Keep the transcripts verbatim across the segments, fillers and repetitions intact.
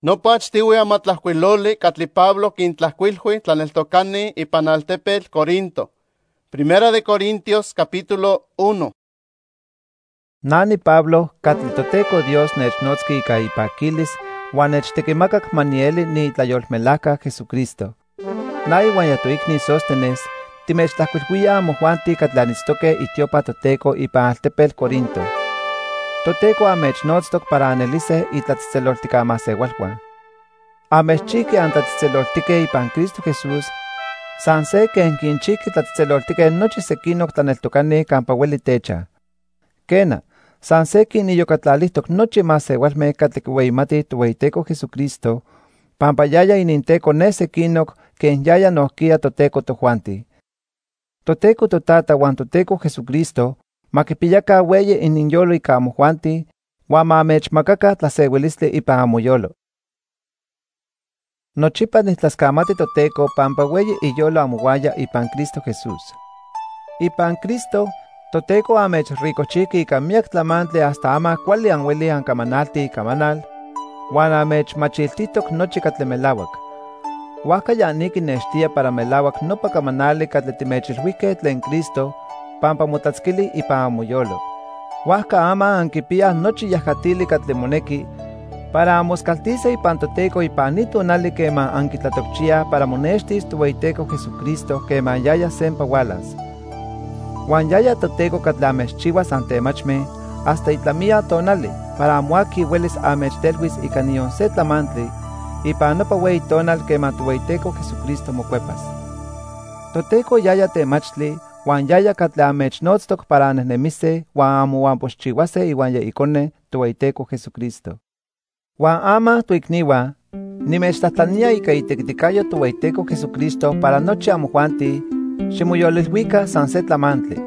Nopachtiwi amatlajkuiloli katli Pablo kintlajkuilhui tlaneltocani ipan altepetl Corinto. Primera de Corintios capítulo uno. Nani Pablo, katli Toteco Dios nechnotski ika ipakilis, wan nechtekimakak manieli ni tlayolmelajka Jesucristo. Na iwan yatoikni Sóstenes, timechtlajkuilhuia amojuanti katli anitztoke itiopa Toteco ipan altepetl Corinto. Toteco amechnotztok para anelise itlatztzeloltika masewalhuan. Amechchiki antlatztzeloltike ipan Cristo Jesús, san se ken kinchiki tlatztzeloltike nochi sekinok tlaneltokani kampa ueli techa. Kena, san se kiniyokatlalihtok nochi masewalme katli kiueyimati Tohueyiteco Jesucristo, pampa yaya ininteko ne sekinok ken yaya nohkia Toteco tojuanti. Toteco totata wan Toteco Jesucristo makipiyaka ueyi ininyolo ika amojuanti, wan mamechmakaka tlasewilistli ipan amoyolo. Nochipa nitlaskamati Toteco pampa ueyi iyolo amowaya ipan Cristo Jesús. Ipan Cristo, Toteco amechricochiki ika miak tlamantli hasta ama kuali anweli ankamanalti ikamanal, wan amechmachiltitok nochi katli melawak. Huajka yaniki nextia para melawak nopa kamanali katli timechilhuihke tlen Cristo, pampa motlatzkili ipan amoyolo. Huajka ama ankipia nochi yajatili katli moneki, para amoskaltise ipan Toteco ipan ni tonali kema ankitlatokchia para monextis Tohueyiteco Jesucristo kema yaya sempa walas. Wan yaya Toteco katli amechchiuas antemachme, hasta itlamia tonali, para amoaki uelis amechtelhuis ika nion se tlamantli, ipan nopa ueyi tonal kema Tohueyiteco Jesucristo mokuepas. Toteco yaya temachtli, wan yaya katli amechnotztok para anehnemise wan amoanpoxchiuase iwan ya ikone Tohueyiteco Jesucristo. Wan ama toikniwa, nimechtlajtlania ika itekitikayo Tohueyiteco Jesucristo para nochi amojuanti, ximoyolilhuika san se tlamantli.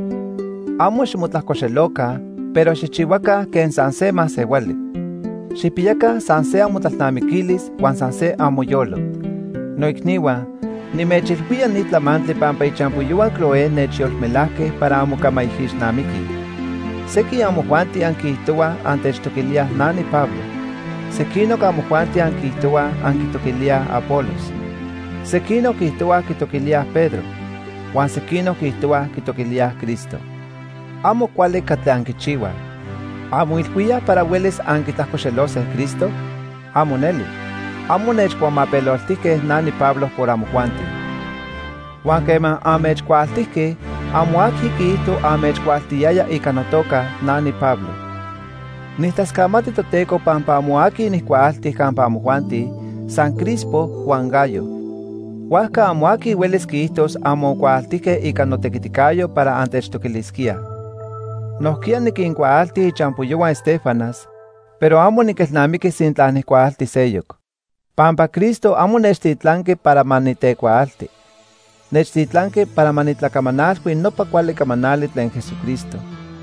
Amo ximotlajkoxeloka, pero xichiuaka ken san se masewali. Xipiyaka san se amotlalnamikilis wan san se amoyolo. Noikniwa, nimechilhuia ni tlamantli pampa ichampuyoua Cloé nechyolmelajke para amokamaijixnamiki. Seki amojuanti ankihtowa antechtokilia nani Pablo. Sekinok amojuanti ankihtowa ankitokilia Apolos. Sekinok kihtowa kitokilia Pedro. Wan sekinok kihtowa kitokilia Cristo. Amo kuali katli ankichiwa. Amo ilhuia para uelis ankitlajkoxelose Cristo. Amo neli. Amo nechkuamapeloltihke nani Pablo por amojuanti. Wan kema amechkualtihke, amo aki kihto amechkualtiyaya ika notoka nani Pablo. Nitlaskamati Toteco pampa amo aki nihkualtih kampa amojuanti, San Crispo wan Gayo. Huajka amo aki uelis kihtos amo kualtihke ika notekitikayo para antechtokiliskia. Nohkia nikinkualtih ichampuyoua Estefanas, pero amo nikelnamiki sintla nihkualtih seyok. Pampa Cristo amo nechtitlanki para manitekualti. Nechtitlanki para manitlakamanalhui nopa kuali kamanali tlen Jesucristo.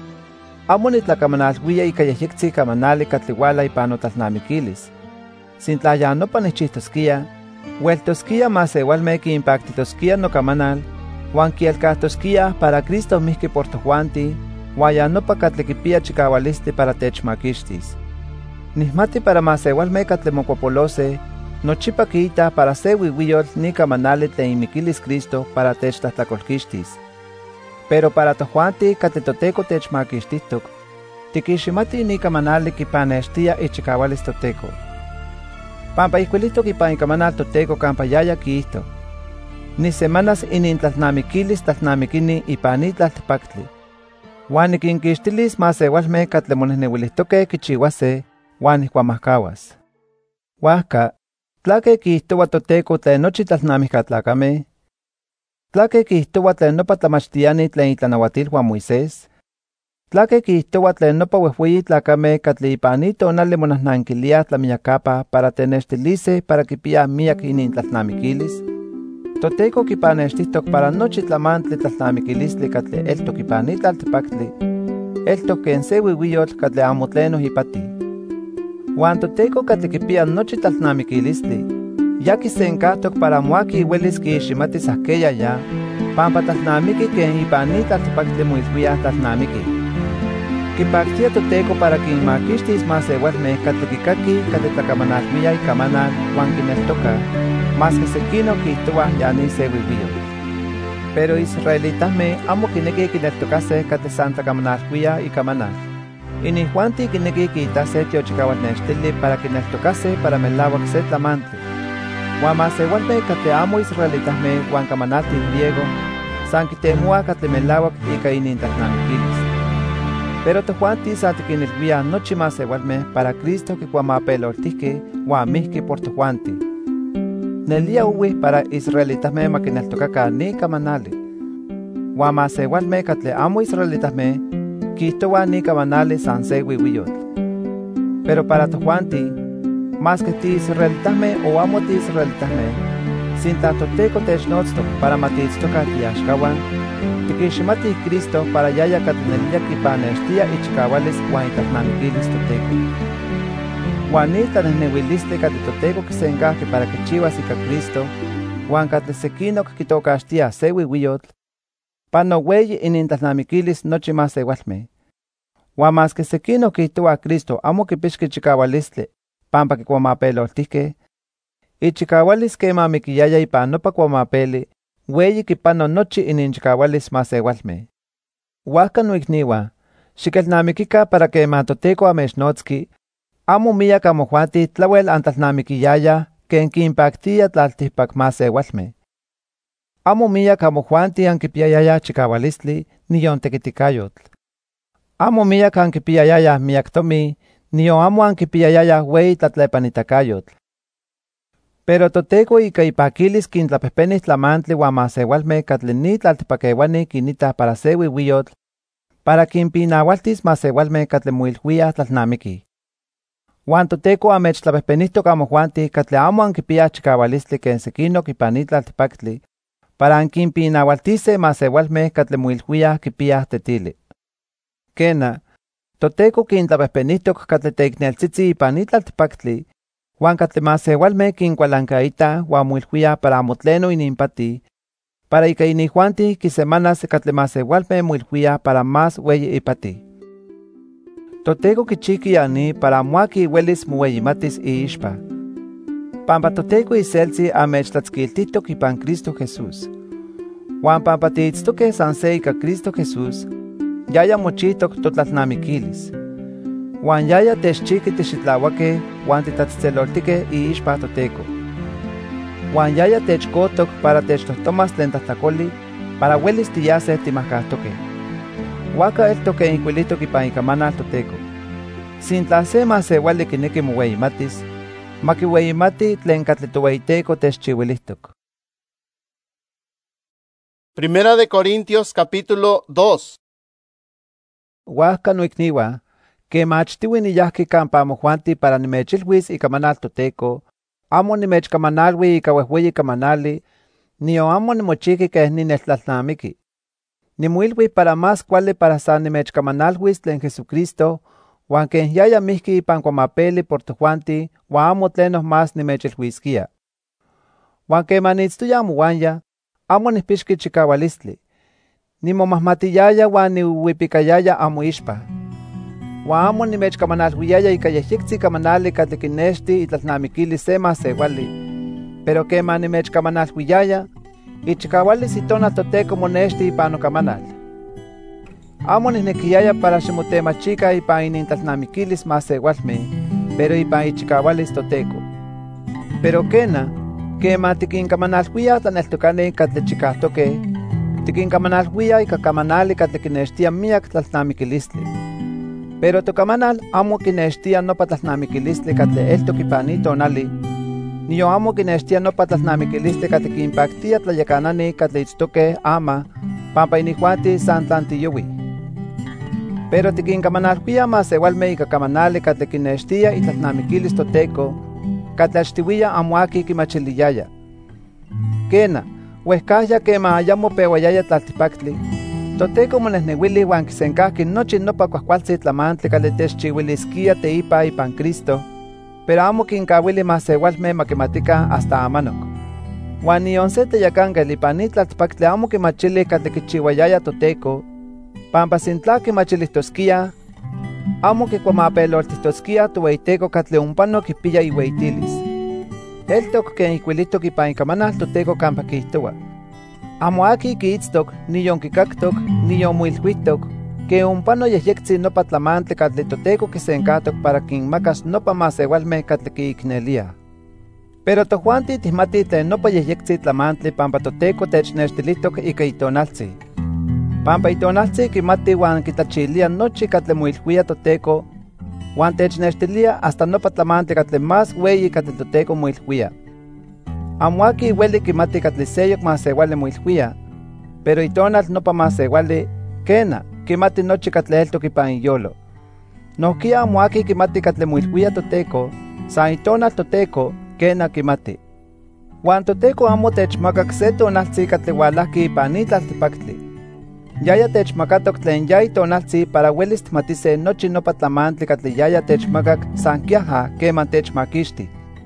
Amo nitlakamanalhuia ika yehyektzi kamanali katli uala ipan notlalnamikilis. Sintla ya nopa nechchihtoskia, ueltoskia masewalme kiimpaktitoskia nokamanal, wan kielkahtoskia para Cristo mihki por tojuanti, wan ya nopa katli kipia chikawalistli para techmakixtis. Nihmati para masewalme katli mokuapolose, nochipa kiita para se wiwiyol ni kamanali tlen imikilis Cristo para techtlahtlakolkixtis. Pero para tojuanti katli Toteco techmakixtihtok, tikiximati ni kamanali kipanextia ichikawalis Toteco. Pampa ihkuilihtok ipan ikamanal Toteco kampa yaya kihto: ni semanas inintlalnamikilis tlalnamikini ipan ni tlaltipaktli. Wan nikinkixtilis masewalme katli monehneuilihtoke kichiuase, wan nihkuamajkawas. Huajka, tlake kihtowa Toteco tlen nochi tlalnamijkatlakameh, tlake kihtowa tlen nopa tlamachtiani tlen itlanauatilhuan Moisés, tlake kihtowa tlen nopa uejweyi tlakameh katli ipan ni tonali monahnanquiliah tlamiyakapa para tenextilise para kipiah miak inintlalnamikilis. Toteco kipanextihtok para nochi tlamantli tlalnamikilistli katli eltok ipan ni tlaltipaktli, eltok ken se wiwiyotl katli amo tleno ipati. Wan Toteco katli kipia nochi tlalnamikilistli, ya kisenkahtok para amo aki uelis kiiximatis ahkeya ya, pampa tlalnamiki ken ipan ni tlaltipaktli moilhuiah tlalnamiki. Kipaktia toteco para kinmakixtis masewalmeh katli kikaki katli tlakamanalmia ikamanal huan kineltoka, mas que sekino kijtowah yani sewiwiyotl. Pero israelitasmeh amo kineki kineltokase katli san tlakamanalhuia ikamanal. Inihuanti kineki kitase tiochikauatl nextili para kineltokase para melauak se tlamantli. Huan masewalmeh katli amo israelitasmeh huan kamanalti griego, san kitemoa katli melauak ika inintlalnamikilis. Pero tojuanti sa tikinilhuiah nochi masewalmeh para Cristo kikuamapeloltihkeh huan mihki por tojuanti. Nelia uwih para israelitasmeh makineltokakan ni kamanali. Huan masewalmeh katli amo israelitasmeh kijtowah ni kamanali san se wiwiyotl. Pero para tojuanti, mas que ti israelitasmeh o amo ti israelitasmeh, sinta toteco technotztok para matiitztokah tiaxkawan, tikiximatih Cristo para yaya katnelia kipanextia ichikawalis huan itlalnamikilis toteco. Huan ni tlanehnehuilistli katli toteco kisenkahki para kichiwas ika Cristo, huan katli sekinok kitokaxtia se wiwiyotl, pano weyi inintlalnamikilis nochi masewalmeh. Huan mas que sekinok kijtowah Cristo amo kipixki chikawalistli, pampa kikuamapeloltihkeh, ichikawalis kema mikiyaya ipan nopa kuamapeli, weyi kipano nochi ininchikawalis masewalmeh. Huajka noikniuah, xikelnamikika para kema toteco amechnotzki, amo miyak amojuanti tlawel antlalnamikiyaya ken kinpaktia tlaltihpak masewalmeh. Amo miyak amojuanti ankipiayaya chikawalistli niyon tekitikayotl. Amo miyak ankipiayaya miyak tomi, niyon amo ankipiayaya weyi tlatlepanitakayotl. Pero toteco ika ipakilis kintlapehpenis tlamantli huan masewalmeh katli ni tlaltipakeuani kinitah para se wiwiyotl, para kinpinaualtis masewalmeh katli moilhuiah tlalnamiki. Huan toteco amechtlapehpenihtok amojuanti katli amo ankipiah chikawalistli ken sekinok ipan ni tlaltipaktli, para ankinpinaualtiseh masewalmeh katli moilhuiah kipiah tetili. Kena, toteco kintlapehpenihtok katli teikneltzitzi ipan ni tlaltipaktli, huan katli masewalmeh kinkualankaitah huan moilhuiah para amo tleno ininpati, para ika inijuanti kisemanas katli masewalmeh moilhuiah para más weyi ipati. Toteco kichiki yani para amoaki welis moweyimatis iixpa. Pampa toteco iseltzi amechtlatzkiltihtok ipan Cristo Jesús. Huan pampa tiitztokeh san se ika Cristo Jesús, yaya mochihtok totlalnamikilis. Huan yaya techchiki tixitlawakeh huan titlatztzeloltikeh iixpa toteco. Huan yaya techkotok para techtohtomas tlen tlahtlakoli, para welis tiyaseh timahkahtokeh. Huaka eltokeh ijkuilitok ipan ikamanal toteco. Sintla se masewali kineki moweyimatis, makiweyimati tlen katli toweiteco techchiuilihtok. Primera de Corintios capítulo dos. Huajka noikniuah, kemachtiui niyahki kampa amojuanti para nimechilhuis ikamanal toteco, amo nimechkamanalui ika wehweyi kamanali, nion amo nimochiki keh nineltlalnamiki. Nimoilhui para más kuali para san nimechkamanalhuis tlen Jesucristo, huan ken yaya mihki ipan kuamapeli por tojuanti, huan amo tlenoh más nimechilhuiskia. Huan kema niitztoya amowanya, amo nihpixki chikawalistli. Nimomahmatiyaya huan niuipikayaya amoixpa. Huan amo nimechkamanalhuiyaya ika yehyektzin kamanali katli kinexti itlalnamikilis se masewali, pero kema nimechkamanalhuiyaya, ichikawalis itona toteco monexti ipan nokamanal. Amo nihnekiyaya para ximotemachika ipan inintlalnamikilis masewalmeh, pero ipan ichikawalis toteco. Pero kena, kema tikinkamanalhuiyah tlaneltokaneh katli chikahtokeh, tikinkamanalhuiyah ika kamanali katli kinextia miyak tlalnamikilistli. Pero tokamanal amo kinextia nopa tlalnamikilistli katli eltok ipan ni tonali, niyon amo kinextia nopa tlalnamikilistli katli kinpaktia tlayakanani katli itztokeh ama, pampa inijuanti san tlantiyowi. Pero tikinkamanalhuiyah masewalmeh ika kamanali katli kinextia itlalnamikilis toteco, katli achtiuiya amo aki kimachiliyaya. Kena, wehkahya kema ayamo pewayaya tlaltipaktli, toteco monehneuili huan kisenkahki nochi nopa kuajkualtzi tlamantli katli techchiuiliskia teipa ipan Cristo, pero amo kinkawili masewalmeh makimatikan hasta amanok. Huan nion se teyakanketl ipan ni tlaltipaktli amo kimachili katli kichiuayaya toteco, pampa sintla kimachilihtoskia, amo kicuamapeloltistosquia toweiteco catli onpano kipia iweitilis. Eltok ken ikuilitok ipan ikamanal toteco campa kihtowa. Amo aki kiitztok, niyon kikaktok, niyon muilhuitok, que onpano yehyekzi nopa tlamantli catli toteco kisenkatok para kinmakas nopa masewalme catli kiiknelia. Pero tojuanti tihmati tlen nopa yehyekzi tlamantli pampa toteco technextilitok ika itonaltzi. Pampa itonaltzi kimati wan kitlachilia nochi catli muilhuia toteco, wan technextilia hasta nopa tlamantli catli más weyi catli toteco muilhuia. Amo aki weli kimati catli seyok masewali muilhuia, pero itonal nopa masewali, kena, kimati nochi catli eltok ipan iyolo. Nohkia amo aki kimati catli muilhuia toteco, san itonal toteco, kena kimati. Wan toteco amo techmakak se tonaltzi catli walahki ipan ni tlaltipaktli. Yaya techmakatok tlen ya itonaltzi para welis tmatise nochi nopa tlamantli catli yaya techmakak san kiaja keman techmakixti.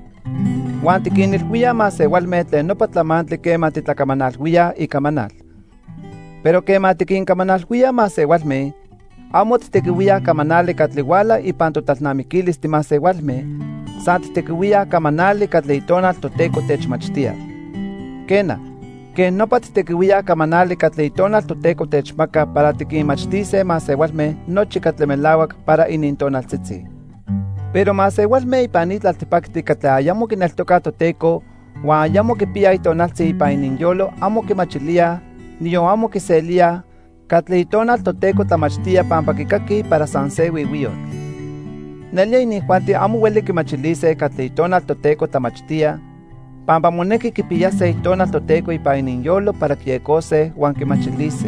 Wan tikinilhuia masewalme tlen nopa tlamantli keman titlakamanalhuia ikamanal. Pero keman tikinkamanalhuia masewalme, amo titekiuia kamanali catli wala ipan totlalnamikilis timasewalme, san titekiuia kamanali catli itonal toteco techmachtia. Kena, ken nopa titekiuia kamanali catli itonal toteco techmaka para tikinmachtise masewalme nochi catli melawak para inintonaltzitzi. Pero masewalme ipan ni tlaltipakti catli ayamo kineltoka toteco, wan ayamo kipia itonaltzi ipan ininyolo amo kimachilia, niyon amo kiselia, catli itonal toteco tlamachtia pampa kikaki para san se wiwiotl. Nelia inijuanti amo weli kimachilise catli itonal toteco tlamachtia, pampa moneki kipiyase itonal toteco ipan ininyolo para kiekose wan kimachilise.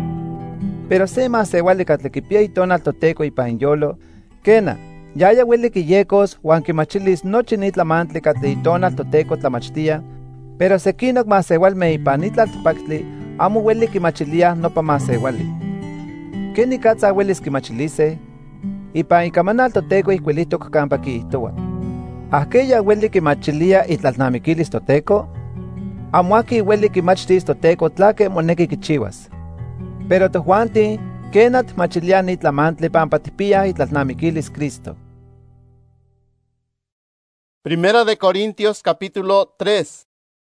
Pero se masewali catli kipia itonal toteco ipan inyolo, kena, yaya weli kiyekos wan kimachilis nochi ni tlamantli catli itonal toteco tlamachtia, pero sekinok masewalme ipan ni tlaltipaktli amo weli kimachilia nopa masewali. Keni katsa welis kimachilise, ipan ikamanal toteco ikuilitok campa kihtowa. Ahkeya weli kimachilia itlalnamikilis toteco, amo aki weli kimachtis toteco tlake moneki kichiwas. Pero tojuanti, kenat machilia ni tlamantli pampa tipia itlalnamikilis Cristo. Primera de Corintios capítulo tres.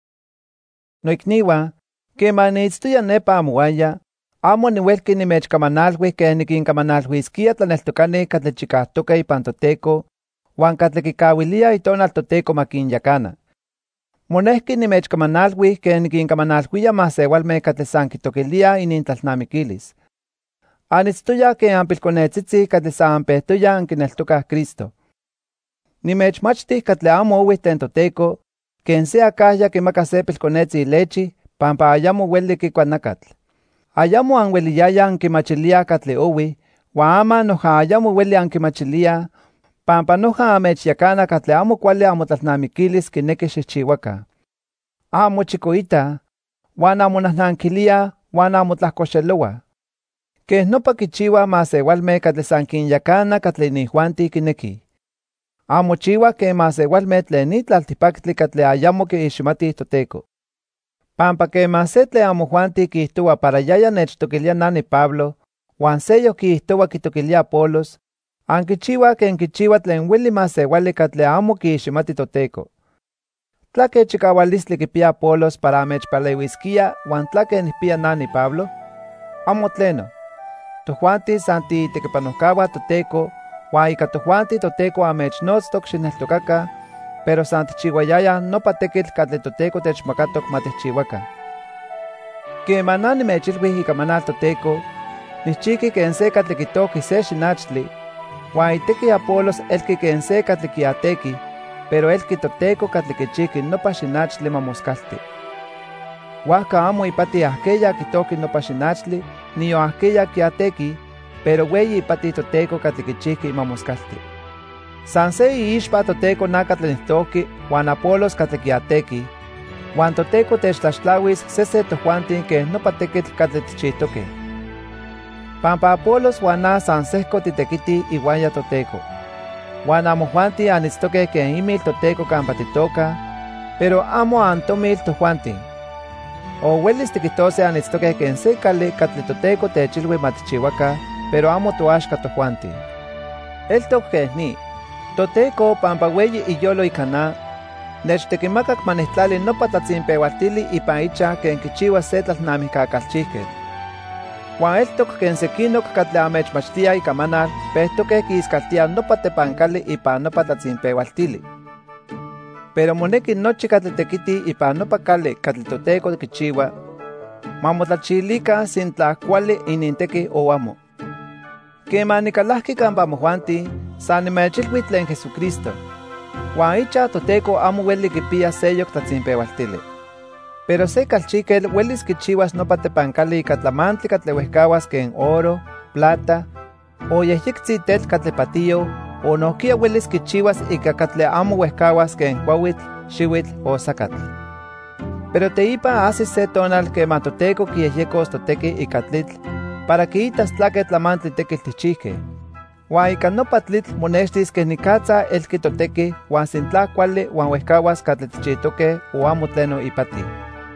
Noikniwa, keman niitztoya nepa amuaya, amo niuelki nimechkamanalhui ken nikinkamanalhuiskia tlaneltokani catli chikahtoka ipan toteco, wan catli kikawilia itonal toteco makinyakana. Monehki nimechkamanalhui ken nikinkamanalhuia masewalme catli san kitokilia inintlalnamikilis. Anitztoya ken anpilkonetzitzi catli san pehtoya ankineltokah Cristo. Nimechmachti catli amo owih ten toteco, ken se akahya kimaka se pilkonetzi lechi, pampa ayamo weli kikua nakatl. Ayamo anweliyaya ankimachilia catli owi, wa ama noja ayamo weli ankimachilia, pampa noja amechyakana catli amo kuali amotlalnamikilis kineki xihchiwaka. Amo chikoita, wan amonahnankilia, wan amotlahkoxelowa. Keh nopa kichiwa masewalme catli san kinyakana catli inijuanti kineki. Amo chiwa ke masewalme tlen ni tlaltipaktli catli ayamo kiixmatih toteco. Pampa keman se tlen amojuanti kihtowa para yaya nechtokilia nani Pablo, wan seyo kihtowa kitokilia Apolos, ankichiwa ken kichiwa tlen weli masewali catli amo kiixmati toteco. Tlake chikawalistli kipia Apolos para amechpaleuiskia wan tlake nihpia nani Pablo? Amo tleno. Tojuanti san tiitekipanojkawa toteco, wan ika tojuanti toteco amechnotztok xineltokaka, pero san tichiwayaya nopa tekitl catli toteco techmakatok matechchiwaka. Keman animechilhui ikamanal toteco, nichiki ken se catli kitoki se xinachtli, wan iteki Apolos elki ken se catli kiateki, pero elki toteco catli kichiki nopa xinachtli mamoskalti. Huajka amo ipati ahkeya kitoki nopa xinachtli, niyo ahkeya kiateki, pero weyi ipati toteco catli kichiki mamoskalti. San se iixpa toteco na catli nihtoki, wan Apolos catli kiateki, wan toteco techtlaxtlawis sese tojuanti ken nopa tekitl catli tichihtoki. Pampa Apolos wan na san sehko titekiti iwaya toteco. Wan amojuanti anitztoke ken imil toteco campa titoka, pero amo antomil tojuanti. O welis tikitose anitztoke ken se kali catli toteco techilhui matichiwaka, pero amo toaxka tojuanti. Eltok kehni, Toteco pampa weyi iyolo ikana, nechtekimacak manehtlali nopa tlatzinpeualtili ipan icha ken kichiua se tlalnamihkakalchihketl. Juan eltok ken sekinok katli amechmachtia ikamanal, pehtoke kiiskaltia nopa tepankali ipan nopa tlatzinpeualtili. Pero moneki nochi katli tekiti ipan nopa kali katli Toteco kichiua, mamotlachilika sin tlakuali ininteki o amo. Keman nikalahki kampa amojuanti, san nimechilui tlen Jesucristo. Juan icha Toteco amo ueli kipia seyok tlatzinpeualtili. Pero se kalchikel uelis kichiuas nopa tepankali ika tlamantli katli uehkawas ken oro, plata, o yehyektzin tetl katli patiyo, o nohkia uelis kichiuas ika katli amo uehkawas ken kuauitl, xiuitl o sakatl. Pero teipa asis se tonal keman Toteco kiyehyekos toteki ika tlitl, para kiitas tlake tlamantli tekil tichihke. Huan ika nopa tlitl monextis ken nikatza elki toteki huan sin tla kuali huan uehkawas katli tichihtoke o amo tleno ipati.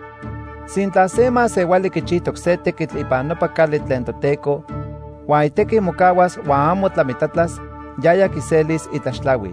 Sin tla se maseuali kichihtok se tekitl ipan nopa kali tlen Toteco, huan iteki mokawas huan amo tlamitatlas, yaya kiselis itlaxtlauil.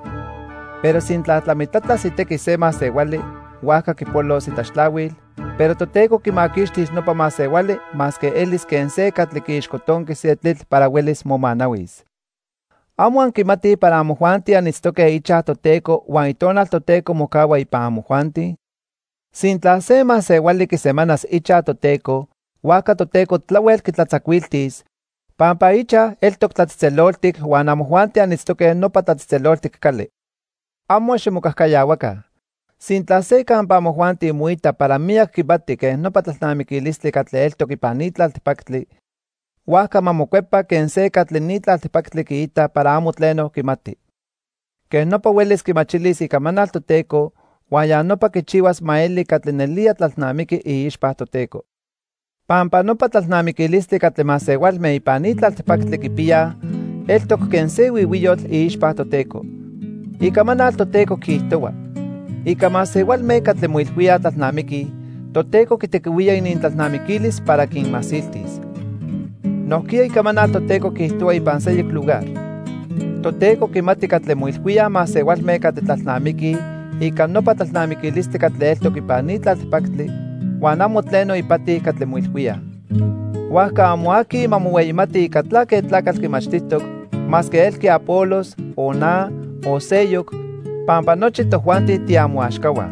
Pero sin tla tlamitatlas iteki se maseuali, huajka kipolos itlaxtlauil, pero Toteco kimakixtis nopa maseuali mas que elis ken se katli kiixkotonki se tlitl para uelis momanauis. Amo ankimati para amojuanti anitztoke icha Toteco huan itonal Toteco mokawa ipan amojuanti. Sin tla se maseuali kisemanas icha Toteco, huajka Toteco tlauel kitlatzakuiltis, pampa icha eltok tlatzitzeloltik huan amojuanti anitztoke nopa tlatzitzeloltik kali. Amo ximokajkayauaka. Sin tla se kampa amojuanti muita para miak kipati ken nopa tlalnamikilistli katli eltok ipan ni tlaltipaktli, huajka mamokuepa ken se katli ni tlaltipaktli kiita para amo tleno kimati. Ken nopa uelis kimachilis ikamanal Toteco, huan ya nopa kichiuas maeli katli nelia tlalnamiki iixpa Toteco. Pampa nopa tlalnamikilistli katli maseualme ipan ni tlaltipaktli kipia, eltok ken se wiuiyotl iixpa Toteco. Ikamanal Toteco kihtowa, ika maseualme katli moilhuia tlalnamiki, Toteco kitekiuia inin tlalnamikilis para kinmasiltis. Nohkia ikamanal Toteco kihtowa ipan seyik lugar. Toteco kimati katli moilhuia maseualme katli tlalnamiki, ika nopa tlalnamikilistli katli eltok ipan ni tlaltipaktli, huan amo tleno ipati katli moilhuia. Huajka amo aki mamoueyimati ika tlake tlakatl kimachtihtok, mas que elki Apolos, o na, o seyok, pampa nochi tojuanti tiamoaxkawa.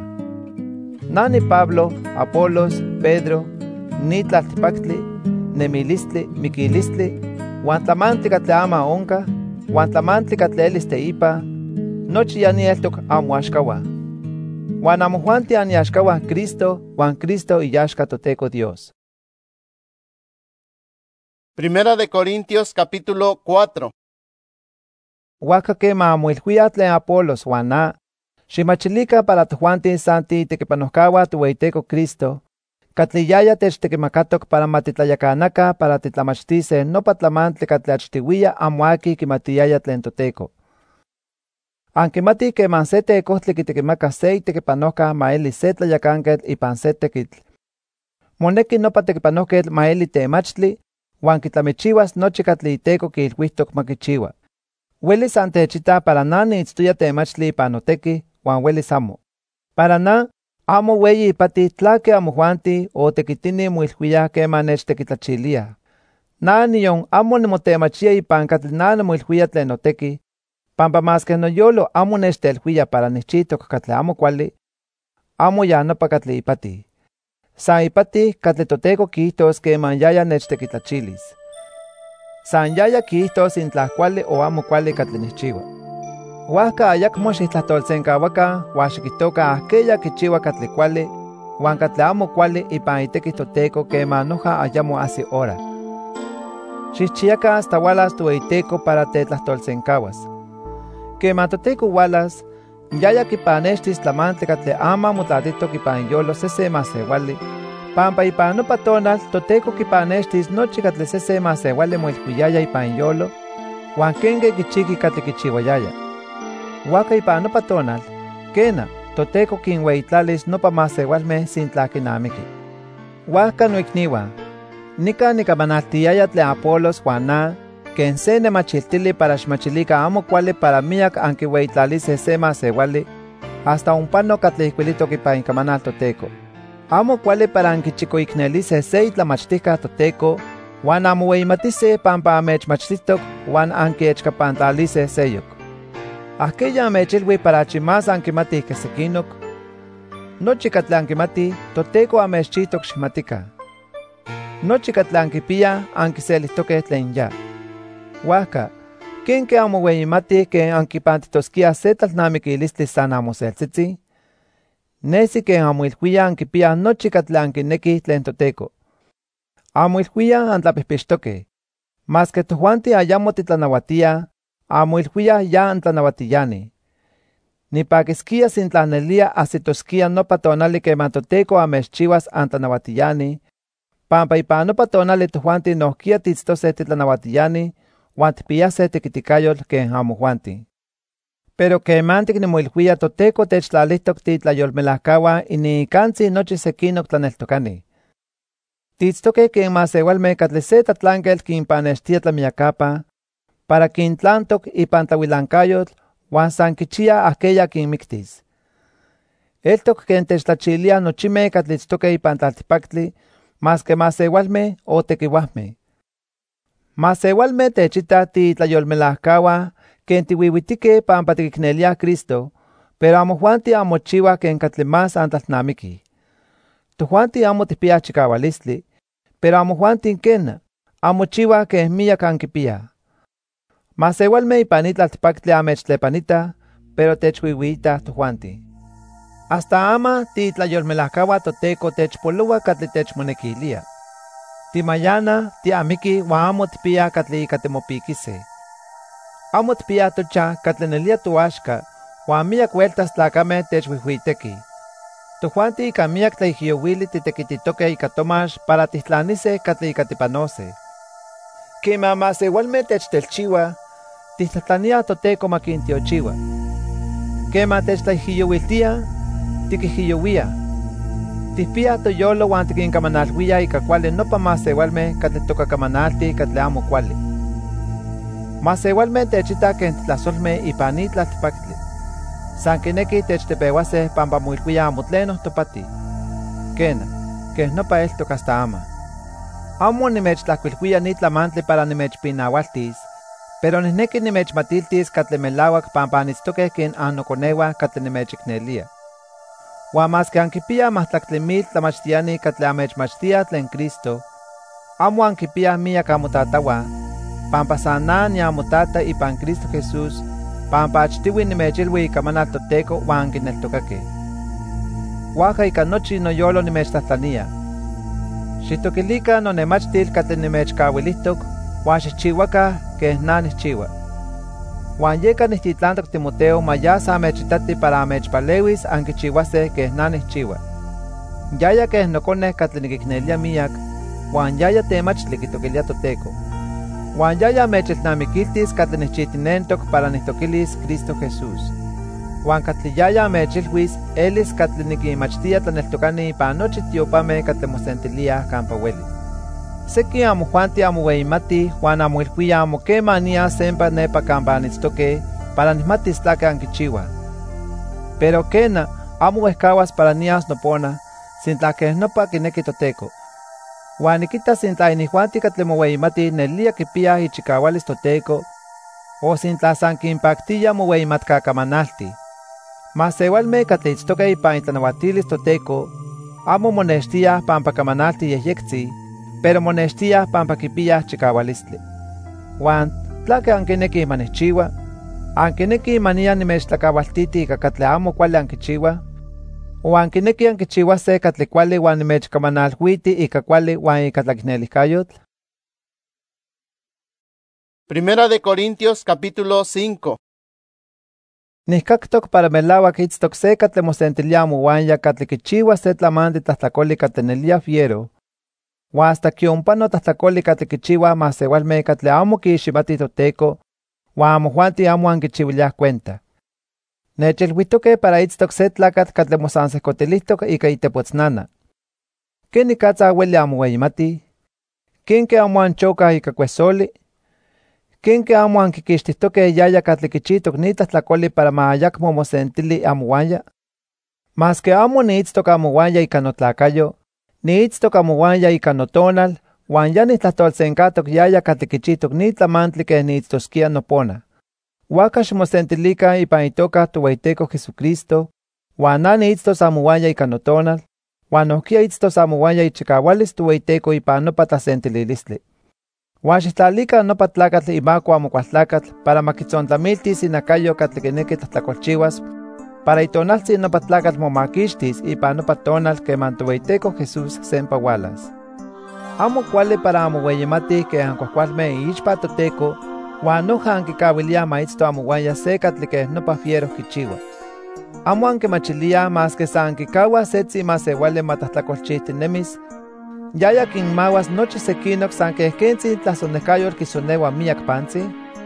Nani Pablo, Apolos, Pedro, ni tlaltipaktli, nemilistli, mikilistli, huan tlamantli katli ama onka, huan tlamantli katli elis teipa, nochi yani eltok amoaxkawa. Huan amojuanti aniaxkawa Cristo, huan Cristo iyaxka Toteco Dios. Primera de Corintios capítulo cuatro. Huajka kema amoilhuia tlen Apolos huan na, ximachilika para tojuanti santi tekipanohkawa toweiteco Cristo, katli yaya techtekimakatok para matitlayakanaka para titlamachtise nopa tlamantli katli achtiuia amo aki kimatiyaya tlen Toteco. Ankimati keman se tekohtli kitekimaka se itekipanohka maeli se tlayakanketl ipan se tekitl. Moneki nopa tekipanohketl maeli temachtli, huan kitlamichiuas nochi katli iteco kiilhuihtok makichiua. Uelis antechita para na niitztoya temachtli ipan noteki, huan uelis amo. Para na, amo ueyi ipati tlake amojuanti o tekitini moilhuia keman nechtekitlachilia. Na niyon amo nimotemachia ipan katli na nimoilhuia tlen noteki, pampa mas que noyolo amo nechtelhuia para nichihtok katli amo kuali, amo ya nopa katli ipati. San ipati katli Toteco kihtos keman yaya nechtekitlachilis. San yaya kihtos in tla kuali o amo kuali katli nechchiua. Huajka ayakmo xihtlahtolsenkauaka huan xikihtoka ahkeya kichiua katli kuali, huan katli amo kuali ipan iteki Toteco keman noja ayamo asi hora. Xihchiaka hasta walas toweiteco para tetlahtolsenkauas. Keman Toteco walas, yaya kipanextis tlamantli katli ama motlatihtok ipan yolo sese maseuali, pampa ipan nopa tonal Toteco kipanextis nochi katli sese maseuali moilhuiyaya ipan yolo, huan kenke kichiki katli kichiuayaya. Huajka ipan nopa tonal, kena, Toteco kinweitlalis nopa maseualme sin tla kinamiki. Huajka noikniuan, nika nikamanaltiyaya tlen Apolos huan na, ken se nemachiltili para xmachilika amo kuali para miak ankiueyitlalise se masewali, hasta un pano katlihkuilitok ipan inkamanal Toteko. Amo kuali para ankichikoiknelise se itlamachtika Toteko, wan amo weimatise pampa amechmachtitok wan ankiechkapantlalise seyok. Ahkeya amechilwi para chimas ankimatih kesekinok, nochi katli ankimati Toteko amechchitok xmatika. Nochi katli ankipia ankiselihtoke tlen ya. Huajka, ken ke amo weimatih ken ankipantitoskia se tlalnamikilistli san amoseltzitzi, nesi ken amo ilhuia ankipia nochi katli ankinekih tlen Toteko. Amo ilhuia antlapihpixtoke, mas que tojuanti ayamo titlanauatia, amo ilhuia ya antlanauatiyani. Nipakiskia sintlanelia asitoskia nopa tonali keman Toteko amechchiuas antlanauatiyani, pampa ipan nopa tonali tojuanti nohkia tiitztose titlanauatiyani, wan tipiyase tekitikayotl ken amojuanti. Pero keman tiknimoilhuia Toteko techtlalihtok titlayolmelajkaua iniikantzi nochi sekinok tlaneltokani. Tiitztoke ken masewalmeh katli se tlatlankel kinpanextia tlamiyakapa, para kintlantok ipan tlawilankayotl, wan san kichia ahkeya kinmiktis. Eltok ken techtlachilia nochimeh katli itztoke ipan tlaltipaktli, mas que masewalmeh o tekiuahmeh. Masewalmeh techita titlayolmelajkaua ken tiwiwitike pampa tikikneliah Cristo, pero amojuanti amochiua ken katli mas antlaltnamikih. Tojuanti amo tipiah chikawalistli, pero amojuanti ken amochiua ken miyak ankipiah. Masewalmeh ipan itlaltipaktli amechtlepanita, pero techwiwiitah tojuanti. Hasta ama titlayolmelajkaua Toteko techpoloua katli techmonekilia. Timayana, tiamiki wan amo tipia katli ika timopikise. Amo tipia tocha katli nelia toaxka, wan miyak vueltas tlakameh techwihuiteki. Tojuanti ika miyak tlaijyowili titekititoke ika tomax para tihtlanise katli ika tipanose. Kema masewalmeh techtelchiua, tihtlatlaniah Toteko makintiochiua. Kema techtlaijyowiltia, tikijyowia. Tihpia toyolo wan tikinkamanalhuia ika kuali nopa masewalmeh katli tokakamanalti katli amo kuali. Masewalmeh techita ken titlasolmeh ipan itlaltipaktli. San kineki techtepeuaseh pampa moilhuia amo tleno topati. Kena, keh nopa eltok hasta ama. Amo nimechtlahkuilhuia ni tlamantli para nimechpinaualtis, pero nihneki nimechmatiltis katli melauak pampa anitztokeh ken annokoneuah katli nimechiknelia. Wan mas que ankipiah mahtlaktli mil tlamachtiani katli amechmachtiah tlen Cristo, amo ankipiah miyak amotatauan, pampa san na niamotata ipan Cristo Jesús, pampa achtiui nimechilui ikamanal Toteko wan ankineltokakeh. Huajka ika nochi noyolo nimechtlahtlania. Xihtokilikan nonemachtil katli nimechkawilihtok, wan xihchiuakah keh na nihchiua. Wan yeka nihtitlantok Timoteo mayas amechitati para amechpalewis ankichiuaseh keh na nihchiua. Yaya keh nokoneh katli nikiknelia miyak, wan yaya temachtli kitokilia Toteko. Wan yaya amechilnamikiltis katli nihchitinentok para nihtokilis Cristo Jesús. Wan katli yaya amechilhuis elis katli nikinmachtia tlaneltokani ipan nochi tiopameh katli mosentiliah kampa ueli. Seki amojuanti amoweimatih wan amoilhuia amo kema nias sempa nepa kampa anitztokeh para nihmatis tlake ankichiuah. Pero kena, amo uehkawas para nias nopona, sintla keh nopa kineki Toteko. Wan nikita sintla inijuanti katli moweimatih nelia kipiah ichikawalis Toteko, o sintla san kinpaktiya moweimatkakamanalti. Masewalmeh katli itztokeh ipan itlanauatilis Toteko, amo monextiah pampa kamanalti yehyektzi, pero monextiah pampa kipiah chikawalistli. Wan, tlake ankineki manihchiua, ankineki mania nimechtlakawaltiti ika katli amo kuali ankichiua, o ankineki ankichiuase katli kuali wan nimechkamanalhuiti ika kuali wan ika tlaknelihkayotl. Primera de Corintios capítulo cinco. Nihkaktok para melauak itztok se katli mosentilia amowanya katli kichiua se tlamanti tlahtlakoli katli nelia fiero, wan hasta kionpano tlahtlakoli katli kichiua masewalmeh katli amo kiiximati Toteko, wan amojuanti amo ankichiuiliah cuenta. Nechilhuitokeh para itztok se tlakatl katli mosansehkotilihtok ika itepotznana. ¿Kenik katza ueli amoweyimati? ¿Ken ke amo anchokah ika kuesoli? ¿Ken que amo anquiquixtihtoque yaya catli kichitok ni tlahtlacoli para ma ayakmo mosentili amowaya? Mas que amo niitztok amowaya ika notlacayo, niitztok amowaya ika notonal, huan ya nitlahtolsenkatok yaya catli kichitok ni tlamantli keh niitztoskia nopona. Huaka ximosentilica ipan itoka Tohueyiteco Jesucristo, huan na niitztos amowaya ika notonal, huan nohkia itztos amowaya ichikahualis Tohueyiteco ipan nopa tlasentililistli. Huan xihtlalica nopa tlacatl imako amokualtlacatl para makitzontlamiltis inacayo catli kineki tlahtlakolchiuas, para itonaltzin nopa tlacatl momakixtis ipan nopa tonal keman Tohueyiteco Jesús sempa hualas. Amo kuali para amoweyimati ke ankuahkualmeh iixpa Toteco, huan noja ankikauiliah ma itzto amowaya se catli keh nopa fiero kichiua. Amo ankimachiliah mas que sa ankikauah setzi masewali matlahtlakolchihtinemis, yaya kinmahuas nochi sekinok san keh kentzin tlasonehkayol kisoneua miak pantzi.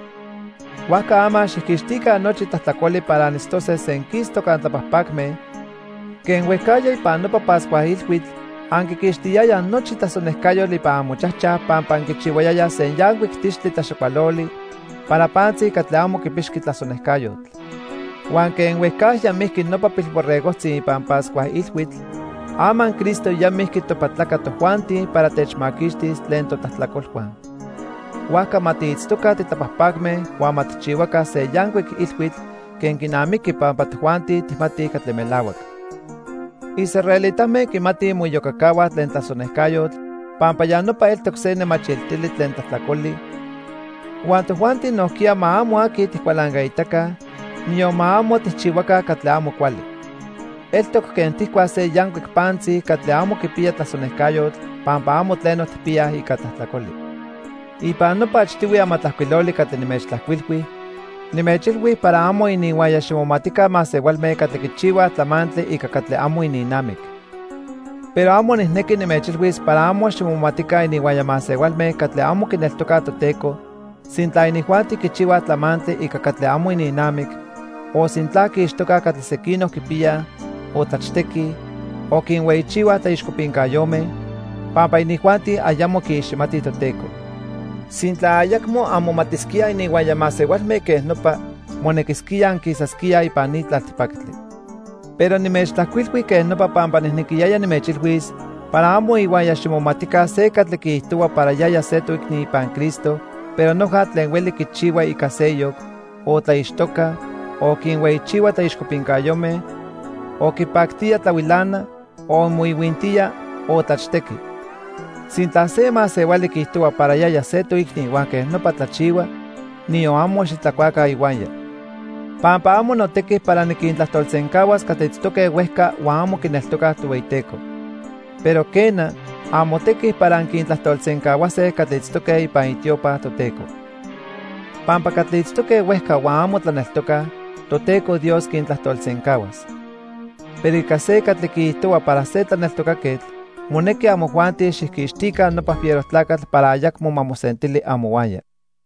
Huajka ama xihkixtika nochi tlahtlakoli para anistose senkistok antlapahpakmeh, ken uehkaya ipan nopa Pascuailhuitl ankikixtiyaya nochi tlasonehkayol ipan amochahcha pampa ankichiuayaya sen yankuik tixtli tlaxokualoli para pantzi katli amo kipixki tlasonehkayotl. Huan ken uehkaya mihki nopa pilborregohtzin ipan Pascuailhuitl, aman Cristo ya mihki topatlaka tojuanti para techmakixtis tlen totlahtlakolhuan. Huajka matiitztoka titlapahpakmeh huan matichiuaka se yankuik ilhuitl ken kinamiki pampa tojuanti tihmatih katli melauak. Israelitameh kimatih moiyokakauah tlen tlasonehkayotl pampa ya nopa eltok se nemachiltili tlen tlahtlakoli, huan tojuanti nohkia ma amo aki tihkualankaitaka, nion ma amo tihchiuaka katli amo kuali. Eltok ken tihkuas se yankuik pantzi katli amo kipia tlasonehkayotl pampa amo tleno tipiah ika tlahtlakoli. Ipan nopa achtiui amatlahkuiloli katli nimechtlahkuilhui, nimechilhui para amo iniuaya ximomatika masewalmeh katli kichiuah tlamantli ika katli amo ininamik. Pero amo nihneki nimechilhuis para amo ximomatika iniuaya masewalmeh katli amo kineltokah Toteco, sintla inijuanti kichiuah tlamantli ika katli amo ininamik, o sintla kiixtokah katli sekinok kipiah, o tlachteki, o kinweichiuah tlaixkopinkayomeh, pampa inijuanti ayamo kiiximati Toteco. Sintla ayakmo amomatiskia iniuaya masewalmeh keh nopa, monekiskia ankisaskia ipan ni tlaltipaktli. Pero nimechtlahkuilhui keh nopa pampa nihnequiyaya nimechilhuis para amo iuaya ximomatika se katli kiihtoua para yaya se toikni ipan Cristo, pero noja tlen ueli kichiua ika seyok, o tlaixtoka, o kinweichiua tlaixkopinkayomeh, o kipaktia tlauilana, o moiuintia, o tlachteki. Sintla se masewali kiihtoua para yaya se toikni huan keh nopa tlachiua, nion amo xitlakuaka iuaya. Pampa amo notekih para nikintlahtolsenkauas katli itztokeh uehka huan amo kineltokah Tohueyiteco. Pero kena, amo tekih para ankintlahtolsenkauaseh katli itztokeh ipan itiopa Toteco. Pampa katli itztokeh uehka huan amo tlaneltokah, Toteco Dios kintlahtolsenkauas. Pero ika se katli kiihtoua para se tlaneltokaketl, moneki amojuanti xihkixtika nopa fierotlakatl para ayakmo mamosentili amowaya.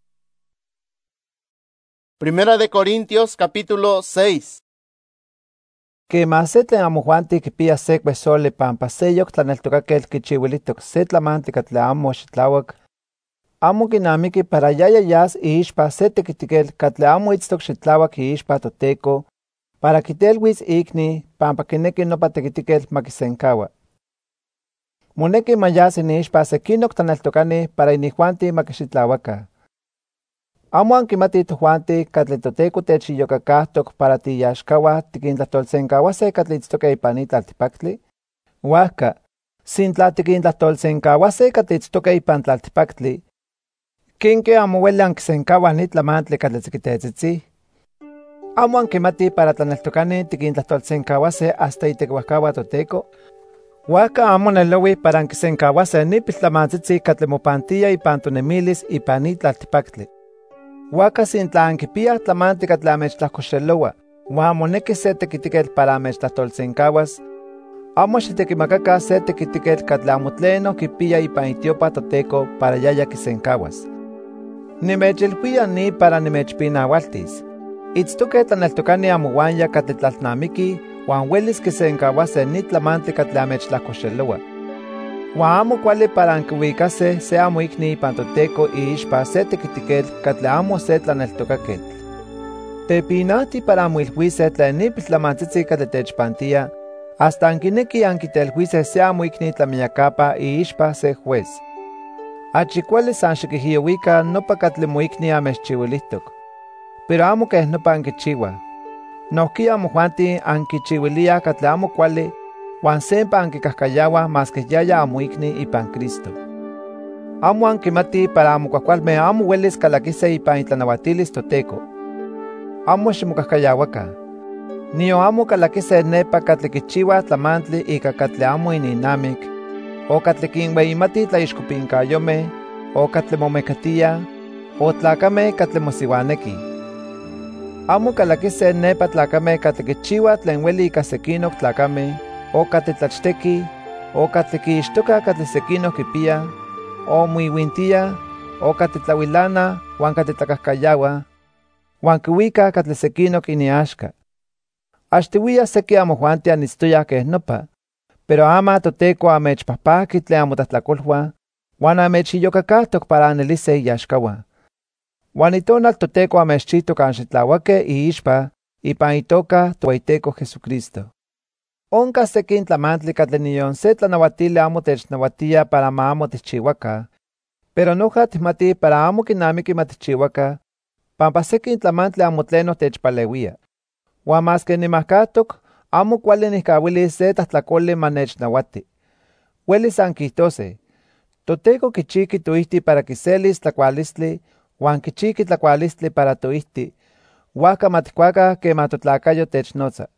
Primera de Corintios capítulo seis. Quema se tlen amojuanti kipia se cuesoli pampa seyok tlaneltokaketl kichiuilitok se tlamantli katli amo xitlauak, amo kinamiki para yaya yas iixpa se tekitikel katli amo itztok xitlauak iixpa Toteco, para kitelhuis ikni pampa kineki nopa tekitikel makisenkaua. Moneki mayas iniixpa sekinok tlaneltokani para inijuanti makixitlauaka. Amo ankimati tojuanti katli Toteco techiyokakahtok para tiyaxkauah tikintlahtolsenkauaseh katli itztokeh ipan ni tlaltipaktli. Huajka, sintla tikintlahtolsenkauaseh katli itztokeh ipan tlaltipaktli, ¿kenke amo ueli ankisenkauah ni tlamantli katli tzikitetzitzi? Amo ankimati para tlaneltokani tikintlahtolsenkauaseh hasta itekuahkaua Toteco. Huajka amo neloui para ankisenkauaseh ni piltlamantzitzi katli mopantia ipan tonemilis ipan ni tlaltipaktli. Huajka sintla ankipiah tlamantli katli amechtlahkoxeloua, huan moneki se tekitikel para amechtlahtolsenkauas, amo xitekimakakan se tekitikel katli amo tleno kipia ipan itiopa Toteco para yaya kisenkauas. Nimechilhuia ni para nimechpinaualtis. Itztokeh tlaneltokani amowanya katli tlaltnamiki huan uelis kisenkauaseh ni tlamantli katli amechtlahkoxeloua. Huan amo kuali para ankiuikase se amoikni ipan toTeko iixpa se tekitiketl katli amo se tlaneltokaketl. Tepinahti para amoilhuise tlen nipil tlamantzitzi katli techpantia, hasta ankineki ankitelhuise se amoikni tlamiyakapa iixpa se juez. Achi kuali san xikijiyowika nopa katli moikni amechchiuilihtok, pero amo keh nopa ankichiuah. Nohki amojuanti ankichiuiliah katli amo kuali, huan sempa ankikahkayawah maski yaya amoikni ipan Cristo. Amo ankimati para amokuajkualmeh amo uelis kalakise ipan itlanauatilis toTeko. Amo ximokahkayawakan. Nion amo kalakise nepa katli kichiuah tlamantli ika katli amo ininamik, o katli kinueyimati tlaixkopinkayomeh, o katli momekatiah, o tlakameh katli mosiuanekih. Amo kalakise nepa tlakameh katli kichiuah tlen ueli ika sekinok tlakameh, o katli tlachtekih, o katli kiixtokah katli sekinok kipiah, o muiuintiah, o katli tlauilanah, huan katli tlakahkayawah, huan kiuikah katli sekinok iniaxka. Axtiuiya seki amojuanti anitztoyah keh nopa, pero ama toTeko amechpahpahki tlen amotlajtlakolhuan, huan amechiyokakahtok para anelise iaxkahuan. Huan itonal toTeko amechchihtok anxitlauakeh iixpa ipan itoka toUeyTeko Jesucristo. Onka sekin tlamantli katli nion se tlanauatili amo technauatia para ma amo techchiuakan, pero noja tikmatih para amo kinamiki ma techchiuakan, pampa sekin tlamantli amo tleno techpaleuia. Huan maski nimahkahtok, amo kuali nikkawilis se tlahtlakoli ma nechnauati. Uelis ankijtoseh, toTeko kichiki toihti para kiselis tlakualistli, huan kichiki tlakualistli para toihti, huajka matikuakah kema totlakayo technotza.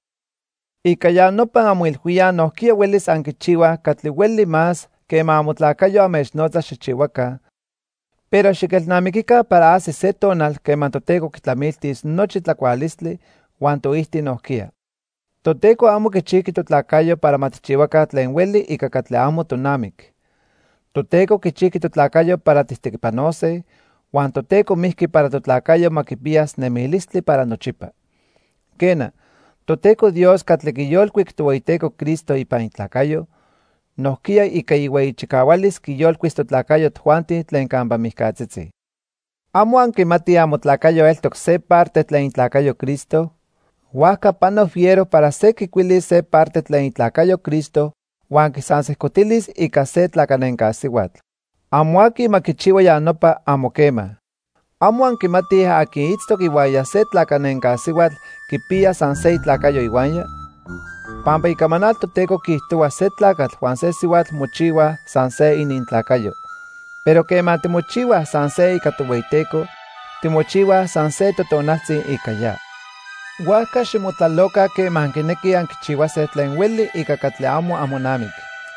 Ika ya nopan amoilhuiah nohkia uelis ankichiuah katli ueli más kema amotlakayo amechnotza xikchiuakan, pero xikelnamikikan para ajsis se tonal kema toTeko kitlamiltis nochi tlakualistli huan toihti nohkia. ToTeko amo kichiki totlakayo para matchiuakan tlen ueli ika katli amo tonamik. ToTeko kichiki totlakayo para tihtekipanose, huan ToTeko mihki para totlakayo makipiyas nemilistli para nochipa. Kena, ToTeko Dios katli kiyolkuik toUeyTeko Cristo ipan itlakayo, nohkia ika iueyichikahualis kiyolkuis totlakayo tojuanti tlen kampa mihkatzitzi. Amo ankimati amotlakayo eltok se parte tlen itlakayo Cristo, huajka pano fiero para se kikuilis se parte tlen itlakayo Cristo, huan kisansehkotilis ika se tlakanenkaasiuatl. Amo aki makichiua ya nopa amo kema. Amo ankimati akin itztok iuaya se tlakanenkaasiuatl kipia san se itlakayo iuaya, pampa ikamanal toTeko kijtoa se tlakatl huan se siuatl mochiua san se inintlakayo. Pero kema timochiua san se ika toUeyTeko, timochiua san se totonaltzin ika ya. Huajka ximotlaloka kema ankineki ankichiuase tlen ueli ika katli amo amonamik.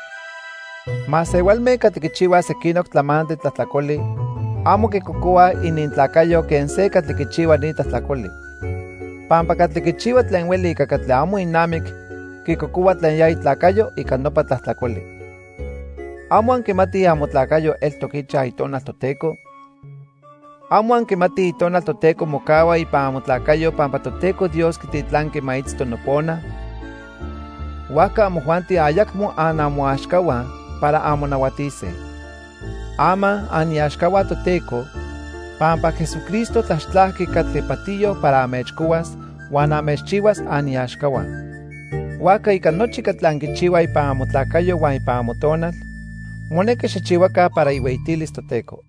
Masewalmeh katli kichiuah sekinok tlamantli tlahtlakoli, amo kikokoa inintlakayo ken se katli kichiua ni tlahtlakoli. Pampa katli kichiua tlen ueli ika katli amo inamik, kikokoa tlen ya itlakayo ika nopa tlahtlakoli. Amo ankimatih amotlakayo eltok icha itonal toTeko. Amo ankimati itonal toTeko mokaua ipan amotlakayo pampa toTeko Dios kititlanki ma itzto nopona. Huajka amojuanti ayakmo anamoaxkahuan para amonauatise. Ama aniaxkaua toTeko, pampa Jesucristo tlaxtlahki katli patiyo para amechkuas huan amechchiuas aniaxkahuan. Huajka ika nochi katli ankichiua ipan amotlakayo huan ipan amotonal, moneki xikchiuakan para iueyitilis toTeko.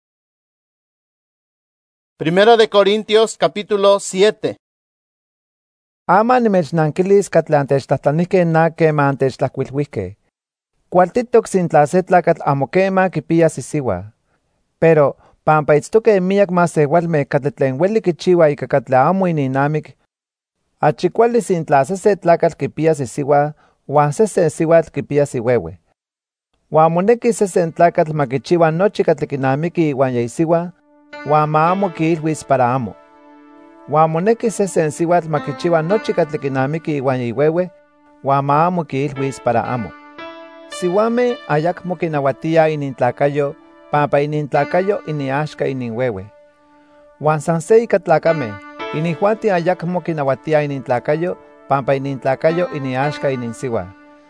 Primera de Corintios capítulo siete. Ama nimechnankilis katli antechtlahtlanihkeh na kema antechtlakuilhuihkeh. Kualtitok sintla se tlakatl amo kema kipiyas isiua. Pero pampa itztokeh miak masewalmeh katli tlen ueli kichiua ika katli amo ininamik, achi kuali sintla sese tlakatl kipiyas isiua huan sese siuatl kipiyas iueue. Huan moneki sesen tlakatl makichiua nochi katli kinamiki iuan ya isiua, huan ma amo kiilhuis para amo. Huan moneki sesen siuatl makichiua nochi katli kinamiki iuan ya iueue, huan ma amo kiilhuis para amo. Siuameh ayakmo kinauatiah inintlakayo, pampa inintlakayo iniaxka ininueue. Huan san se ika tlakameh, inijuanti ayakmo kinauatiah inintlakayo, pampa inintlakayo iniaxka ininsiua.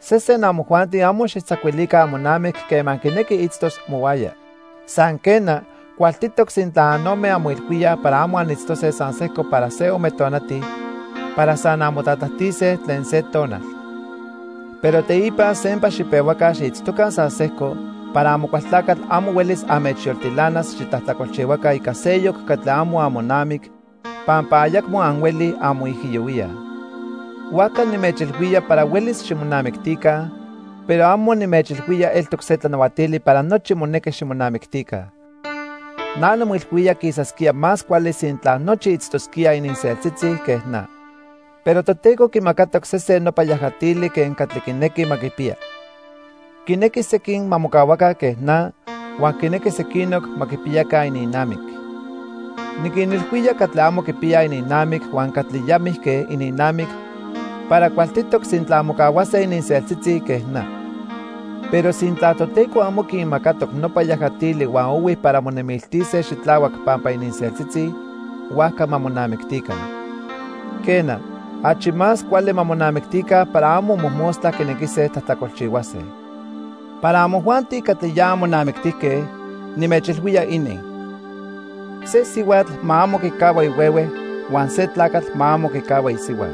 Sesen amojuanti amo xihtzakuilika amonamic keman kineki itztos mowaya. San kena, kualtitok sintla anome amoilhuia para amo anitztose san sehko para se ome tonati, para san amotatahtiseh tlen se tonal. Pero teipa sempa xipeuaka xiitztokan san sehko, para amokualtlakatl amo uelis amechyoltilanas xitlahtlakolchiuaka ika seyok katli amo amonamic, pampa ayakmo anweli amoijiyowia. Huaca nimechilhuia para uelis ximonamictica, pero amo nimechilhuia eltok se tlanauatili para nochi moneki ximonamictica. Na nimilhuia quisasquia más cuali sintla nochi itztosquia ininseltzitzi keh na. Pero Toteko kimakatok sese nopa yajatili ken katli kineki makipia. Kineki sekin mamokawaka keh na, huan kineki sekinok makipiaka ininamic. Nikinilhuia katli amo kipia ininamic huan katli yamih ke ininamic, para kualtitok sintla amokawase ininseltzitzi keh na. Pero sintla Toteko amo kinmakatok nopa yajatili huan owi para monemiltise xitlawak pampa ininseltzitzi, huajka mamonamictikan. Kena, achi más kuali mamonamictika para amo mohmostla kinekise tlahtlakolchiuase. Para amojuanti katli ya amonamictihkeh, nimechilhuia inin. Se siuatl ma amo kikaua iueue, huan se tlakatl ma amo kikaua isiua.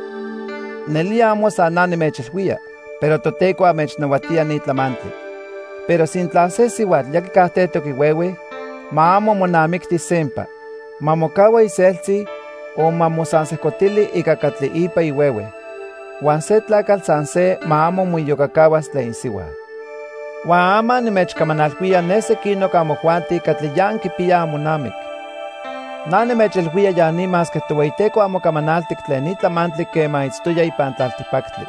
Nelia amo sana nimechilhuia, pero Toteko amechnauatia ni tlamantli. Pero sintla se siuatl ya kikahtetok iueue, ma amo monamicti sempa, ma mokaua iseltzi, o ma mosansehkotili ika katli ipa iueue. Huan se tlakatl san se ma amo moiyokakauas tlen isiua. Huan ama nimechkamanalhuia ne sekinok amojuanti katli ya ankipia amonamic. Na nimechilhuia ya ni mas que Tohueyiteco amo kamanaltik tlen ni tlamantli kema itztoya ipan tlaltipaktli.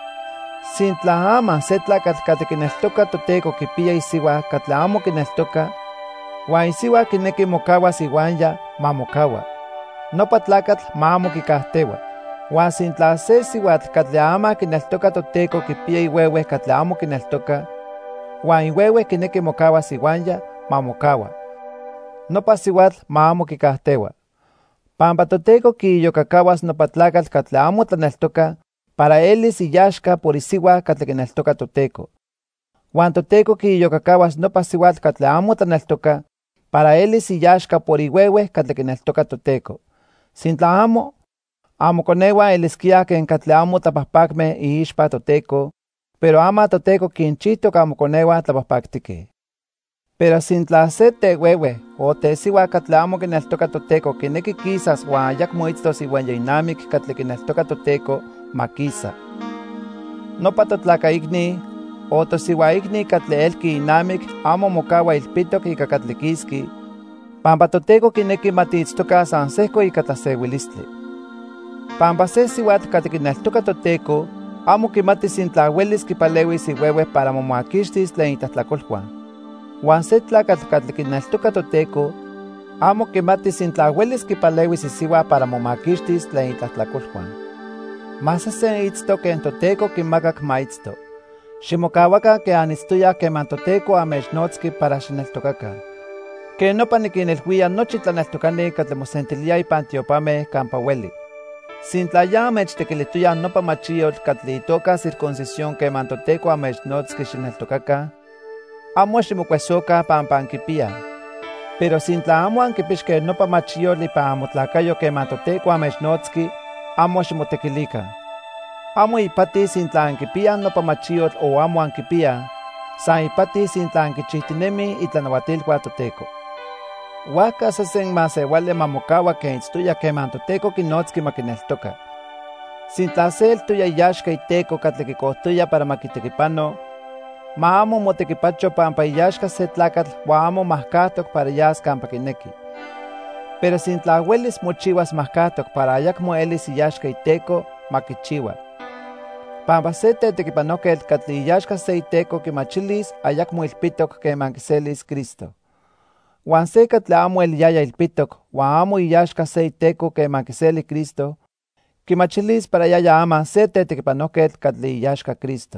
Sintla ama se tlakatl katli kineltoka Toteko kipia isiua katli amo kineltoka, huan isiua kineki mokawas iuanya, ma mokaua. Nopa tlakatl ma amo kikahteua. Huan sintla se siuatl katli ama kineltoka Toteko kipia iueue katli amo kineltoka, huan iueue kineki mokawas iuanya, ma mokaua. Nopa siuatl ma amo kikahteua. Pampa Toteko kiiyokakawas nopa tlakatl katli amo tlaneltoka, para elis iyaxka por isiua katli kineltoka Toteko. Huan Toteko kiiyokakawas nopa siuatl katli amo tlaneltoka, para elis iyaxka por iueue katli kineltoka Toteko. Sintla amo, amo koneua eliskia ken katli amo tlapahpakmeh iixpa Toteko, pero ama Toteko kinchihtok amo koneua tlapahpaktikeh. Pero sintla se teueue o tesiua katli amo kineltoka Toteko kineki kisas huan ayakmo itztos iuanya inamic katli kineltoka Toteko, makisa. Nopa totlakaikni o tosiuaikni katli elki inamic amo mokaua ilpitok ika katli kiski, pampa Toteko kineki matiitztoka san sehko ika tlasewilistli. Pampa se siuatl katli kineltoka Toteko amo kimati sintla uelis kipaleuis iueue para momakixtis tlen itlahtlakolhuan. Huan se tlakatl katli kineltoka Toteko amo kimati sintla uelis kipaleuis isiua para momakixtis tlen itlahtlakolhuan. Mas sesen itztok ken Toteko kimakak ma itzto. Ximokauaka ke anitztoya keman Toteko amechnotski para xineltokaka. Ken nopa nikinilhuia nochi tlaneltokani katli mosentilia ipan tiopameh kampa ueli. Sintla ya amechtekilituya nopa machiyotl katli itoka circuncisión keman Toteko amechnotski xineltokaka, amo ximokuesoka pampa ankipia. Pero sintla amo ankipixke nopa machiyotl ipan amotlakayo keman Toteko amechnotski, amo ximotekilika. Amo ipati sintla ankipia nopa machiyotl o amo ankipia, san ipati sintla ankichihtinemi itlanauatilhua Toteko. Huaca sesen masewali mamokaua ken itztoya keman Toteko kinotski makineltoka. Sintla se eltoya iyaxka iteko katli kikohtoya para makitekipano, ma amo motekipacho pampa iyaxka se tlakatl huan amo mahkahtok para yas kampa kineki. Pero sintla uelis mochiwas mahkahtok para ayakmo elis iyaxka iteko, makichiua. Pampa se tetekipanoketl katli iyaxka se iteko kimachilis ayakmo ilpitok keman kiselis Cristo. Huan se katli amo eliyaya ilpitok huan amo iyaxka se iteko keman kiseli Cristo, kimachilis para yaya ama se tetekipanoketl katli iyaxka Cristo.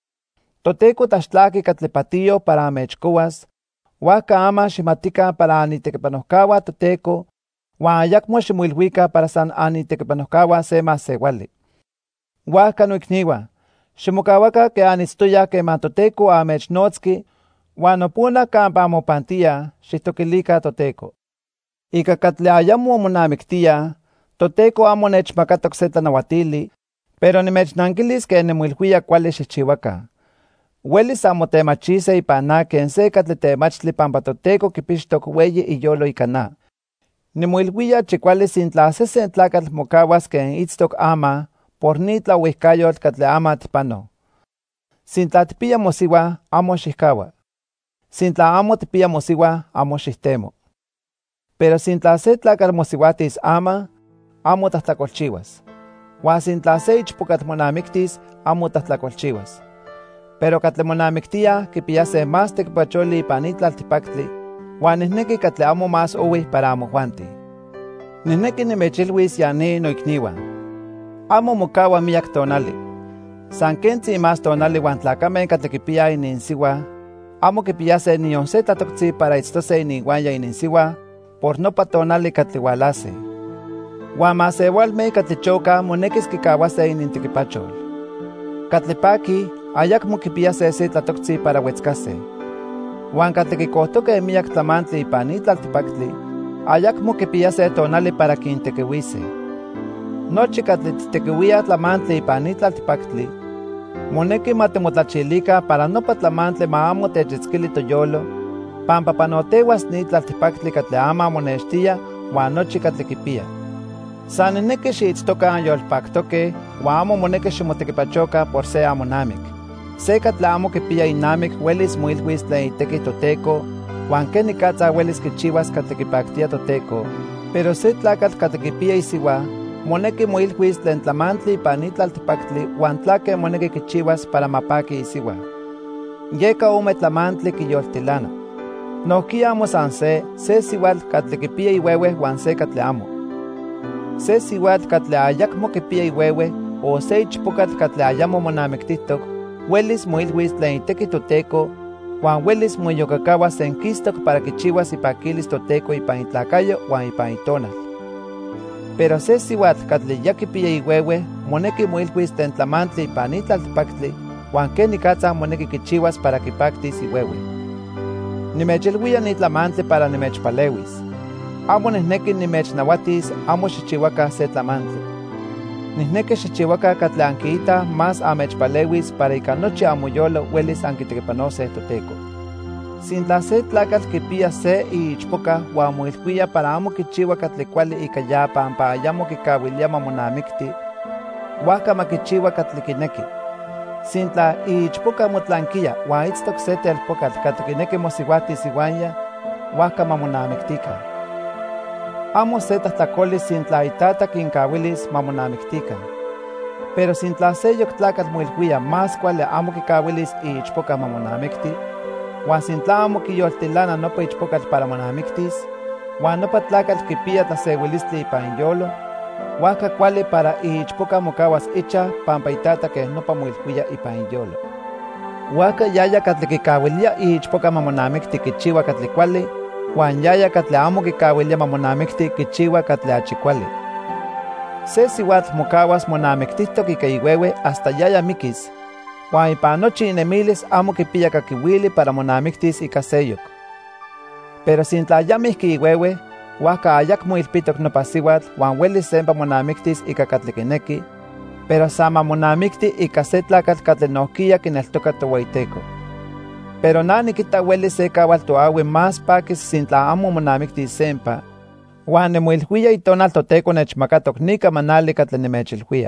Toteko tlaxtlaki katli patiyo para amechkowas, huaca ama ximatika para anitekipanohkaua Toteko, huan ayakmo ximoilhuika para san anitekipanohkaua se masewali. Huaca noikniua, Ximokawaka ke anitztoya keman Toteko amechnotski, uan opuna kampa amopantia, xihtokilika Toteko. Ika katli ayamo monamiktia, Toteko amo nechmakatok se tlanauatili, pero nimechnankilis ken nimoilhuia kuali xikchiwaka. Uelis amotemachise ipan na ken se katli temachtli pampa Toteko kipixtok weyi iyolo ika na. Nimoilhuia chikuali sintla sesen tlakatl mokawas ken itztok ama por ni tlauihkayotl katli ama tipano. Sintla tipia mosiwa, amo xihkawa. Sintla amo tipia mosiwa, amo xihtemo. Pero sintla se tlakatl mosiwatis ama, amo tahtlakolchiwas. Huan sintla se ichpokatl monamiktis, amo tahtlakolchiwas. Pero katli monamiktia kipia se más tekpacholi ipan itlaltipaktli, huan nihneki katli amo más owih para amojuanti. Nihneki nimechilhuis yani noikniwan. Amo mokawa miak tonali. San kentzi más tonali huan tlakameh katli kipia ininsiwa, amo kipia se nion se tlatokzi para itztose ininwanya ininsiwa, por nopa tonali katli walase. Huan masewalmeh katli choka monekis kikawase inintekipachol. Katli paki, ayakmo kipia se se tlatokzi para wetzkase. Huan katli kikohtokeh miak tlamantli ipan itlaltipaktli, ayakmo kipia se tonali para kintekiuise. Nochi katli titekiuia tlamantli ipan itlaltipaktli, moneki matimotlachilika para nopa tlamantli ma amo techitzkili toyolo, pampa panotewas ni tlaltipaktli katli ama monextia huan nochi katli kipia. San nihneki xiitztoka yolpaktoke huan amo moneki ximotekipachoka por se amonamik. Se katli amo kipia inamik welis moilhuis tlen iteki Toteko huan kenikatza welis kichiwas katli kipaktia Toteko, pero se tlakatl katli kipia isiwa, moneki moilhuis tlen tlamantli ipan itlaltipaktli huan tlake moneki kichiwas para mapaki isiwa. Yeka ome tlamantli kiyoltilana. Nohkia amo san se, se siwatl katli kipia iwewe huan se katli amo. Se siwatl katli ayakmo kipia iwewe o se ichpokatl katli ayamo monamiktitok, welis moilhuis tlen iteki Toteko huan welis moiyokakawas senkistok para kichiwas ipakilis Toteko ipan itlakayo huan ipan itonal. Pero se siwatl katli ya kipia iwewe, moneki moilhuis tlen tlamantli ipan itlaltipaktli huan kenikatza moneki kichiwas para kipaktis iwewe. Nimechilhuia ni tlamantli para nimechpalewis. Amo nihneki nimechnawatis amo xichiwaka se tlamantli. Nihneki xichiwaka katli ankiita más amechpalewis para ika nochi amoyolo welis ankitekipanose Toteko. Sintla se tlakatl kipia se iichpoka huan moilhuia para amo kichiwa katli kuali ika ya pampa ayamo kikawilia mamonamikti, huajka makichiwa katli kineki. Sintla iichpoka motlankia huan itztok se telpokatl katli kineki mosiwatis iwanya, huajka mamonamiktika. Amo se tlahtlakoli sintla itata kinkawilis mamonamiktika. Pero sintla se yoktlakatl moilhuia más kuali amo kikawilis iichpoka mamonamikti, huan sintla amo kiyoltilana nopa ichpokatl para monamiktis, huan nopa tlakatl kipia tlasewilistli ipan iyolo, huajka kuali para iichpoka mokawas icha pampa itata keh nopa moilhuia ipan iyolo. Huajka yaya katli kikawilia iichpoka mamonamikti kichiwa katli kuali, huan yaya katli amo kikawilia mamonamikti kichiwa katli achi kuali. Se siwatl mokawas monamiktitok ika iwewe hasta yaya mikis, huan ipan nochi inemilis amo kipia kakiwili para monamiktis ika seyok. Pero sintla yamihki iwewe, huajka ayakmo ilpitok nopa siwatl huan welis sempa monamiktis ika katli kineki, pero sama monamikti ika se tlakatl katli nohkia kineltoka Tohueyiteco. Pero na nikita welis se kawal toawi más pakis sintla amo monamiktis sempa, huan nimoilhuia itonal Toteko nechmakatok ni kamanali katli nimechilhuia.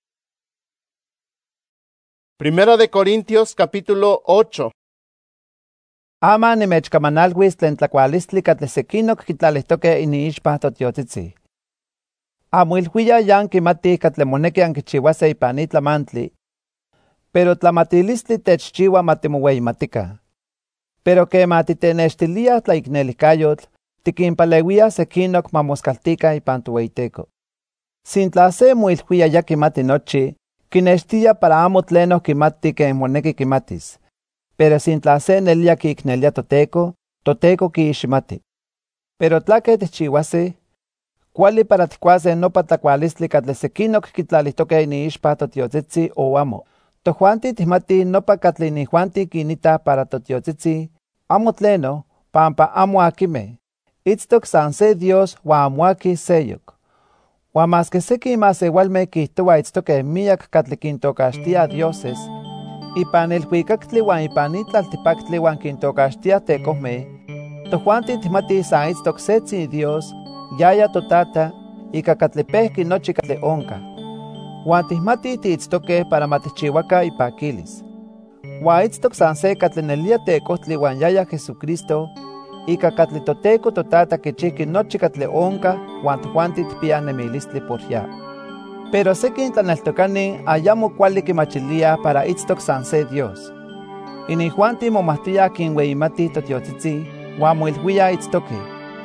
Primera de Corintios capítulo ocho. Ama nimechkamanalhuis tlen tlakualistli katli sekinok kitlalihtoke iniixpa totiotzitzi. Amoilhuia yan kimatih katli moneki ankichiwase ipan itlamantli, pero tlamatilistli techchiwa matimoweimatika. Pero kema titenextilia tlaiknelikayotl, tikinpalewia sekinok mamoskaltika ipan Tohueyiteco. Sintla se moilhuia ya kimati nochi, kinextia para amo tleno kimati ken moneki kimatis. Pero sintla se nelia kiiknelia Toteko, Toteko kiiximati. Pero tlake techchiwase, kuali para tikuase nopa tlakualistli katli sekinok kitlalihtoke iniixpa totiotzitzi o amo. Tojuanti tihmati nopa katli nijuanti kinita para totiotzitzi, amo tleno, pampa amo akime. Itztok san se Dios wa amo aki seyok. Wa mas que seki masewalme kihtowa itztoke miyak katli kintokaxtia dioses, ipan ilhuikaktli wan ipan itlaltipaktli wan kintokaxtia tekohme, tojuanti tihmati san itztok setzi Dios, yaya totata, ika katlipehki nochi katli onka. Wan tihmati tiitztoke para matihchiwaka ipakilis. Wan itztok san se katli nelia tekohtli wan yaya Jesucristo, ika katli toteko totata kichihki nochi katli onka wan tojuanti tipia nemilistli por ya. Pero sekin tlaneltokani ayamo kuali kimachilia para itztok san se Dios. Inijuanti momahtia kinweimati totiotzitzi, wan moilhuia itztoke.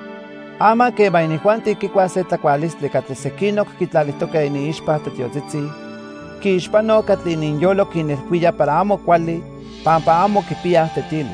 Ama keba inijuanti kikua se tlakualistli katli sekinok kitlalihtoke iniixpa totiotzitzi, kiixpano katli ininyolo kinilhuia para amo kuali, pampa amo kipia tetili.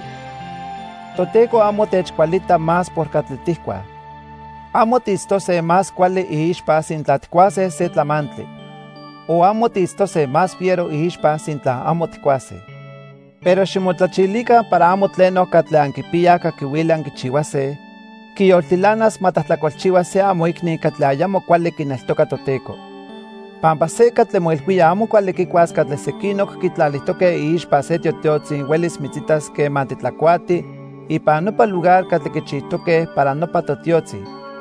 Toteko amo techkualita más por katli tihkua. Amo tiistose más kuali iixpa sintla tikuase se tlamantli, o amo tiistose más fiero iixpa sintla amo tikuase. Pero ximotlachilika para amo tleno katli ankipia kakiuili ankichiwase, kiyoltilanas matahtlakolchiwas se amo ikni katli ayamo kuali kineltoka toteko. Pampa se katli moilhuia amo kuali kikuas katli sekinok kitlalihtoke iixpa se tiotiotsin welis mitzitas ke mantitlakuati ipan nopa lugar katli kichihtoke para nopa totiotzi.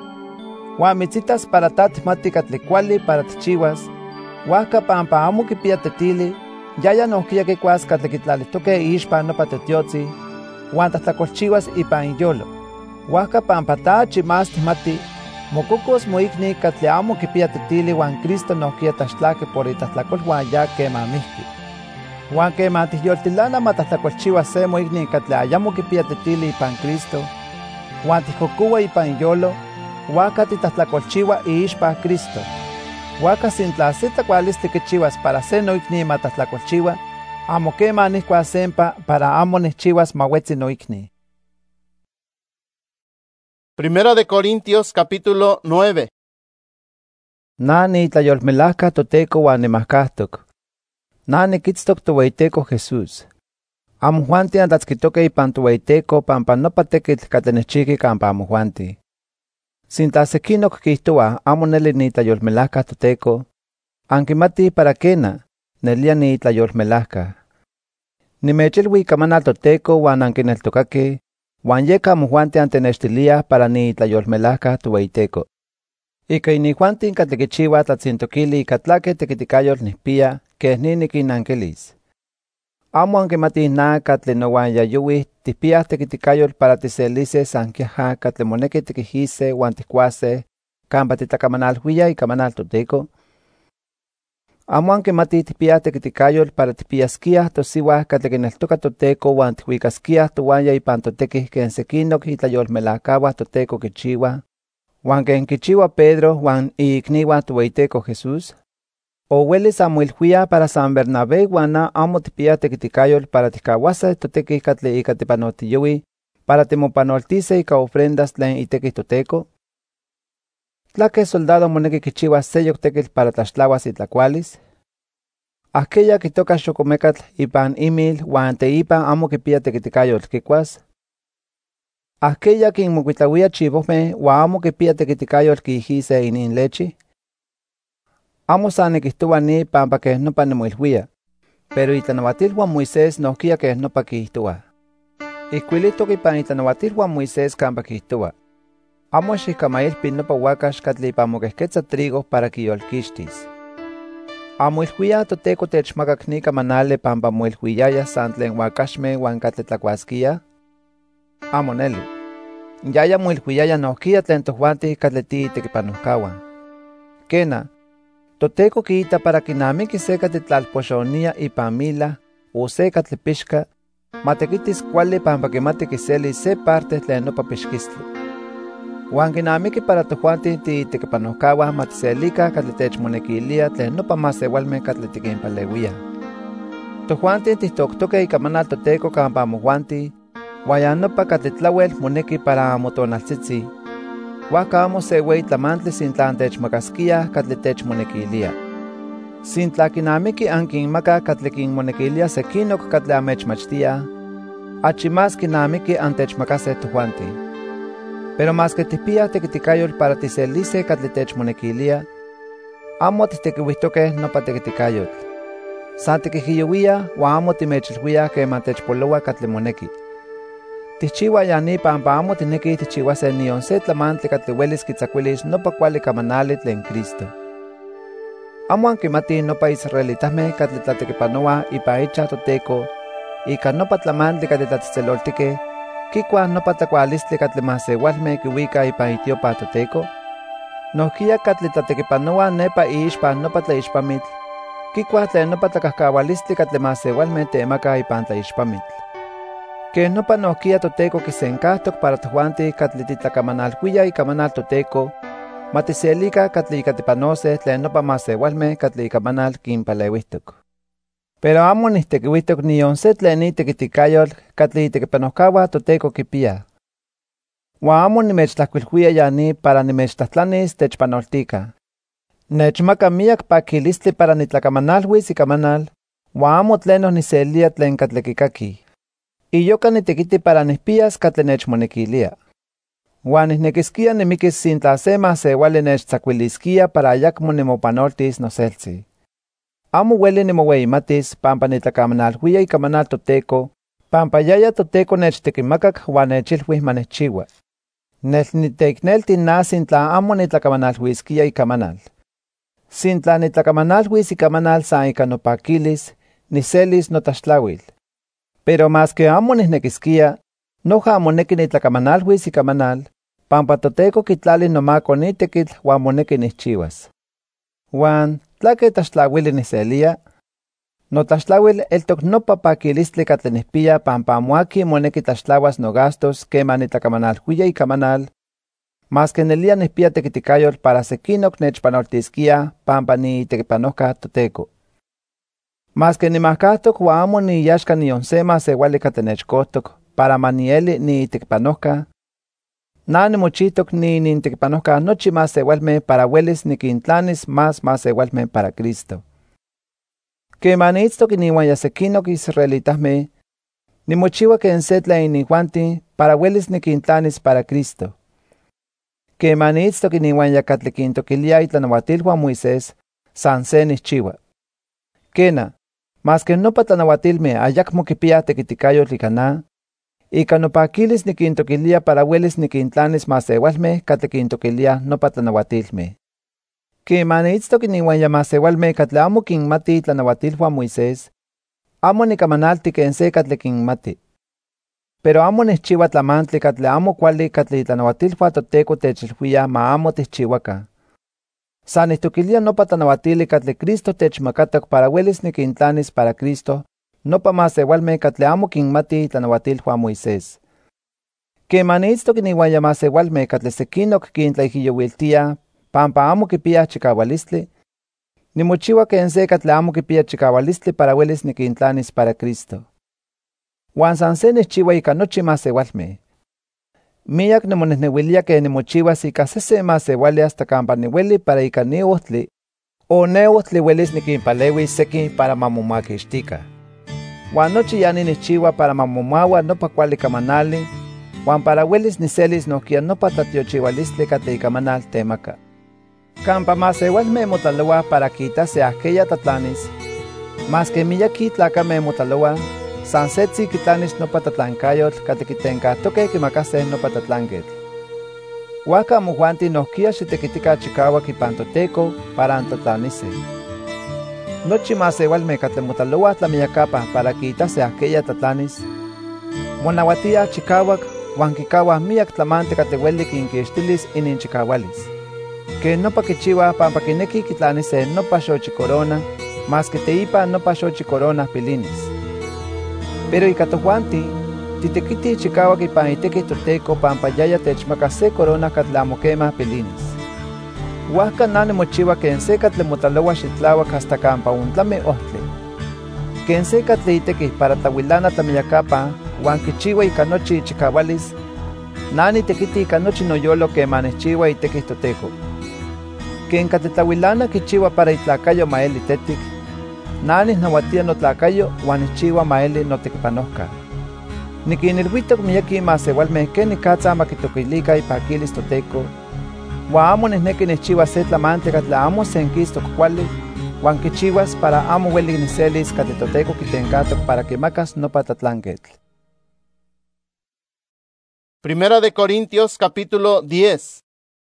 Wan mitzitas para ta tihmati katli kuali para tichiwas, huajka pampa amo kipia tetili, yaya nohkia kikuas katli kitlalihtoke iixpa nopa totiotzi, wan tahtlakolchiwas ipan iyolo. Huajka pampa ta achi más tihmati, mokokos moikni katli amo kipia tetili wan Cristo nohkia taxtlaki por itlahtlakolhuan ya kemamihki. Wan kema tihyoltilana matahtlakolchiwas se moikni katli ayamo kipia tetili ipan Cristo, wan tihkokowa ipan iyolo, huajka titahtlakolchiwa iixpa Cristo. Huajka sintla se tlakualistli kichiwas para se noikni matahtlakolchiwa, amo kema nihkuas sempa para amo nihchiwas mawetzi noikni. Primera de Corintios capítulo nueve. Na nitlayolmelahka toteko wan nimahkahtok. Na nikitztok toweiteko Jesús. Amo juanti antlatzkitoke ipan toweiteko pampa nopa tekitl katli nihchiki kampa amo juanti. Sintla sekinok kihtowa amo neli nitlayolmelahka toteko, ankimati para kena, nelia nitlayolmelahka. Nimechilwi ikamanal toteko wan ankineltokake, wan yeka amo juanti antenextilia para nitlayolmelahka toweiteko. Ika inijuanti katli kichiwa tlatzintokili ika tlake tekitikayol nihpia, keh ni nikinnankilis. Amo ankimati na katli nowan yayuwi tihpia tekitikayol para tiselise san kiaja katli moneki tikihise wan tikuase kampa titlakamanalhuia ikamanal toteko. Amo ankimati tihpia tekitikayol para tipiaskiah tosiwa katli kineltoka toteko wan tihuikaskiah towanya ipan totekih ken sekinok itlayolmelahkawah toteko kichiwa, wan ken kichiwa Pedro wan iikniwa toweiteko Jesús. O welis amoilhuia para San Bernabé wan na amo tipia tekitikayol para tikawase totekih katli ika tipanotiyowi para timopanoltise ika ofrendas tlen itekih toteko. Tlake soldado moneki kichiwas seyok tekitl para tlaxtlawas itlakualis. Ahkeya kitoka xokomekatl ipan imil wan teipan amo kipia tekitikayol kikuas. Ahkeya kinmokuitlawia chivohme wan amo kipia tekitikayol kiihise inin lechi. Amo san nikihtowa ni pampa keh nopa nimoilhuia, pero itlanahuatilhuan Moisés nohkia keh nopa kihtowa. Ihkuilitok ipan itlanahuatilhuan Moisés kampa kihtowa: amo xihkamailpi nopa uakax katli ipan mokehketza trigo para kiyolkixtis. Amo ilhuia toteko techmakak ni kamanali pampa moilhuiyaya san tlen uakaxmeh wan katli tlakuaskia? Amo neli. Yaya moilhuiyaya nohkia tlen tojuanti katli tiitekipanojkawan. Kena, toteko kiita para kinamiki se katli tlalpoxonia ipan mila o se katli pixka, matekitis kuali pampa kimati kiseli se parte tlen nopa pixkistli. Wan kinamiki para tojuanti tiitekipanojkawah matiselika katli techmonekilia tlen nopa masewalmeh katli tikinpaleuia. Tojuanti tihtoktoke ikamanal toteko kampa amojuanti, wayan nopa katli tlawel moneki para amotonaltzitzi, huajka amo se wei tlamantli sintla techmakaskiah katli techmonekilia. Sintla kinamiki ankinmaka katli kinmonekilia sekinok katli amechmachtia, achi más kinamiki antechmakase tojuanti. Pero más que tipia tequiticayol para tiselise katli techmonekilia, amo titequihuihtoque nopa tequiticayol. San tiquihiyowia wa amo timechilhuia quema techpoloa katli moneki. Tichiwa yani pampa amo tineki tichiwase nion se tlamantli katli uelis kitzacuilis nopa kuali kamanali tlen Cristo. Amo ankimati nopa israelitahme katli tlatequipanoa ipa icha toteco, ika nopa tlamantli katli tlatzitzeloltique, kikua nopa tlakualistli katli masewalme kiwika ipa itiopa toteco, nohkia katli tlatequipanoa nepa iixpa nopa tlaixpamitl, kikua tlen nopa tlakahkawalistli katli masewalme teemaka ipan tlaixpamitl. Que nopa nohkia toteco kisenkahtok para tojuanti katli titlakamanalhuia ikamanal toteco, matiselica katli ikatipanose tlen nopa masewalme katli ikamanal kinpaleuihtok. Pero amo nitequiuihtok nion se tlen itequiticayol katli itequipanohkaua toteco kipia. Wa amo nimechtlahcuilhuia yani para nimechtlahtlanis techpanoltika. Nechmaka miak pakilistli para nitlakamanalhuis ikamanal, wa amo tlenos niselia tlen katli kikaki. Iyoka nitequiti para nihpias katli nechmonekilia. Wan nihnekiskia nimikis sintla se masewali nechtzacuiliskia para ayakmo nimopanoltis noseltzi. Amo ueli nimoweimatis pampa nitlakamanalhuia ikamanal toteco, pampa yaya toteco nechtequimakak wan nechilhuih manechchiua. Nel niteiknelti na sintla amo nitlakamanalhuiskia ikamanal. Sintla nitlakamanalhuis ikamanal san ika nopakilis, niselis notaxtlawil. Pero más que amo nihnekiskia, noja moneki nitlakamanalhuis ikamanal, pampa toteco kitlali nomako nitekitl wan moneki nihchiuas. Wan tlake taxtlawili niselia, notlaxtlawil eltok nopa pakilistli katli nihpia pampa amuaki moneki tlaxtlawas nogastos kema nitlakamanalhuia ikamanal, más que nelia nihpia tequiticayol para sekinok nechpanoltiskia pampa niitequipanohka toteco. Más que nimahkahtok wa amo niyaxka nion se masewali katli nechkohtok para manieli niitequipanohka, na nimochihtok ni nintequipanohka nochi masewalme para uelis nikintlanis más masewalme para Cristo. Quema niitztok iniuan yasekinok israelitahme, nimochiua ken se tlen inihuanti para uelis nikintlanis para Cristo. Quema niitztok iniuan yakatli kintoquilia itlanauatilhuan Moisés, san se nihchiua. Kena, más que nopa tlanauatilme ayakmo kipia tequiticayol ika na, ika nopakilis nikintoquilia para uelis nikintlanis masewalme katli kintoquilia nopa tlanauatilme. Quema niitztok iniuan ya masewalme katli amo kinmati tlanauatilhuan Moisés, amo nikamanalti ken se katli kinmati. Pero amo nihchiua tlamantli katli amo kuali katli tlanauatilhuan toteco techilhuia ma amo tihchiuaka. San nihtoquilia nopa tlanauatili katli Cristo techmakatok para uelis nikintlanis para Cristo, nopa masewalme katli amo kinmati tlanauatilhuan Moisés. Quema niitztok iniuan ya masewalme katli sekinok kintlaihiyowiltia pampa amo kipia chikawalistli, nimochiua ken se katli amo kipia chikawalistli para uelis nikintlanis para Cristo. Wan san se nihchiua ika nochi masewalme. Miak nimonehnewilia ken nimochiuas ika sese masewali hasta kampa niueli para ika ni ohtli, o ne ohtli uelis nikinpalewis seki para mamomakixtika. Wan nochi yani nihchiua para mamomaua nopa kuali kamanali, wan para uelis niselis nohkia nopa tlatiochiualistli katli ikamanal temaka. Kampa masewalme motlaloa para kitase ahkeya tatlanis, mas que miyaki tlakame motlaloa, san setzi kitlanis nopa tatlankayotl katli kitenkahtoke kimakase nopa tatlanketl. Huaka amojuanti nohkia xitequitica chikauak ipan toteco para antotlanise. Nochi masewalme katli motlaloa tlamiyakapa para kitase ahkeya tatlanis, monauatia chikauak wan kikaua miak tlamante katli ueli kinkixtilis ininchikawalis. Que nopa kichiua pampa kineki kitlanise nopa xochicorona, mas que teipa nopa xochicorona pilinis. Pero ika tojuanti, titequiti chikauak ipan iteki toteco pampa yaya techmaka se corona katli amo kema pilinis. Huajka na nimochiua ken se katli motlaloa xitlauak hasta kampa untlami ohtli. Ken se katli iteki para tawilana tlamiyakapa wan kichiua ika nochi chikawalis, na nitequiti ika nochi noyolo kema nihchiua iteki toteco. Ken katetlawilana kichiwa para itlacayo maeli tetic, nanis nahuatia notlacayo uan nichiwa maeli notekipanojka. Nikinilhuitok miyeki masewalmeh ken nikatza makitokilika ipakilis Toteco, uan amo nihneki nichiwas se tlamantli katli amo senkistok kuali, uan kichiwas para amo ueli niselis katli Toteco kitenkatok para kimakas nopa tlatlanketl. Primera de Corintios capítulo diez.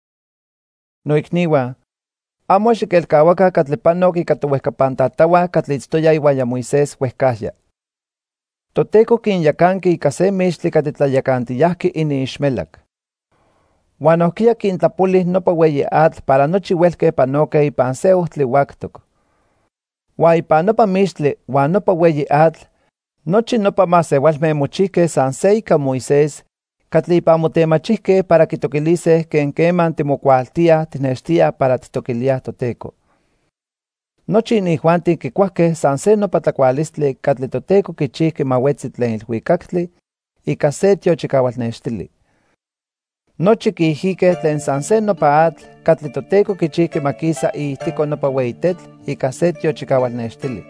Noikniwa, amo xikelkawaka katli panok ika towehkapantatawah katli itztoya iuaya Moisés uehkahya. Toteco kinyakanki ika se mixtli katli tlayakantiyahki iniixmelak. Uan ohkia kintlapolih nopa ueyi atl para nochi uelkeh panokeh ipan se ohtli uaktok. Uan ipan nopa mixtli uan nopa ueyi atl, nochi nopa masewalmeh mochihkeh san se ika Moisés, katli ipan motemachihkeh para kitokiliseh ken keman timokualtiah tinextiah para titokiliah Toteco. Nochi inijuantin kikuahkeh san se nopa tlakualistli katli Toteco kichihki ma uetzi tlen ilhuikaktli ika se tiochikaualnextili. Nochi kiihikeh tlen san se nopa atl katli Toteco kichihki makisa iijtiko nopa ueyi tetl ika se tiochikaualnextili.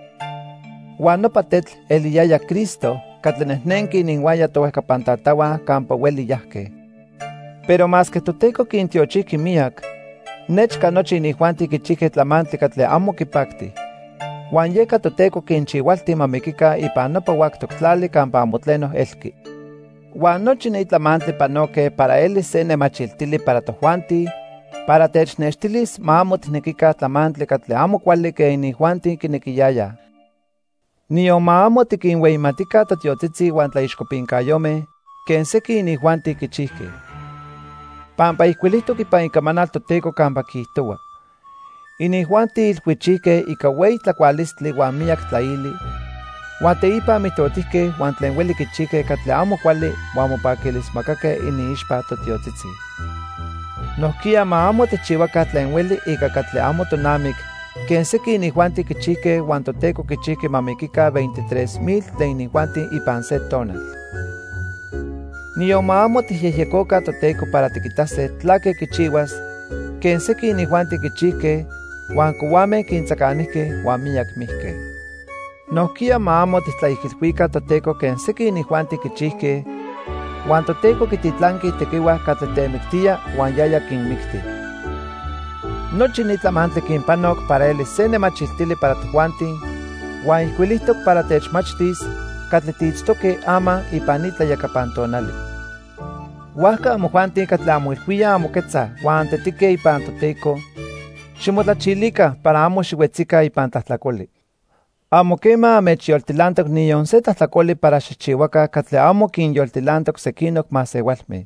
Uan nopa tetl eliyaya Cristo katli nehnenki ininwaya towehkapantatawah kampa ueli yahkeh. Pero maske Toteco kintiochihki miak, nechka nochi inijuanti kichihkeh tlamantli katli amo kipakti. Uan yeka Toteco kinchiualti mamikika ipan nopa uaktok tlali kampa amo tleno elki. Uan nochi ni tlamantli panokeh para elis se nemachiltili para tojuanti, para technextilis ma amo tinekika tlamantli katli amo kuali ke inijuanti kinekiyayah. Nion ma amo tikinweimatika totiotzitzi uan tlaixkopinkayomeh, ken seki inijuanti kichihkeh. Pampa ihkuilihtok ipan ikamanal Toteco kampa kijtoua: inijuanti ilhuichihkeh ika ueyi tlakualistli uan miak tlaili, uan teipa mitotihkeh uan tlen ueli kichihkeh katli amo kuali uan mopakilismakakeh iniixpa totiotzitzi. Nohkia ma amo tichiwakah tlen ueli ika katli amo tonamik, ken seki inijuanti kichihkeh uan Toteco kichihki mamikika veintitrés mil tlen inijuanti ipan se tonal. Nion ma amo tihyehyekoka Toteco para tikitase tlake kichiwas, ken seki inijuanti kichihkeh uan kouameh kintzakanihkeh uan miak mihkeh. Nohkia ma amo titlaijilhuika Toteco ken seki inijuanti kichihkeh, uan Toteco kititlanki tekiuah katli temiktia uan yaya kinmikti. Nochi ni tlamantli kinpanok para elis se nemachiltili para tojuantin, uan ihkuilihtok para techmachtis katli tiitztokeh ama ipan ni tlayakapantonali. Huajka amojuantin katli amo ilhuiyah amoketzah uan tetikeh ipan Toteco, ximotlachilika para amo xiuetzika ipan tlahtlakoli. Amo kema amechyoltilantok nion se tlahtlakoli para xikchiuaka katli amo kinyoltilantok sekinok masewalmeh.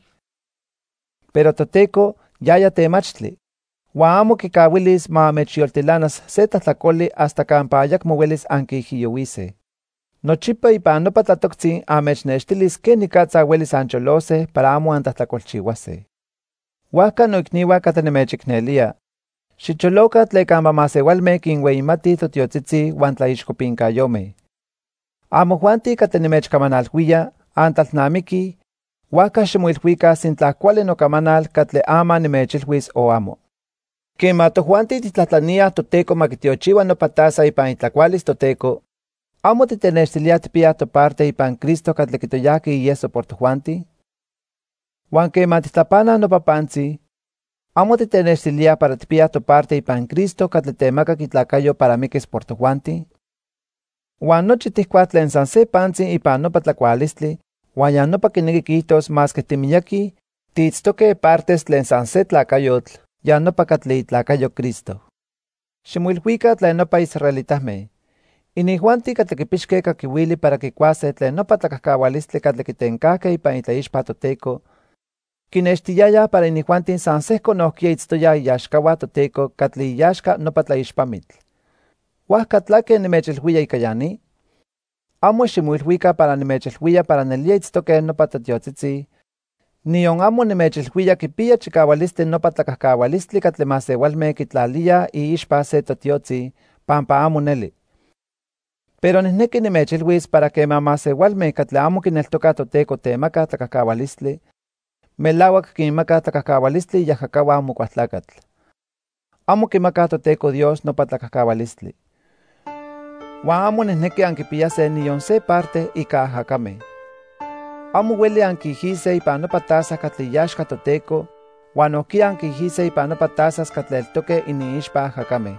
Pero Toteco yaya temachtli, uan amo kikawilis ma amechyoltilanas se tlahtlakoli hasta kampa ayakmo uelis ankiijiyouiseh. Nochipa ipan nopa tlatoktzin amechnextilis ken nikatza uelis ancholoseh para amo antlahtlakolchiuaseh. Huajka noikniuah katli nimechiknelia, xicholoka tle kampa masewalmeh kinweimatih totiotzitzi uan tlaixkopinkayomeh. Amojuanti katli nimechkamanalhuia antlaltnamikih, huajka ximoilhuika sintla kuali nokamanal katli ama nimechilhuis o amo. Kema tojuanti titlatlaniah Toteco makitiochiua nopa taza ipan itlakualis Toteco, amo titenextiliah tipiah toparte ipan Cristo katli kitoyahki ieso por tojuanti? Uan kema titlapanah nopa pantzi, amo titenextiliah para tipiah toparte ipan Cristo katli temakak itlacayo para mikis por tojuanti? Uan nochi tihkuah tlen san se pantzi ipan nopa tlakualistli, uan ya nopa kineki kijtos maske timiyaki, tiitztokeh partes tlen san se tlacayotl, ya nopa katli itlacayo Cristo. Ximoilhuika tlen nopa israelitahmeh. Inijuanti katli kipixkeh kakiuili para kikuaseh tlen nopa tlakahkaualistli katli kitenkahkeh ipan itlaixpa Toteco, kinextiyayah para inijuanti san sehko nohkia itztoyah iyaxkauah Toteco katli iyaxka nopa tlaixpamitl. Huajka tlake nimechilhuia ika yani? Amo ximoilhuika para nimechilhuia para nelia itztokeh nopa totiotzitzi, nion amo nimechilhuia kipia chikaualistli nopa tlakahkaualistli katli masewalmeh kitlaliah iixpa se totiotzi, pampa amo neli. Pero nihneki nimechilhuis para kema masewalmeh katli amo kineltokah Toteco temaka tlakahkaualistli, melauak kinmaka tlakahkaualistli yahakauah mokuahtlakatl. amo kimaka Toteco Dios nopa tlakahkawalistli. Huan amo nehneki ankipiyase niyon se parte ika ajakame. Amo hueli ankihise ipan nopa taza katli yaxka Toteco, huan oki ankihise ipan nopa tazas katli eltoke iniixpa ajakame.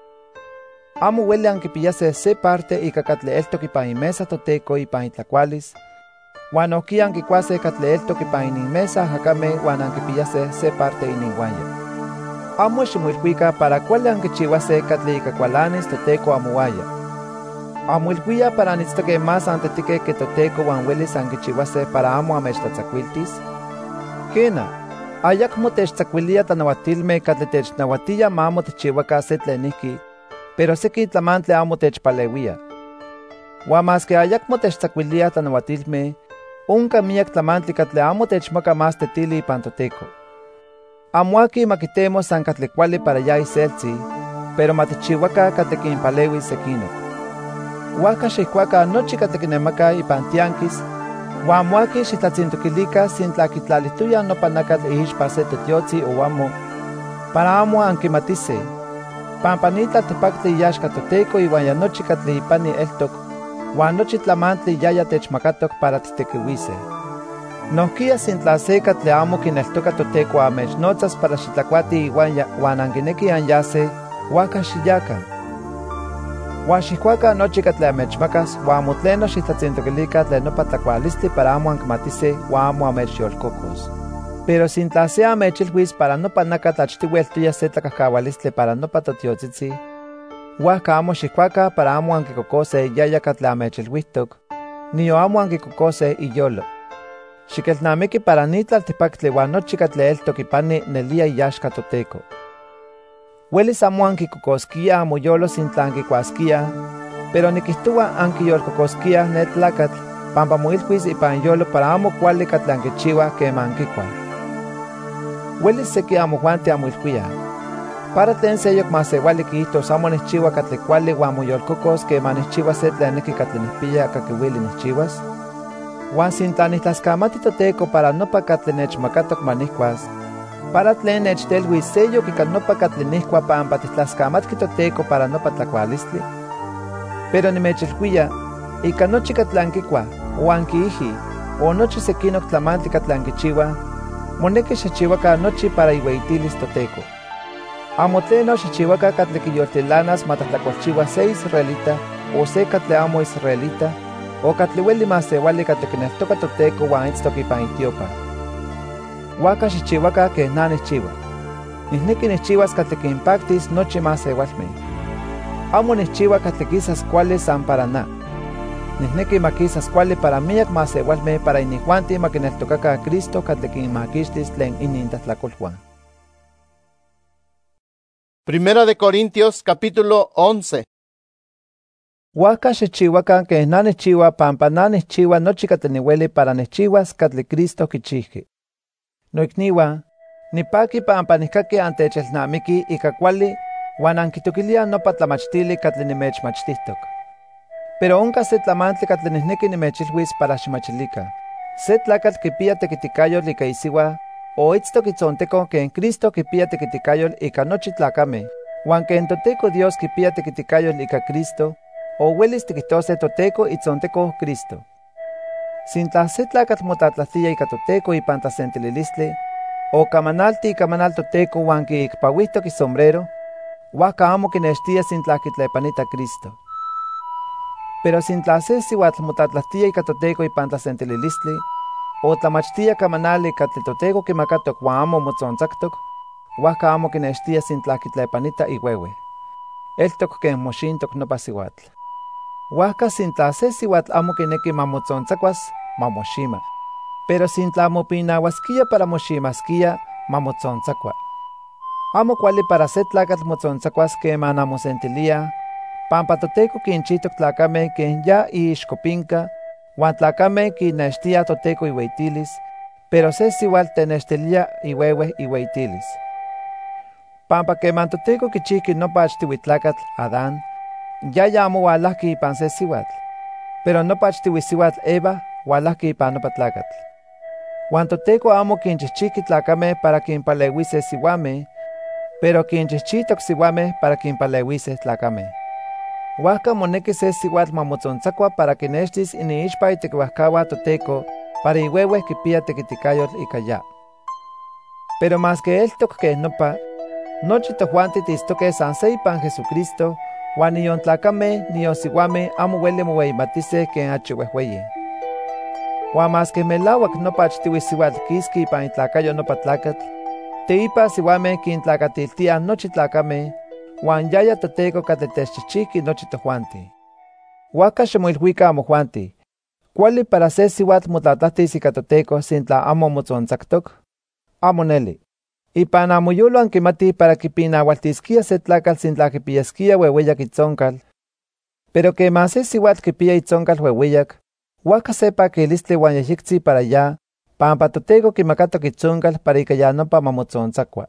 Amo hueli ankipiyase se parte ika katli eltok ipan imesa Toteco ipan itlakualis, huan oki ankikuase katli eltok ipan inimesa ajakame huan ankipiyase se parte ininhuaya. Amo ximoilhuika para kuali ankichiuase katli ika kualanis Toteco amohuaya. Amo ilhuia para anitztoke más antetike que Toteco huan huelis ankichiuase para amo amechtlatzakuiltis. Kena, ayakmo techtzakuilia tlanauatilme katli technauatiya ma amo techchiuaka se tlenihki, pero seki tlamantle amo techpaleuia. Huan mas que ayakmo techtzakuilia tlanauatilme, onka miak tlamantli katli amo techmaka más tetili ipan Toteco. Amo aki makitemo san katli kuali para ya iseltzi, pero matichiuaka katli kinpaleui sekinok. Huaka xihkuaka nochi katli kinemaka ipan tianquis, huan amo aki xitlatzintokilika sin tlakitlalihtuya nopa nakatl iixpa se tetiotzi o amo, para amo ankimatise. Pampa ni tlaltikpaktli iyaxka Toteco iwan ya nochi katli ipani eltok, huan nochi tlamantli yaya techmakatok para titekiuise. Nohkia sin tla se katli amo kineltoka Toteco amechnotzas para xitlakuati iwan huan ankineki anyase, huaka xiyakan. Huan xihkuaka nochi katli amechmakas, huan amo tleno xitlatzintokilika tlen nopa tlakualistli para amo ankimatise huan amo amechyolkokos. Pero sin tla se amechilhuis para nopa nakatl achtiueltuya se tlakahkawalistli para nopa totiotzitzi, huajka amo xihkuaka para amo ankikokose yaya katli amechilhuihtok, niyo amo ankikokose iyolo. Xikelnamiki para ni tlaltikpaktli huan nochi katli eltok ipani nelia iyaxka Toteco. Huelis amo ankikokoskia amoyolo sin tla ankikuaskia, pero nikihtowa ankiyolkokoskia ne tlakatl, pampa moilhuis ipan yolo para amo kuali katli ankichiua kema ankikua. Huelis seki amojuanti amoilhuia, para tlen seyok masewali kiihtos amo nihchiua katli kuali huan moyolkokos kema nihchiua se tleneki katli nihpiya kakiuili nihchiuas. Huan sin tla nitlaskamati Toteco para nopa katli nechmakatok manihkuas, para tlen nechtelhuis seyok ika nopa katli nihkua pampa titlaskamatki Toteco para nopa tlakualistli. Pero nimechilhuia, ika nochi katli ankikua, o ankiihi, o nochi sekinok tlamantli katli ankichiua, moneki xechiuaka nochi para iueitilis Toteco. Amo tleno xechiuaka katli kiyoltilanas matatlakualchiua se israelita o se katli amo israelita, o katli hueli masewali katli kineltoka Toteco huan itztok ipan Etiopa. Huaka xechiuaka keh na nihchiua. Nihneki nihchiuas katli kinpaktis nochi masewalmeh. Amo nihchiua katli kisas kuali san para na. Nihneki makisas kuali para miak masewalmeh para inihuanti makineltokaka Cristo katli kinmakixtis tlen inintlahtlakolhuan. Primera de Corintios capítulo once. Huajka xechiuakan keh na nihchiua pampa na nihchiua nochi katli nihueli para nihchiuas katli Cristo kichihki. Noikniuan, nipaki pampa nihkaki antechelnamiki ika kuali huan ankitokilia nopa tlamachtili katli nimechmachtihtok. Pero onka se tlamantli katli nihneki nimechilhuis para ximachilika. Se tlakatl kipia tekitikayol ika isiwa, o itztok itzonteko ken Cristo kipia tekitikayol ika nochi tlakame, huan ken Toteco Dios kipia tekitikayol ika Cristo, o huelis tikihtose Toteco itzonteko Cristo. Sin tla se tlakatl motatlahtía ika Toteco ipan tlasentililistli, o kamanalti ikamanal Toteco huan kiikpauihtok isombrero, huajka amo kinextia sin tla kitlepanita Cristo. Pero sin tla se siuatl motatlahtía ika Toteco ipan tlasentililistli, o tlamachtia kamanali katli Toteco kimakatok huan amo motzontzaktok, huajka amo kinextia sin tla kitlepanita ihuehue. Eltok ken moxintok nopa siuatl. Huajka sin tla se siuatl amo kineki mamotzontzakuas, mamoxima. Pero sin tla mopinauaskia para moximaskia, mamotzontzakuas. Amo kuali para se tlakatl motzontzakuas keman amosentilia, pampa Toteco kinchihtok tlakame ken ya iixkopinka, huan tlakame kinextia Toteco iueitilis, pero se siuatl tenextilia ihuehue iueitilis. Pampa keman Toteco kichihki nopa achtiui tlakatl, Adán, yaya amo hualahki ipan se siuatl, pero nopa achtiui siuatl Eva hualahki ipan nopa tlakatl. Huan Toteco amo kinchihchihki tlakame para kinpaleuise siuameh, pero quinchihchihtoc siuameh para quinpaleuiseh tlacameh. Huajca moneki se siuatl mamotzontzacua para quinextis iniixpa itequiuajcauan Toteco para iueueh quipia tequiticayotl ika ya. Pero mas que eltoc queh nopa, nochi tojuanti tiistoqueh san se ipan Jesucristo, huan nion tlacameh nion siuameh amo ueli moueyimatiseh ken achi uehueyi. Huan mas que melauac nopa achtiui siuatl quisqui ipan itlacayo nopa tlacatl, teipa siuameh quintlacatiltiah nochi tlacameh, huan yaya Toteco catli techchihchihqui nochi tojuanti. Huajca ximoilhuica amojuanti, cuali para se siuatl motlatlahtis ika Toteco sintla amo motzontzaktoc? Amo neli. Ipan amoyolo anquimatih para quipinaualtisquia se tlacatl sintla quipiyasquia ueueyac itzoncal, pero quema se siuatl quipia itzoncal ueueyac, huajca se paquilistli huan yejyectzi para ya, pampa Toteco quimacatoc itzoncal para ika ya nopa mamotzontzacua.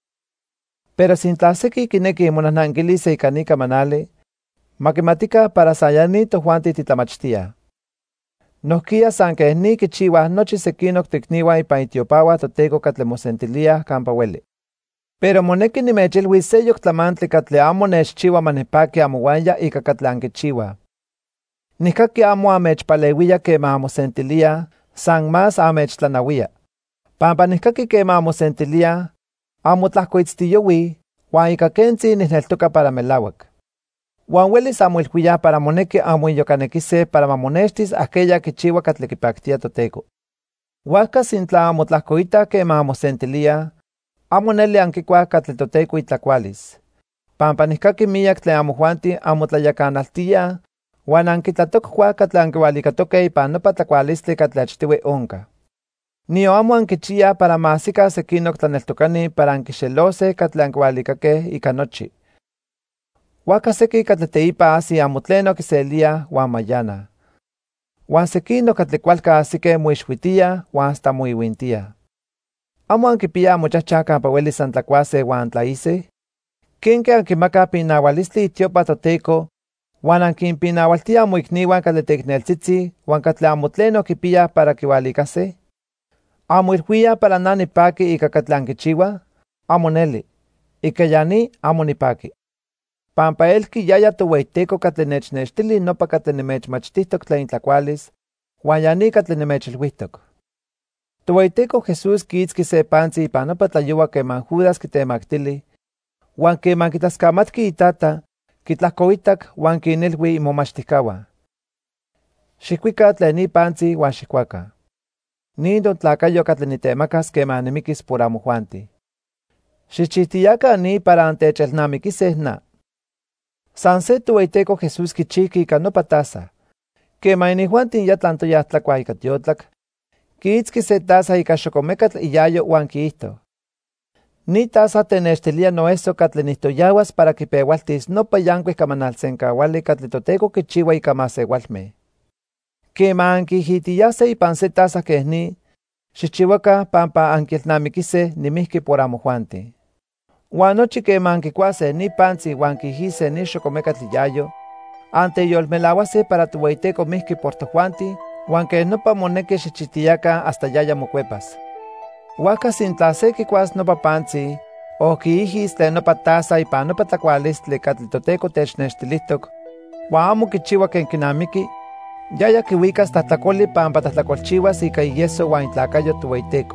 Pero sintla seki quinequi monahnanquiliseh ika ni camanali, maquimatica para san ya ni tojuanti titlamachtiah. Nohquia san queh ni quichiuah nochi sequinoc ticniuan ipan itiopauan Toteco catli mosentiliah campa ueli. Pero moneki nimechilhuis seyoc tlamantli catli amo nechchiua manipaqui amouaya ika catli anquichiuah. Nicaqui amo amechpaleuia quema amosentiliah, san más amechtlanahuia. Pampa nicaqui quema amosentiliah, amo tlahcoitztiyouih, huan ika quentzi nihneltoca para melauac. Huan uelis amoilhuiah para moneki amoinyocanequiseh para mamonextis aquella quichiua catli quipactia Toteco. Huajca sintla amo tlahcoitah quema amosentiliah, amo neli anquicuah catli Toteco itlacualis. Pampa nicaqui miyac tlen amojuanti amo tlayacanaltiah, huan anquitlatocuah catli anquiualicatoqueh ipan nopa tlacualistli catli achtiui onca. Nio amo anquichiah para mahsicah sequinoc tlaneltocani para anquixeloseh catli anquiualicaqueh ika nochi. Huajca seki catli teipa asi amo tleno quiseliah huan mayana. Huan sequinoc catli cualca asiqueh moixuitiah huan hasta moiuintiah. Amo anquipiah mochahchah campa uelis antlacuaseh huan tlaiseh? ¿Quenque anquimacah pinaualistli itiopa Toteco, huan anquinpinaualtiah moicniuan catli teicneltzitzi huan catli amo tleno quipiah para quiualicaseh? Amo ilhuiah para na nipaqui ika catli anquichiuah? Amo neli. Ika ya ni amo nipaqui. Pampa elqui yaya toueiteco catli nechnextili nopa catli nimechmachtihtoc tlen tlacualis, huan ya ni catli nimechilhuihtoc. Toueiteco Jesús quiitzqui se pantzi ipan nopa tlayoua queman Judas quitemactili, huan queman quitlascamatqui itata, quitlahcoitac huan quinilhui imomachtihcauan: xihcuica tlen ni pantzi huan xihcuaca. Nin totlacayo catli nitemacas queman nimiquis por amojuanti. Xihchihtiyaca ni para antechelnamiquiseh na. San se toueiteco Jesús quichihqui ika nopa taza. Queman inijuantin ya tlantoyah tlacuah ika tiotlak, quiitzqui se taza ika xocomecatl iyayo huan quiihto: ni taza tenextilia noeso catli nihtoyauas para quipeualtis nopa yancuic camanalsencauali catli Toteco quichiua ika maseualmeh. Queman anquihitiyaseh ipan se taza queh ni, xihchiuaca pampa anquielnamiquiseh nimihqui por amojuanti. Huan nochi queman anquicuaseh ni pantzi huan quihiseh ni xocomecatl iyayo, anteyolmelauaseh para toueiteco mihqui por tojuanti, huan queh nopa moneki xihchihtiyaca hasta yaya mocuepas. Huajca sintla se quicuas nopa pantzi, o quiihis tlen nopa taza ipan nopa tlacualistli catli Toteco technextilihtoc, huan amo quichiua ken quinamiqui, yaya quiuicas tlahtlacoli pampa tlahtlacolchiuas ika iyeso huan itlacayo toueiteco.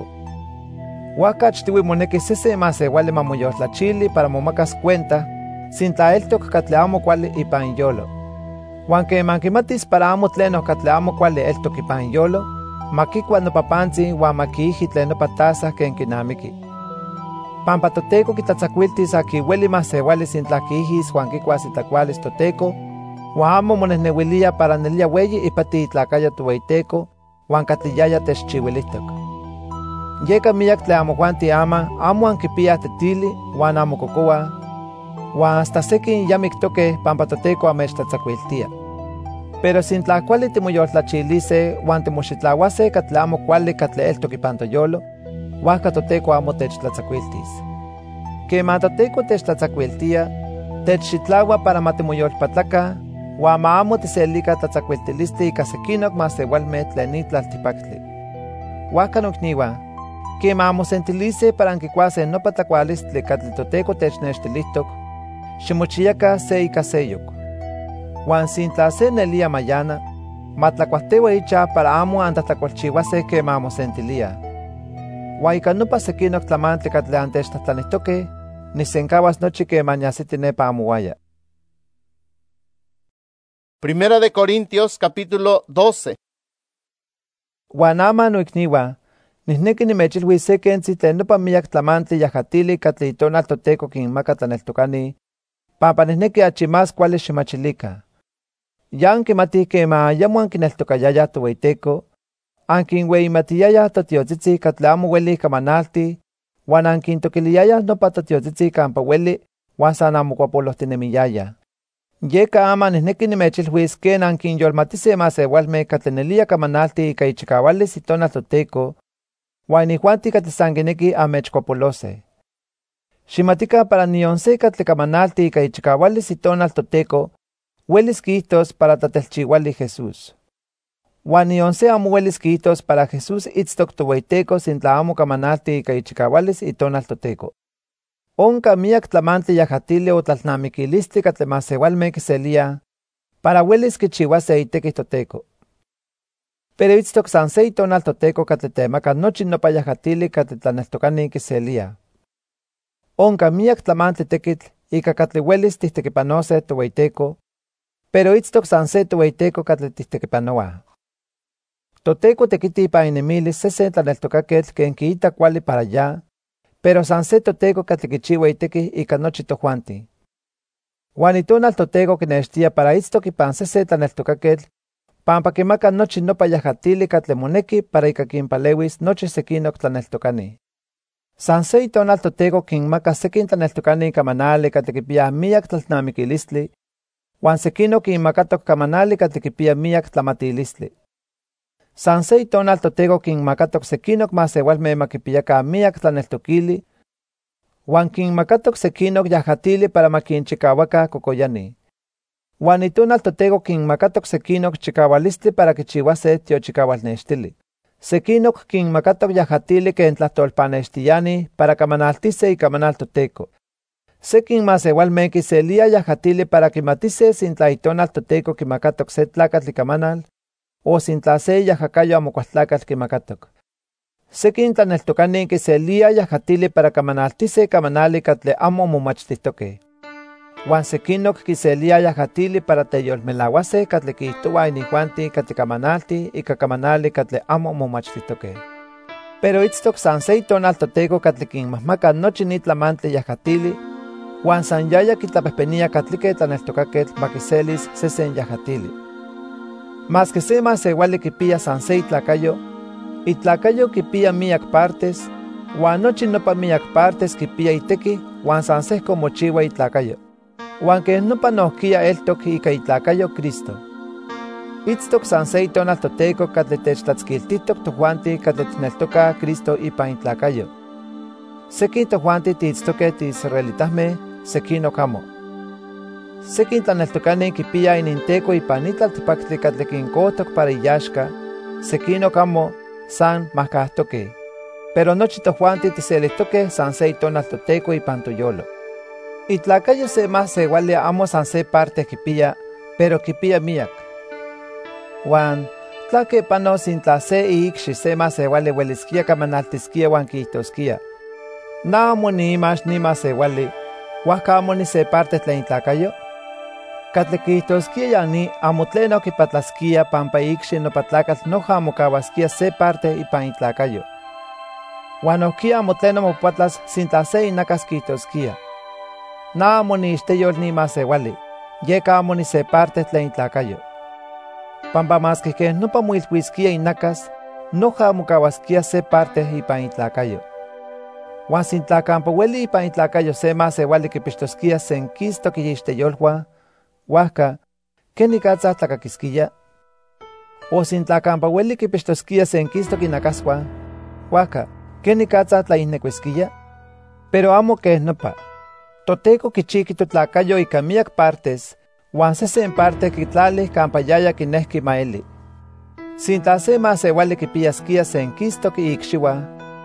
Huajca achtiui moneki sese maseuali mamoyoltlachili para momacas cuenta, sintla eltoc catli amo cuali ipan iyolo. Huan queman quimatis para amo tleno catli amo cuali eltoc ipan iyolo, maquicua nopa pantzi huan maquiihi tlen nopa taza ken quinamiqui. Pampa Toteco quitlatzacuiltis aki ueli maseuali sintla quiihis huan quicuas itlacualis Toteco, huan amo monehneuilia para nelia ueyi ipati itlacayo toueiteco huan catli yaya techchiuilihtoc. Yeka miyac tlen amojuanti ama amo anquipiah tetili huan amo cocoah, huan hasta sequin ya mictoqueh pampa Toteco amechtlatzacuiltia. Pero sintla cuali timoyoltlachiliseh huan timoxitlauaseh catli amo cuali catli eltoc ipan toyolo, huajca Toteco amo techtlatzacuiltis. Queman Toteco techtlatzacuiltia, techxitlaua para matimoyolpatlacah, huan ma amo tiselica tlatzacuiltilistli ika sequinoc maseualmeh tlen ni tlaltipactli. Huajca nocniuan, quema mosentilice para anquicuase nopa tlacualistli catli Toteco technextilihtoc, ximochiaca se ika seyok. Huan sintla se nelia mayana, matlacuahtewa icha para amo antatlacualchihuase quema mosentilia. Huan ika nopa sequinoc tlamantli catli antechtahtlanihtoque, nisencahuas nochi quema ñasiti nepa amuaya. Primera de Corintios capítulo doce. Huan ama noicniwa, nihneki nimechilhuis se kentzi tlen nopa miyak tlamantli yajatili catli itonal Toteco kinmaka tlaneltocani, pampa nihneki achi más cuali ximachilika. Ya anquimatih quema ayamo anquineltocayaya Tohueyiteco, anquinhueyimatiyaya totiotzitzi catli amo ueli camanalti, huan anquintoquiliyaya nopa totiotzitzi campa ueli, huan san amo cuapolohtinemiyaya. Yeka ama nihneki nimechilhuis ken anquinyolmatise masewalme catli nelia camanalti ika ichikaualis itonal Toteco, huan iguanti catli san kineki amechcuapolose. Ximatika para nion se catli camanalti ika ichikaualis itonal Toteco, uelis quihtos para tlatelchiuali Jesús. Huan nion se amo uelis quihtos para Jesús itztoc Tohueyiteco sintla amo camanalti ika ichikaualis itonal Toteco. Onca miak tlamantli yajatili o tlalnamiquilistli catli masewalme quiselia, para uelis quichiuase itequih Toteco. Pero itztoc san se itonal Toteco catli temaka nochi nopa yajatili catli tlaneltocani quiselia. Onca miak tlamantli tequitl ika catli uelis tihtequipanose Tohueyiteco, pero itztoc san se Tohueyiteco catli tihtequipanoa. Toteco tequiti ipa inemilis sesen tlaneltocaquetl ken quiita cuali para ya, pero san se Toteco catli quichiua itequih ika nochi tojuanti. Huan itonal Toteco quinextia para itztoc ipan sesen tlaneltocaquetl, pampa quimaka nochi nopa yajatili catli moneki para ika quinpalewis nochi sequinoc tlaneltocani. San se itonal Toteco quinmaka sequin tlaneltocani camanali catli quipia miak tlalnamiquilistli, huan sequinoc quinmakatoc camanali catli quipia miak tlamatilistli. San se itonal Toteco quinmakatoc sequinoc masewalme maquipiyaca miak tlaneltoquili, huan quinmakatoc sequinoc yajatili para maquinchicauaca cocoyani. Huan itonal Toteco quinmakatoc sequinoc chicaualistli para quichiuase tiochicaualnextili. Sequinoc quinmakatoc yajatili ken tlahtolpanextiyani para camanaltise y camanal Toteco. Sequin masewalme quiselia yajatili para quimatise sintla itonal Toteco quimacatoc se tlacatl camanal, o sintla se yajacayo amocualtlacatl quimacatoc. Sequin tlaneltocani quiselia yajatili para camanaltise camanali catli amo momachtihtoque. Huan sequinoc quiselia yajatili para teyolmelauase catli quihtoua inihuanti catli camanalti ika camanali catli amo momachtihtoque. Pero itztoc san se itonal Toteco catli quinmahmaka nochi ni tlamantli yajatili, huan san yaya quitlapehpenia catlique tlaneltocaquetl maquiselis sesen yajatili. Mas que se masewali quipia san se itlacayo, itlacayo quipia miak partes, huan nochi nopa miak partes quipia itequi, huan san se mochiua itlacayo. Huan que nopa nohquia eltoc ika itlacayo Cristo. Itztoc san se itonal Toteco catli techtlatzquiltitoc tojuanti catli tneltoca Cristo ipan itlacayo. Sequin tojuanti tiitztoque tiisraelitahme, sequinoc amo. Sequin tlaneltocani quipia ininteco ipan itlaltipactli catli quincohtoc para iyaxca, sequinoc amo san mahcahtoque. Pero nochi tojuanti tiselihtoque san se itonal Toteco ipan toyolo. Itlacayo se masewali amo san se parte quipia, pero quipia miak. Huan tlaque pano sintla se iicxi se masewali uelisquia camanaltisquia huan quihtosquia. Na amo ni imax ni masewali, huasca amo ni se parte tlen itlacayo. Catli quihtosquia yani amo tlen oquipatlasquia pampa iicxi nopa tlacatl noja amo cauasquia se parte ipan itlacayo. Huan ohquia amo tlen omopatlas sintla se inacas quihtosquia. Na amo ni ixteyol ni masewali, yeka amo ni se parte tlen itlacayo. Pampa mas que que nopa muilhuisquia inacas, noja amo cauasquia se parte ipan itlacayo. Huan sintla campa ueli ipan itlacayo se masewali quipixtosquia sen quistok ixteyolhua, huasca, ¿ken icatza tlacaquisquia? O sintla campa ueli quipixtosquia sen quistok inacasua, huasca, ¿ken icatza tlaihnecuisquia? Pero amo que nopa. Toteco quichiqui totlacayo ika miak partes, huan sesen parte quitlali campa yaya quinehqui maeli. Sintla se masewali quipiasquia sen quistok iicxiua,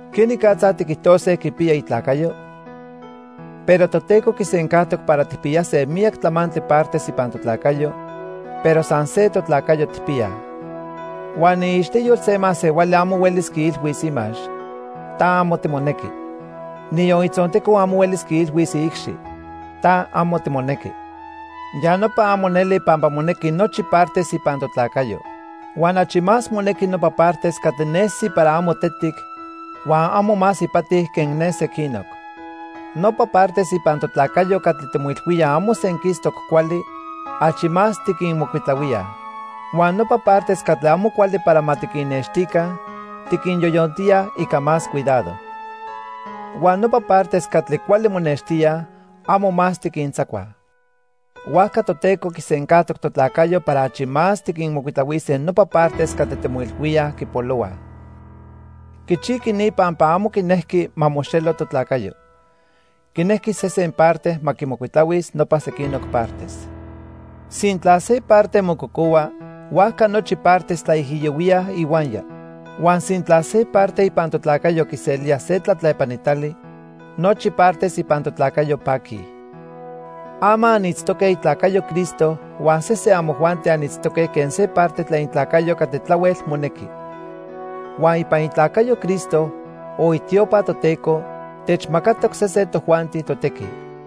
¿Kenikatza tikihtose kipia itlacayo? Pero Toteco kisenkahtok para tipiyase miak tlamantli partes ipan totlacayo, pero san se totlacayo tipia. Huan iixtiyol se masewali amo uelis kiilhuis imax, ta amo timoneki. Nion itzonteco amo uelis kiilhuis iikxi, ta amo timoneki. Ya nopa amo neli pampa moneki nochi partes ipan totlacayo. Huan achi más moneki nopa partes katenesi para amo tetik, huan amo más ipatih ken ne sekinok. Nopa partes ipan totlacayo katli timuilhuia amo senkistok kuali, achi más tikinmokuitlauia. Huan nopa partes katli amo kuali para matikinnextika, tikinyoyontia ika más cuidado. Huan nopa partes katli kuali monextia, amo más tikintzakua. Huajka Toteco kisenkahtok totlacayo para achi más tikinmokuitlauise nopa partes katli timuilhuia kipoloa. Kichiki ni pampa amo kinehki mamoxelo totlacayo. Kinehki sesen parte makimokuitlauis nopa sekinok partes. Sintla se parte mokokoa, huajka nochi partes tlaihiyowia iwanya. Huan sintla se parte ipan totlacayo kiselia se tlatlepanitali, nochi partes ipan totlacayo paki. Ama anitztoke itlacayo Cristo, huan sese amojuante anitztoke ken se parte tlaintlacayo katetlauel moneki. Huan ipan itlacayo Cristo, o itiopa Toteco, techmakatok sese tojuanti toteki.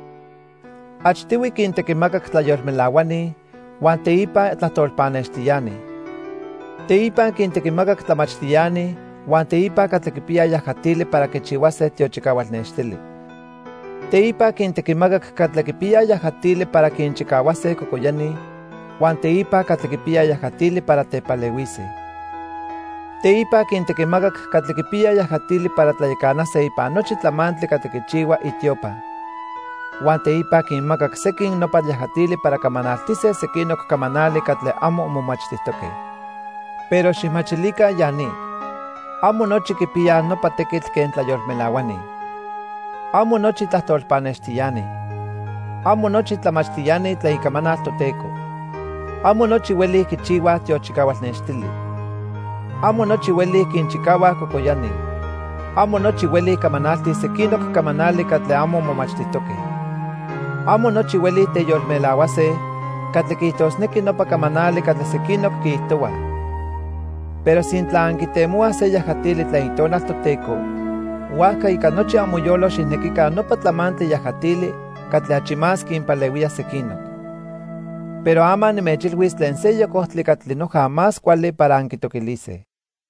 Achtiwi kintekimakak tlayolmelauani, huan teipa tlahtolpanextiani. Teipa kintekimakak tlamachtiani, huan teipa katlekipia yajatili para kichiuase tiochikaualnextili. Teipa kintekimakak katlekipia yajatili para kinchikauase kokoyani, huan teipa katlekipia yajatili para tepaleuisi. Teipa kintekimakak katlekipia yajatili para tlayekanase ipan nochi tlamantli katlekichiua itiopa. Huan teipa kinmakak sekin nopa yajatili para kamanaltise sekinok kamanali katle amo momachtihtoke. Pero ximachilika yani, amo nochi kipia nopa tekitl ken tlayolmelauani. Amo nochi tlahtolpanextiani. Amo nochi tlamachtiani tlaikamanal Toteco. Amo nochi ueli kichiua tiochikaualnextili. Amo nochi ueli kinchikaua kokoyani. Amo nochi ueli kamanalti sekinok kamanali katle amo momachtihtoke. Amo nochi ueli teyolmelauase, katle kihtosneki nopa kamanali katle sekinok kihtoa. Pero sintla ankitemua se yajatili tlaitonal Toteco, huajka ika nochi amoyolo xinekika nopa tlamantli yajatili katle achi más kinpaleuia sekinok. Pero ama nimechilhuis tlen se yokohtli katli noja más kuali para ankitokilise.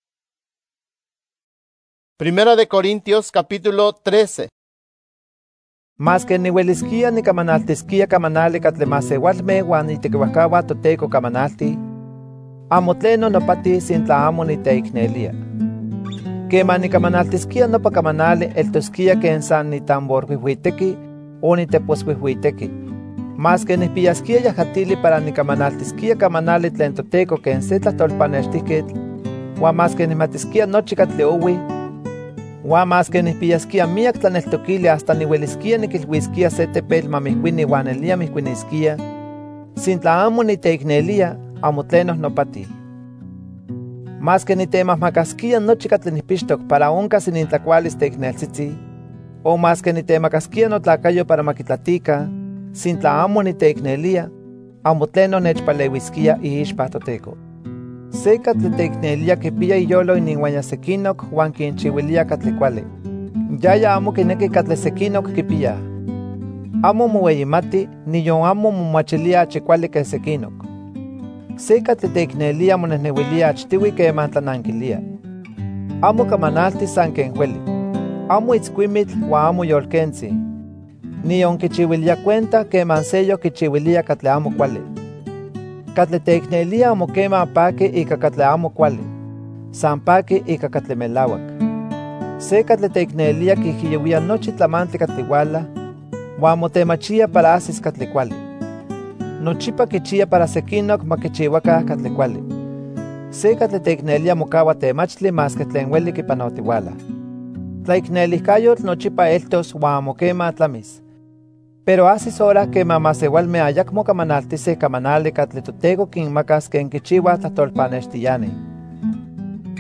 Primera de Corintios capítulo trece. Mas que niueliskia nikamanaltiskia kamanali katle masewalme huan itekiuajkaua Toteco kamanalti, amo tleno nopati sintla amo niteiknelia. Kema nikamanaltiskia nopa kamanali eltoskia ken san nitamborhuihuiteki o niteposhuihuiteki. Mas que nihpiyaskia yajatili para nikamanaltiskia kamanali tlen Toteco ken se tlahtolpanextihketl, huan mas que nihmatiskia nochi katli owi, huan mas que nihpiyaskia miak tlaneltokili hasta niueliskia nikilhuiskia se tepetl mamihkuini huan elia mihkuiniskia, sintla amo niteiknelia, amo tlenoh nopati. Mas que nitemahmakaskia nochi katli nihpixtok para onkas inintlakualis teikneltzitzi, o mas que nitemacaskia notlacayo para makitlatika, sintla amo niteiknelia, amo tleno nechpaleuiskia iixpa Toteco. Se katli teiknelia kipia iyolo ininhuaya sekinok huan kinchiuilia katli kuali. Yaya amo kineki katli sekinok kipia. Amo moueyimati, niyon amo momachilia achi kuali ke sekinok. Se katli teiknelia monehnehuilia achtiwi keman tlanankilia. Amo kamanalti san ken hueli. Amo itzkuimitl huan amo yolkenzi. Niyon kichiuilia cuenta keman seyo kichiuilia katli amo kuali. Katli teiknelia amo kema paki ika katli amo kuali. San paki ika katli melawak. Se katli teiknelia kihiyowia nochi tlamantli katli wala, huan motemachia para asis katli kuali. Nochipa kichia para sekinok makichiuaka katli kuali. Se katli teiknelia mokawa temachtli mas que tlen ueli kipanotiwala. Tlaiknelihkayotl nochipa eltos huan amo kema tlamis. Pero asis hora que mamasewalme ayakmo kamanaltise kamanali katli Toteco kinmakas ken kichiua tlahtolpanextiyani.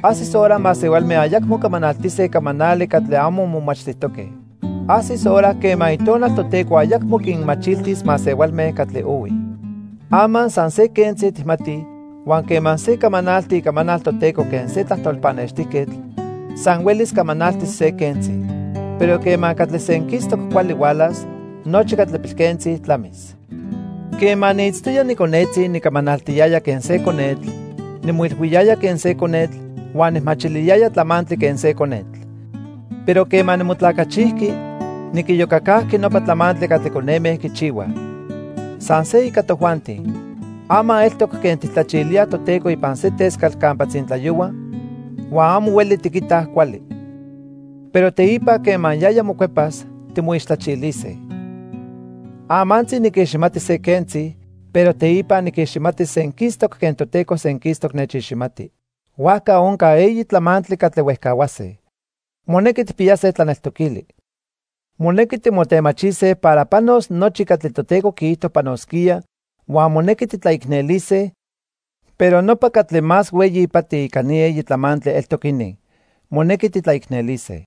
Asis hora masewalme ayakmo kamanaltise kamanali katle amo momachtihtoke. Asis hora que maitonal toteco ayakmo kinmachiltis masewalme katle uwi. Aman san se kensi tihmati, wan que man se kamanalti kamanal toteco ken se tlahtolpanextiketl, san welis kamanaltis se kensi, pero que man katle senkistok kuali walas, nochi katle pilkensi tlamis. Que man itztuya ni konetzi ni kamanaltiyaya ken se konetl, ni muilhuiyaya ken se konetl, wan ismachiliyaya tlamantli ken se konetl. Pero que man mutlakachihki, ni kiyokakahki nopa tlamantli katle konemeh kichiwa. San se ika tojuanti, ama eltok ken titlachilia toteco ipan se teskal kampa tzintlayuwa, wa amo ueli tikitah kuali. Pero teipa que man yaya mokuepas, timuixtlachilise. Amantzi nikiximati se kenzi, pero teipa nikiximati senkistok ken toteco senkistok nechiximati. Huaca onka eyi tlamantli katle uehkawase. Moneki tipiyase tlaneltokili. Moneki timotemachise para panos nochi katle toteco kiito panoskia, huan moneki titlaiknelise, pero nopa katle más weyi ipati ikani eyi tlamantli eltokini. Moneki titlaiknelise.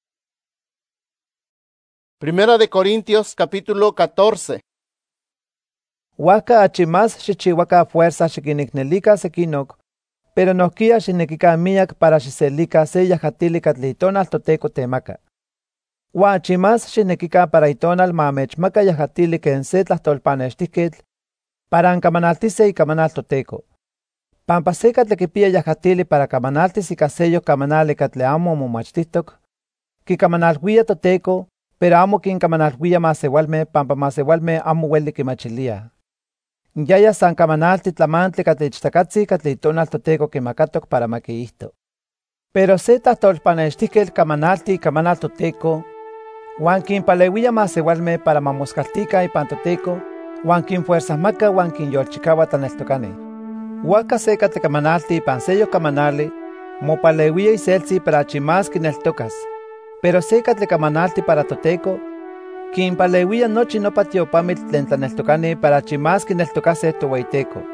Primera de Corintios capítulo catorce. Huaca achi más xichihuaca fuerza xikiniknelika sekinok, pero nohkia xinekika miak para xiselika se yajatili katle itonal toteco temaka. Huan achi más xinekika para itonal mamechmaka yajatili ken se tlahtolpanextiketl, para ankamanaltise ikamanal toteco. Pampa se katle kipia yajatili para kamanaltis ika seyo kamanali katle amo momachtihtok, kikamanalhuia toteco, pero amo kinkamanalhuia masewalme pampa masewalme amo ueli kimachilia. Yaya san kamanalti tlamantli katle ichtakatzi katle itonal toteco kimakatok para makiihto. Pero se tlahtolpanextiketl kamanalti ikamanal toteco, huan kinpaleuia masewalme para mamoskaltika ipan toteco, huan kinfuerzasmaka huan kinyolchikaua tlaneltokani. Huaca se katle kamanalti ipan seyo kamanali, mopaleuia iseltzi para achi más kineltokas, pero se katle kamanalti para toteco, kinpaleuia nochi nopa tiopamitl tlen tlaneltokani para achi más kineltokase toweiteco.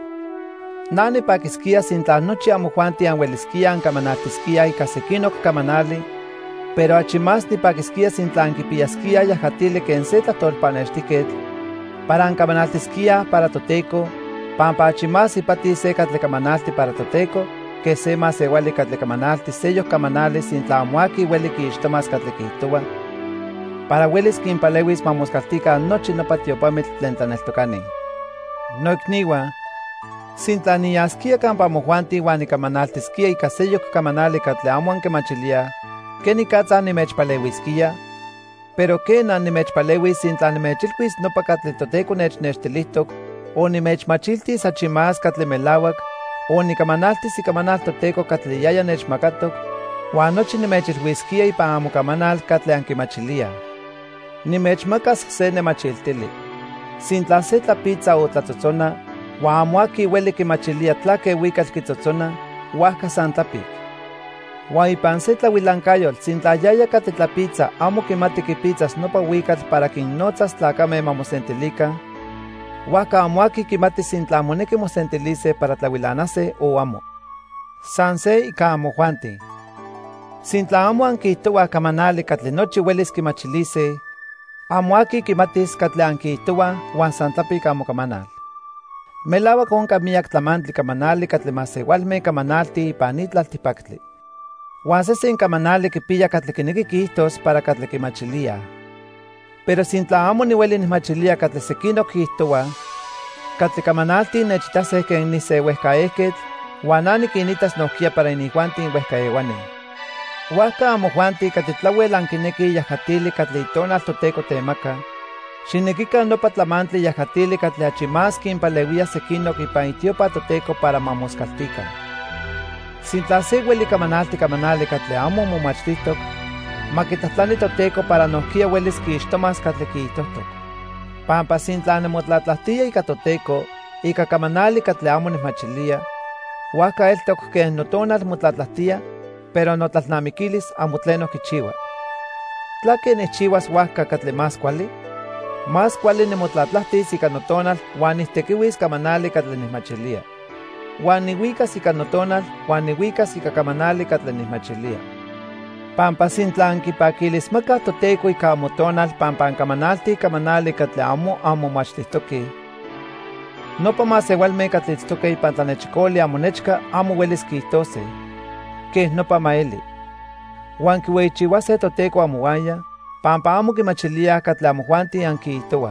Nani pakiskia sintla nochi amojuanti anhueliskia ankamanaltiskia ika sekinok kamanali, pero achi más nipakiskia sintla ankipiyaskia yajatili ken se tlahtolpanextiketl, para ankamanaltiskia para toteco, pampa achi más ipati se katle kamanalti para toteco, que se más ewali katle kamanalti seyo kamanali sintla amuaki ueli kiixtomas katle kihtowa, para uelis kinpalewis mamoskaltika nochi nopa tiopamitl tlen tlaneltokani. Noikniwa, sintla niyaskia kampa mojuanti huan nikamanaltiskia ika seyo kamanali katle amo ankemachilia, ke nikatza nimechpalewiskia, pero ke na nimechpalewis sintla nimechilkuis nopa katle toteco nechnextilihtok, o nimechmachiltis achi más katle melawak, o nikamanaltis ikamanal toteco katle yaya nechmakatok, huan nochi nimechilhuiskia ipan amokamanal katle ankimachilia. Nimechmakas se nemachiltili. Sintla se tlapitza o tlatzotzona, huan amoaki ueli kimachilia tlake uikatl kitzotzona, huajka san tlapik. Huan ipan se tlahuilankayol, sintla yaya katle tlapitza amo kimati kipitzas nopa uikatl para kinnotzas tlakame mamosentilika, huajka amoaki kimati sintla moneki mosentilise para tlahuilanase o amo. San se ika amojuanti. Sintla amo ankihtowa kamanali katle nochi uelis kimachilise, amoaki kimatis katle ankihtowa huan san tlapik amokamanal. Melawak onka miak tlamantli kamanali katle masewalme kamanalti ipan itlaltipaktli. Huan sesen kamanali kipiya katle kineki kihtos para katle kimachilia. Pero sintla amo niueli nihmachilia katle sekinok kihtowa, katle kamanalti nechitase ken niseuehkaehketl, huan ani kinitas nohkia para inihuantin uehkaewani. Huajka amojuanti katle tlauel ankineki yajatili katle itonal toteco temaka, xinekika nopa tlamantli yajatili katle achi más kinpaleuia sekinok ipan itiopa toteco para mamoskaltika. Sintla se ueli kamanalti kamanali katle amo momachtihtok, makitahtlani toteco para nohkia uelis kiixtomas katle kiihtohtok. Pampa sintla nimotlatlahtia ika toteco, ika kamanali katle amo nihmachilia, huajka eltok ken notonal motlatlahtia, pero notlalnamikilis amo tleno kichiwa. Tlake nihchiwas huajka katle más kuali, más kuali nimotlatlahtis ika notonal huan nihtekiuis kamanali katle nihmachilia. Huan nihuicas ika notonal, huan nihuicas ika kamanali katli nihmachilia. Pampa sintla ankipakilismaka Toteco ika amotonal pampa ankamanalti kamanali katli amo anmomachtihtoki. Nopa masewalme katli itztokej ipan tlanechikoli amonechka amo uelis kihtose, keh nopa maeli. Huan kiueyichiuase Toteco amouaya, pampa amo kimachiliaj katli amojuanti ankihtoa.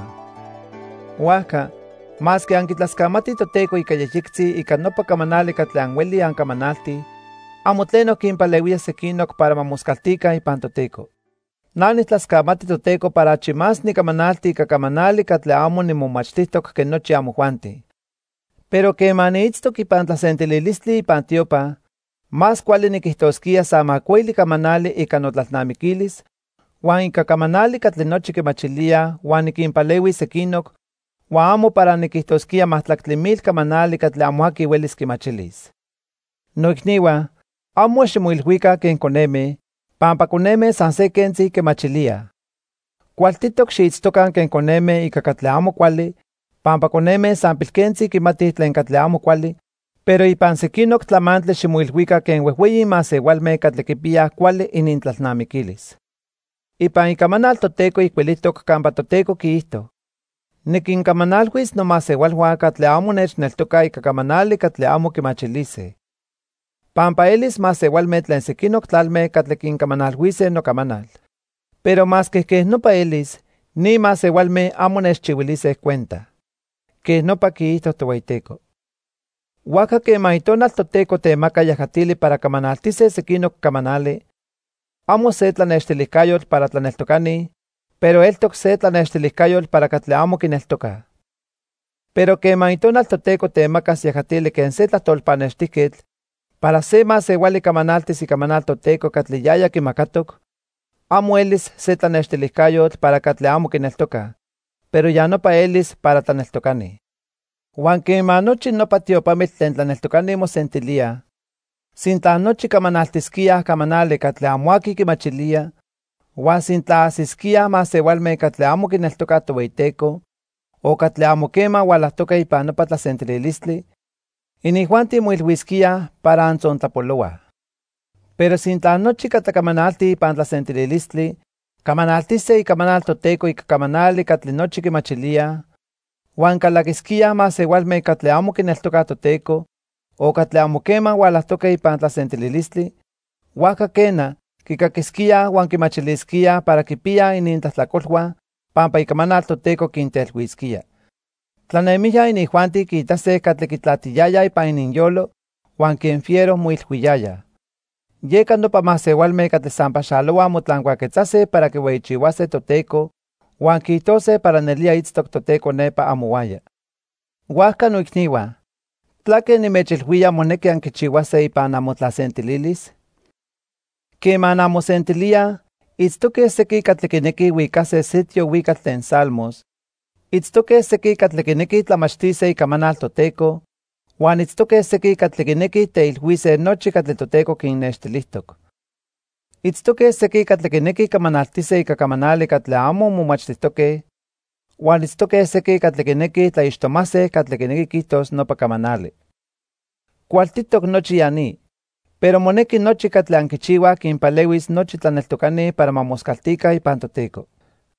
Huajka, maski ankitlaskamati Toteco ika yeyiktzi ika nopa kamanali katli anweli ankamanalti, amo tleno kinpaleuia sekinok para mamoskaltika ipan Toteco. Na nitlaskamati Toteco para achi más nikamanalti ika kamanali katli amo nimomachtihtok ken nochi amojuanti. Pero kema niitztok ipan tlasentililistli ipan tiopa, más kuali nikihtoskia sa makuili kamanali ika notlalnamikilis, huan ika kamanali katli nochi kimachilia huan nikinpaleui sekinok, huan amo para nikihtoskia mahtlaktli mil kamanali katli amo aki uelis kimachilis. Noikniua, amo ximoilhuika ken koneme, pampa koneme san se kentzi kimachilia. Kualtitok xiitztokan ken koneme ika katli amo kuali, pampa koneme san pilkentzi kimatih tlen katli amo kuali, pero ipan sekinok tlamantli ximoilhuika ken uejueyi masewalme katli kipiaj kuali inintlalnamikilis. Ipan ikamanal Toteco ikuilitok kampa Toteco kiihto: nikinkamanalhuis nomasewalhuan katli amo nechneltoka ika kamanali katli amo kimachilise. Pampa elis masewalme tlen sekinok tlalme katli kinkamanalhuise nokamanal. Pero maski keh nopa elis, ni masewalme amo nechchiuilise cuenta. Keh nopa kiihto Tohueyiteco. Huajka kema itonal Toteco temaka yajatili para kamanaltise sekinok kamanali, amo se tlanextilihkayotl para tlaneltokani, pero eltok se tlanextilihkayotl para katli amo kineltoka. Pero kema itonal Toteco temakas yajatili ken se tlahtolpanextihketl, para se masewali kamanaltis ikamanal Toteco katli yaya kimakatok, amo elis se tlanextilihkayotl para katli amo kineltoka, pero ya nopa elis para tlaneltokani. Huan kema nochi nopa tiopamitl tlen tlaneltokani mosentilia, sintla nochi kamanaltiskiaj kamanali katli amo aki kimachilia, huan sintla asiskia masewalme katli amo kineltoka Tohueyiteco, o katli amo kema ualahtoka ipan nopa tlasentililistli, inijuanti moilhuiskia para antzontapoloa. Pero sintla nochi katlakamanalti ipan tlasentililistli, kamanaltise ikamanal Toteco ika kamanali katli nochi kimachilia, huan kalakiskia masewalme katli amo kineltoka Toteco, o katli amo kema ualahtoka ipan tlasentililistli, huajka kena, kikakiskia huan kimachiliskia para kipia inintlahtlakolhuan, pampa ikamanal Toteco kintelhuiskia. Tlanemia inijuanti kitase katli kitlatiyaya ipan ininyolo, huan ken fiero moilhuiyaya. Yeka nopa masewalme katli san paxaloa motlankuaketsase para kiueyichiuase Toteco, huan kihtose para nelia itztok Toteco nepa amouaya. Huajka noikniua, tlake nimechilhuia moneki ankichiuase ipan amotlasentililis. Kema namosentilia, itztoke seki katli kineki uikase sitio uikatl tlen Salmos, itztoke seki katli kineki tlamachtise ikamanal Toteco, huan itztoke seki katli kineki teilhuise nochi katli Toteco kinnextilihtok. Itztoke seki katli kineki kamanaltise ika kamanali katli amo momachtihtoke, huan itztoke seki katli kineki tlaixtomase katli kineki kihtos nopa kamanali. Kualtitok nochi yani, pero moneki nochi katli ankichiua kinpaleuis nochi tlaneltokani para mamoskaltika ipan Toteco.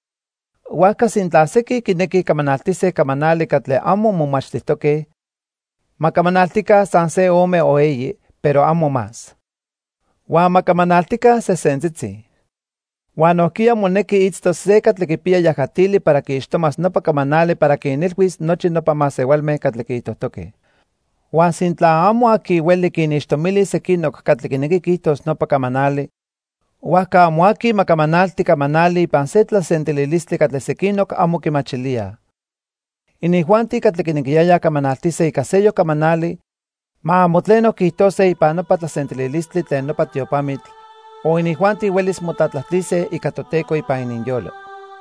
Huajka sintla seki kineki kamanaltise kamanali katli amo momachtihtoke, makamanaltika san se ome o eyi, pero amo más. Huan makamanaltika sesentzitzi. Huan nohkia moneki itztos se katli kipia yajatili para kiixtomas nopa kamanali para kinilhuis nochi nopa masewalme katli kihtohtoke. Huan sintla amo aki ueli kinixtomilis sekinok katli kineki kihtos nopa kamanali, huajka amo aki makamanalti kamanali ipan se tlasentililistli katli sekinok amo kimachilia. Inijuanti katli kinekiyaya kamanaltise ika seyo kamanali, ma amo tleno kihtose ipan nopa tlasentililistli tlen nopa tiopamitl, o inijuanti uelis motatlahtise ika Toteco ipan ininyolo.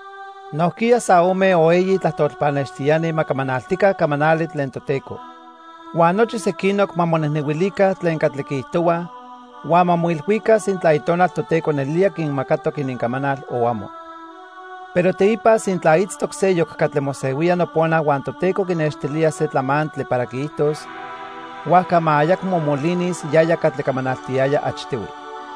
Nohkia sa ome o eyi tlahtolpanextiani makamanaltika kamanali tlen Toteco. Huan nochi sekinok mamonehnehuilika tlen katli kihtoa, huan mamoilhuika sintla itonal Toteco nelia kinmakatok ininkamanal o amo. Pero teipa sintla itztok seyok katli moseuia nopona huan Toteco kinextilia se tlamantli para kihtos, Huaca ma ayacmo molinis yaya catli camanaltiaya achtiwi.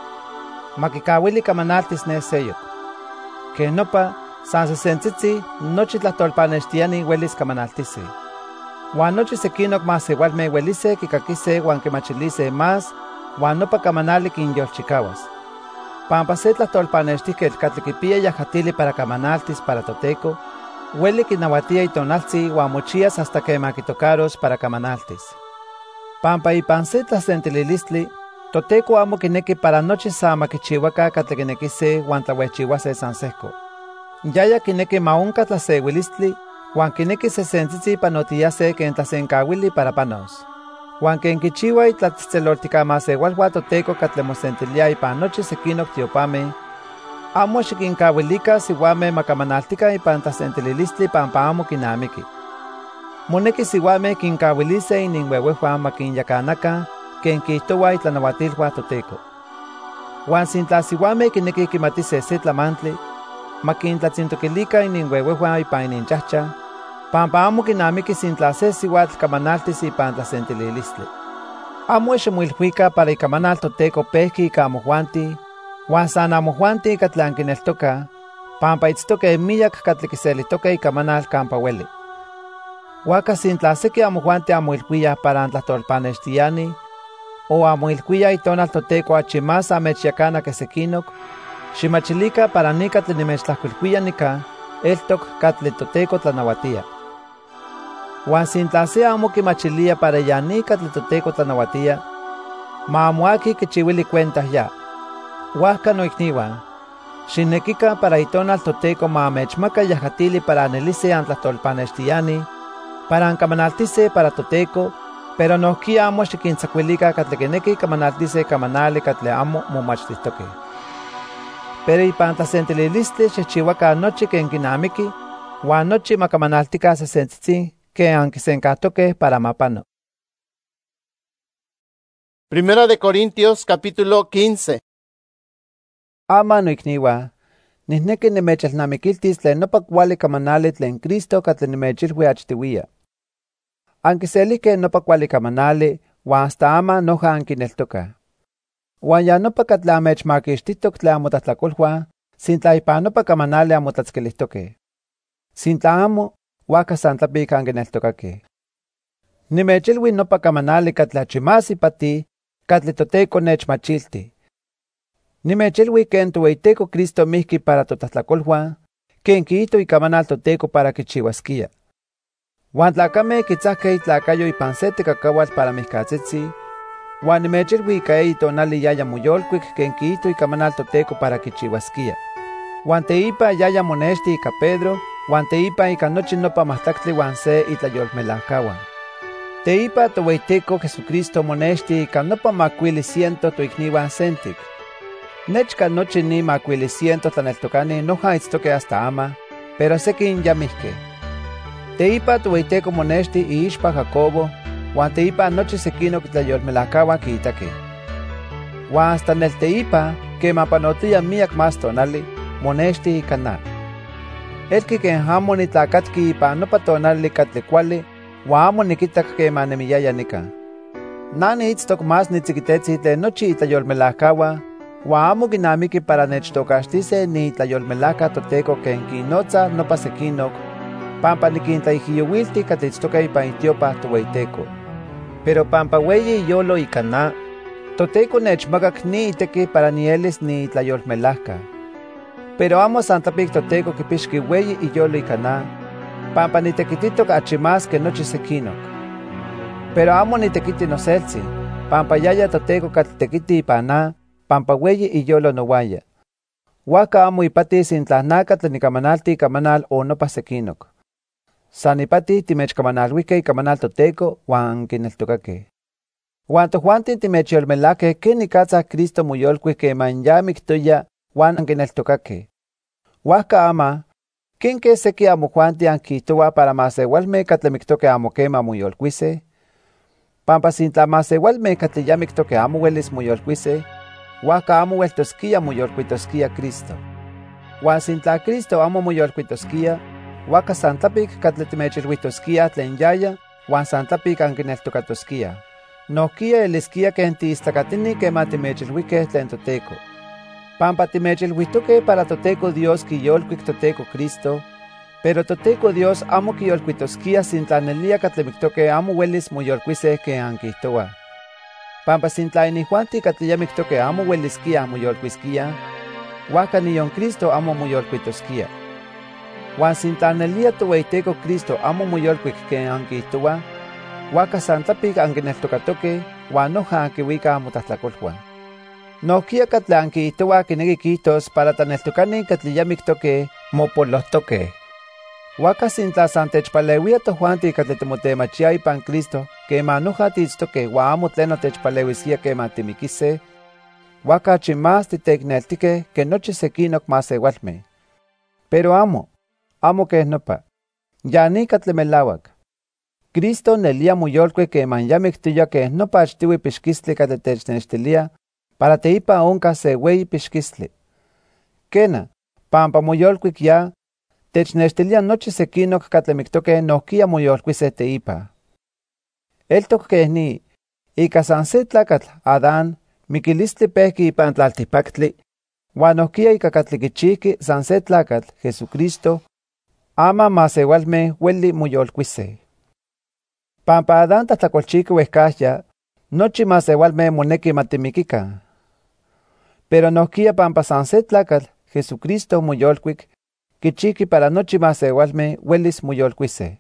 Makikawili camanaltis ne seyok. Que nopa san sesentzitzi nochi tlahtolpanextiani huelis camanaltisi. Huan nochi sequinoc más igualme huelise kikakise huan kimachilise más huan nopa camanali kinyolchikawas. Pampa se tlahtolpanextihquetl catli kipia yajatili para camanaltis para toteco, hueli kinahuatia itonaltzi huan mochias hasta que makitocaros para camanaltis. Pampa ipan se tlasentililistli, toteco amo kineki para nochi sa makichihuaca catli kinekise huan tlauechihuase san sehco. Yaya kineki maunca tlasewilistli, huan kineki sesentzitzi panotiase ken tlasenkawili para panos. Huan ken kichiua itlatzelolticamasewalhua toteco catli mosentilia ipan nochi sequinoc tiopame, amo xikinkawilika siuame makamanaltika ipan tlasentililistli pampa amo kinamiki. Moneki siuame kinkawilise ininhuehuehuan makinyakanakan ken kihtoua itlanauatilhua toteco. Huan sintla siuame kineki kimatise se tlamantli, makintlatzintokilika ininhuehuehuan ipan ininchahcha, pampa amo kinamiki sintla se siuatl kamanaltis ipan tlasentililistli. Amo ximoilhuika para ikamanal toteco pehki ika amohuanti, huan san amohuanti catli ankineltoka, pampa itztoke miyak catli kiselitoke ikamanal campa hueli. Huaca sintla seki amohuanti amoilhuia para antlahtolpanextiani, o amoilhuia itonal toteco achi más amechiacana que sequinoc, ximachilika para ni catli nimechtlahcuilhuia nika, eltok catli toteco tlanauatia. Huan sintla se amo kimachilia para ya ni catli toteco tlanauatia, ma amoaki kichiuili cuentas ya. Huaca noicniuan, xinekika para itonal toteco ma amechmaka yajatili para anelise antlahtolpanextiani, para ankamanaltise para toteco, pero nohki amo xikintzakuilika catli kineki kamanaltise kamanali catli amo momachtihtoke. Pero ipan tlasentililistli xihchiuaca nochi ken kinamiki, huan nochi makamanaltika sesentzitzi ken ankisenkahtoke para mapano. Primera de Corintios capítulo quince. Ama noicniua, nihneki nimechelnamikiltis tlen nopa kuali kamanali tlen Cristo catli nimechilhui achtiuia. Ankiselihkeh nopa kuali kamanali, huan hasta ama noja ankineltoka. Huan ya nopa catli amechmakixtihtok tlen amotlahtlakolhua, sintla ipan nopa kamanali amotlatzkilihtoke. Sintla amo, huaca san tlapik ankineltokakeh. Nimechilhui nopa kamanali catli achi más ipati, catli toteco nechmachilti. Nimechilhui ken toweiteco Cristo mihki para totlahtlakolhua, ken kiihto ikamanal toteco para kichiuaskia. Huan tlacameh kitzahkeh itlacayo ipan se tekakauatl para mihkatzitzi, huan nimechilhui ika eyi tonali yaya moyolkuik ken kiihto ikamanal toteco para kichiuaskia. Huan teipa yaya monexti ika Pedro, huan teipa ika nochi nopa mahtlactli huan se itlayolmelajkahuan. Teipa toweiteco Jesucristo monexti ika nopa makuili ciento toikniuan sentik. Nechka nochi ni makuili ciento tlaneltokani noja itztoke hasta ama, pero sekin ya mihkeh. Teipa toweiteco monexti iixpa Jacobo, huan teipa nochi sequinoc tlayolmelajkahuan kiitakeh. Huan hasta nel teipa, kema panotia miak más tonali, monexti ika na. Elki ken amo nitlakatki ipan nopa tonali catli kuali, huan amo nikitak kema nemiyaya nika. Nani itztok más nitzikitetzi tlen nochi itlayolmelajkahuan, huan amo kinamiki para nechtokaxtise ni itlayolmelajka toteco ken kinotza nopa sequinoc, pampa nikintlaijiyouilti catli itztoka ipan itiopa toweiteco. Pero pampa weyi iyolo ika na, toteco nechmakak ni iteki para nielis ni itlayolmelajka. Pero amo san tlapik toteco kipixki weyi iyolo ika na, pampa nitekititok achi más que nochi sequinoc. Pero amo nitekiti noseltzi, pampa yaya toteco catli tekiti ipan na, pampa weyi iyolo nowaya. Huaca amo ipati sintla na catli nikamanalti ikamanal o nopa sequinoc. San ipati timechkamanalhuikeh ikamanal toteco huan kineltokakeh. Huan tojuantin timechyolmelakeh ken nikatza Cristo moyolkuik keman ya miktoya huan ankineltokakeh. Huaca ama, ken ke seki amojuanti ankihtowa para masewalmeh catli miktokeh amo kema moyolkuiseh? Pampa sintla masewalmeh catli ya miktokeh amo welis moyolkuiseh, huaca amo ueltoskia moyolkuitoskia Cristo. Huan sintla Cristo amo moyolkuitoskia, huaca san tlapik catli timechilhuitoskia tlen yaya, huan san tlapik ankineltokatoskia. nohkia eliskia ken tiistlakatini kema timechilhuikeh tlen Toteco. Pampa timechilhuitoke para Toteco Dios kiyolkuik Toteco Cristo, pero Toteco Dios amo kiyolkuitoskia sintlanelia katlemiktoke amo welis moyolkuiseh ken ankihtoa. Pampa sintla inihuanti katleyamiktoke amo weliskia moyolkuiskia, huaca niyon Cristo amo moyolkuitoskia. Huan sintlanelia toweiteco Cristo amo moyolkuik ken ankihtoa, huaca san tlapik ankineltokatoke huan noja ankiuika amotlahtlakolhuan. Nohkia katli ankihtoa kineki kijtos para tlaneltokani katleyamiktoke mopolohtoke. Huaca sintla san techpaleuia tojuanti katli timotemachia ipan Cristo kema noja tiitztoke huan amo tleno techpaleuiskia kema timikise, huaca achi más titeikneltikeh ke nochi sekinok masewalmeh. Pero amo, amo keh nopa. Ya ni katli melauak. Cristo nelia moyolkuik keman yamiktiya keh nopa achtiui pixkistli katli technextilia para teipa onka se weyi pixkistli. Kena, pampa moyolkuik ya, technextilia nochi sekinok katli miktoke nohkia moyolkuiseh teipa. Eltok keh ni, ika san se tlakatl, Adán, mikilistli pehki ipan tlaltipaktli, huan nohkia ika katli kichihki san se tlakatl, Jesucristo, ama masewalmeh ueli moyolkuiseh. Pampa Adán tlahtlakolchiki uehkahya, nochi masewalmeh moneki matimikikan. Pero nohkia pampa san se tlakatl, Jesucristo moyolkuik, kichihki para nochi masewalmeh uelis moyolkuiseh.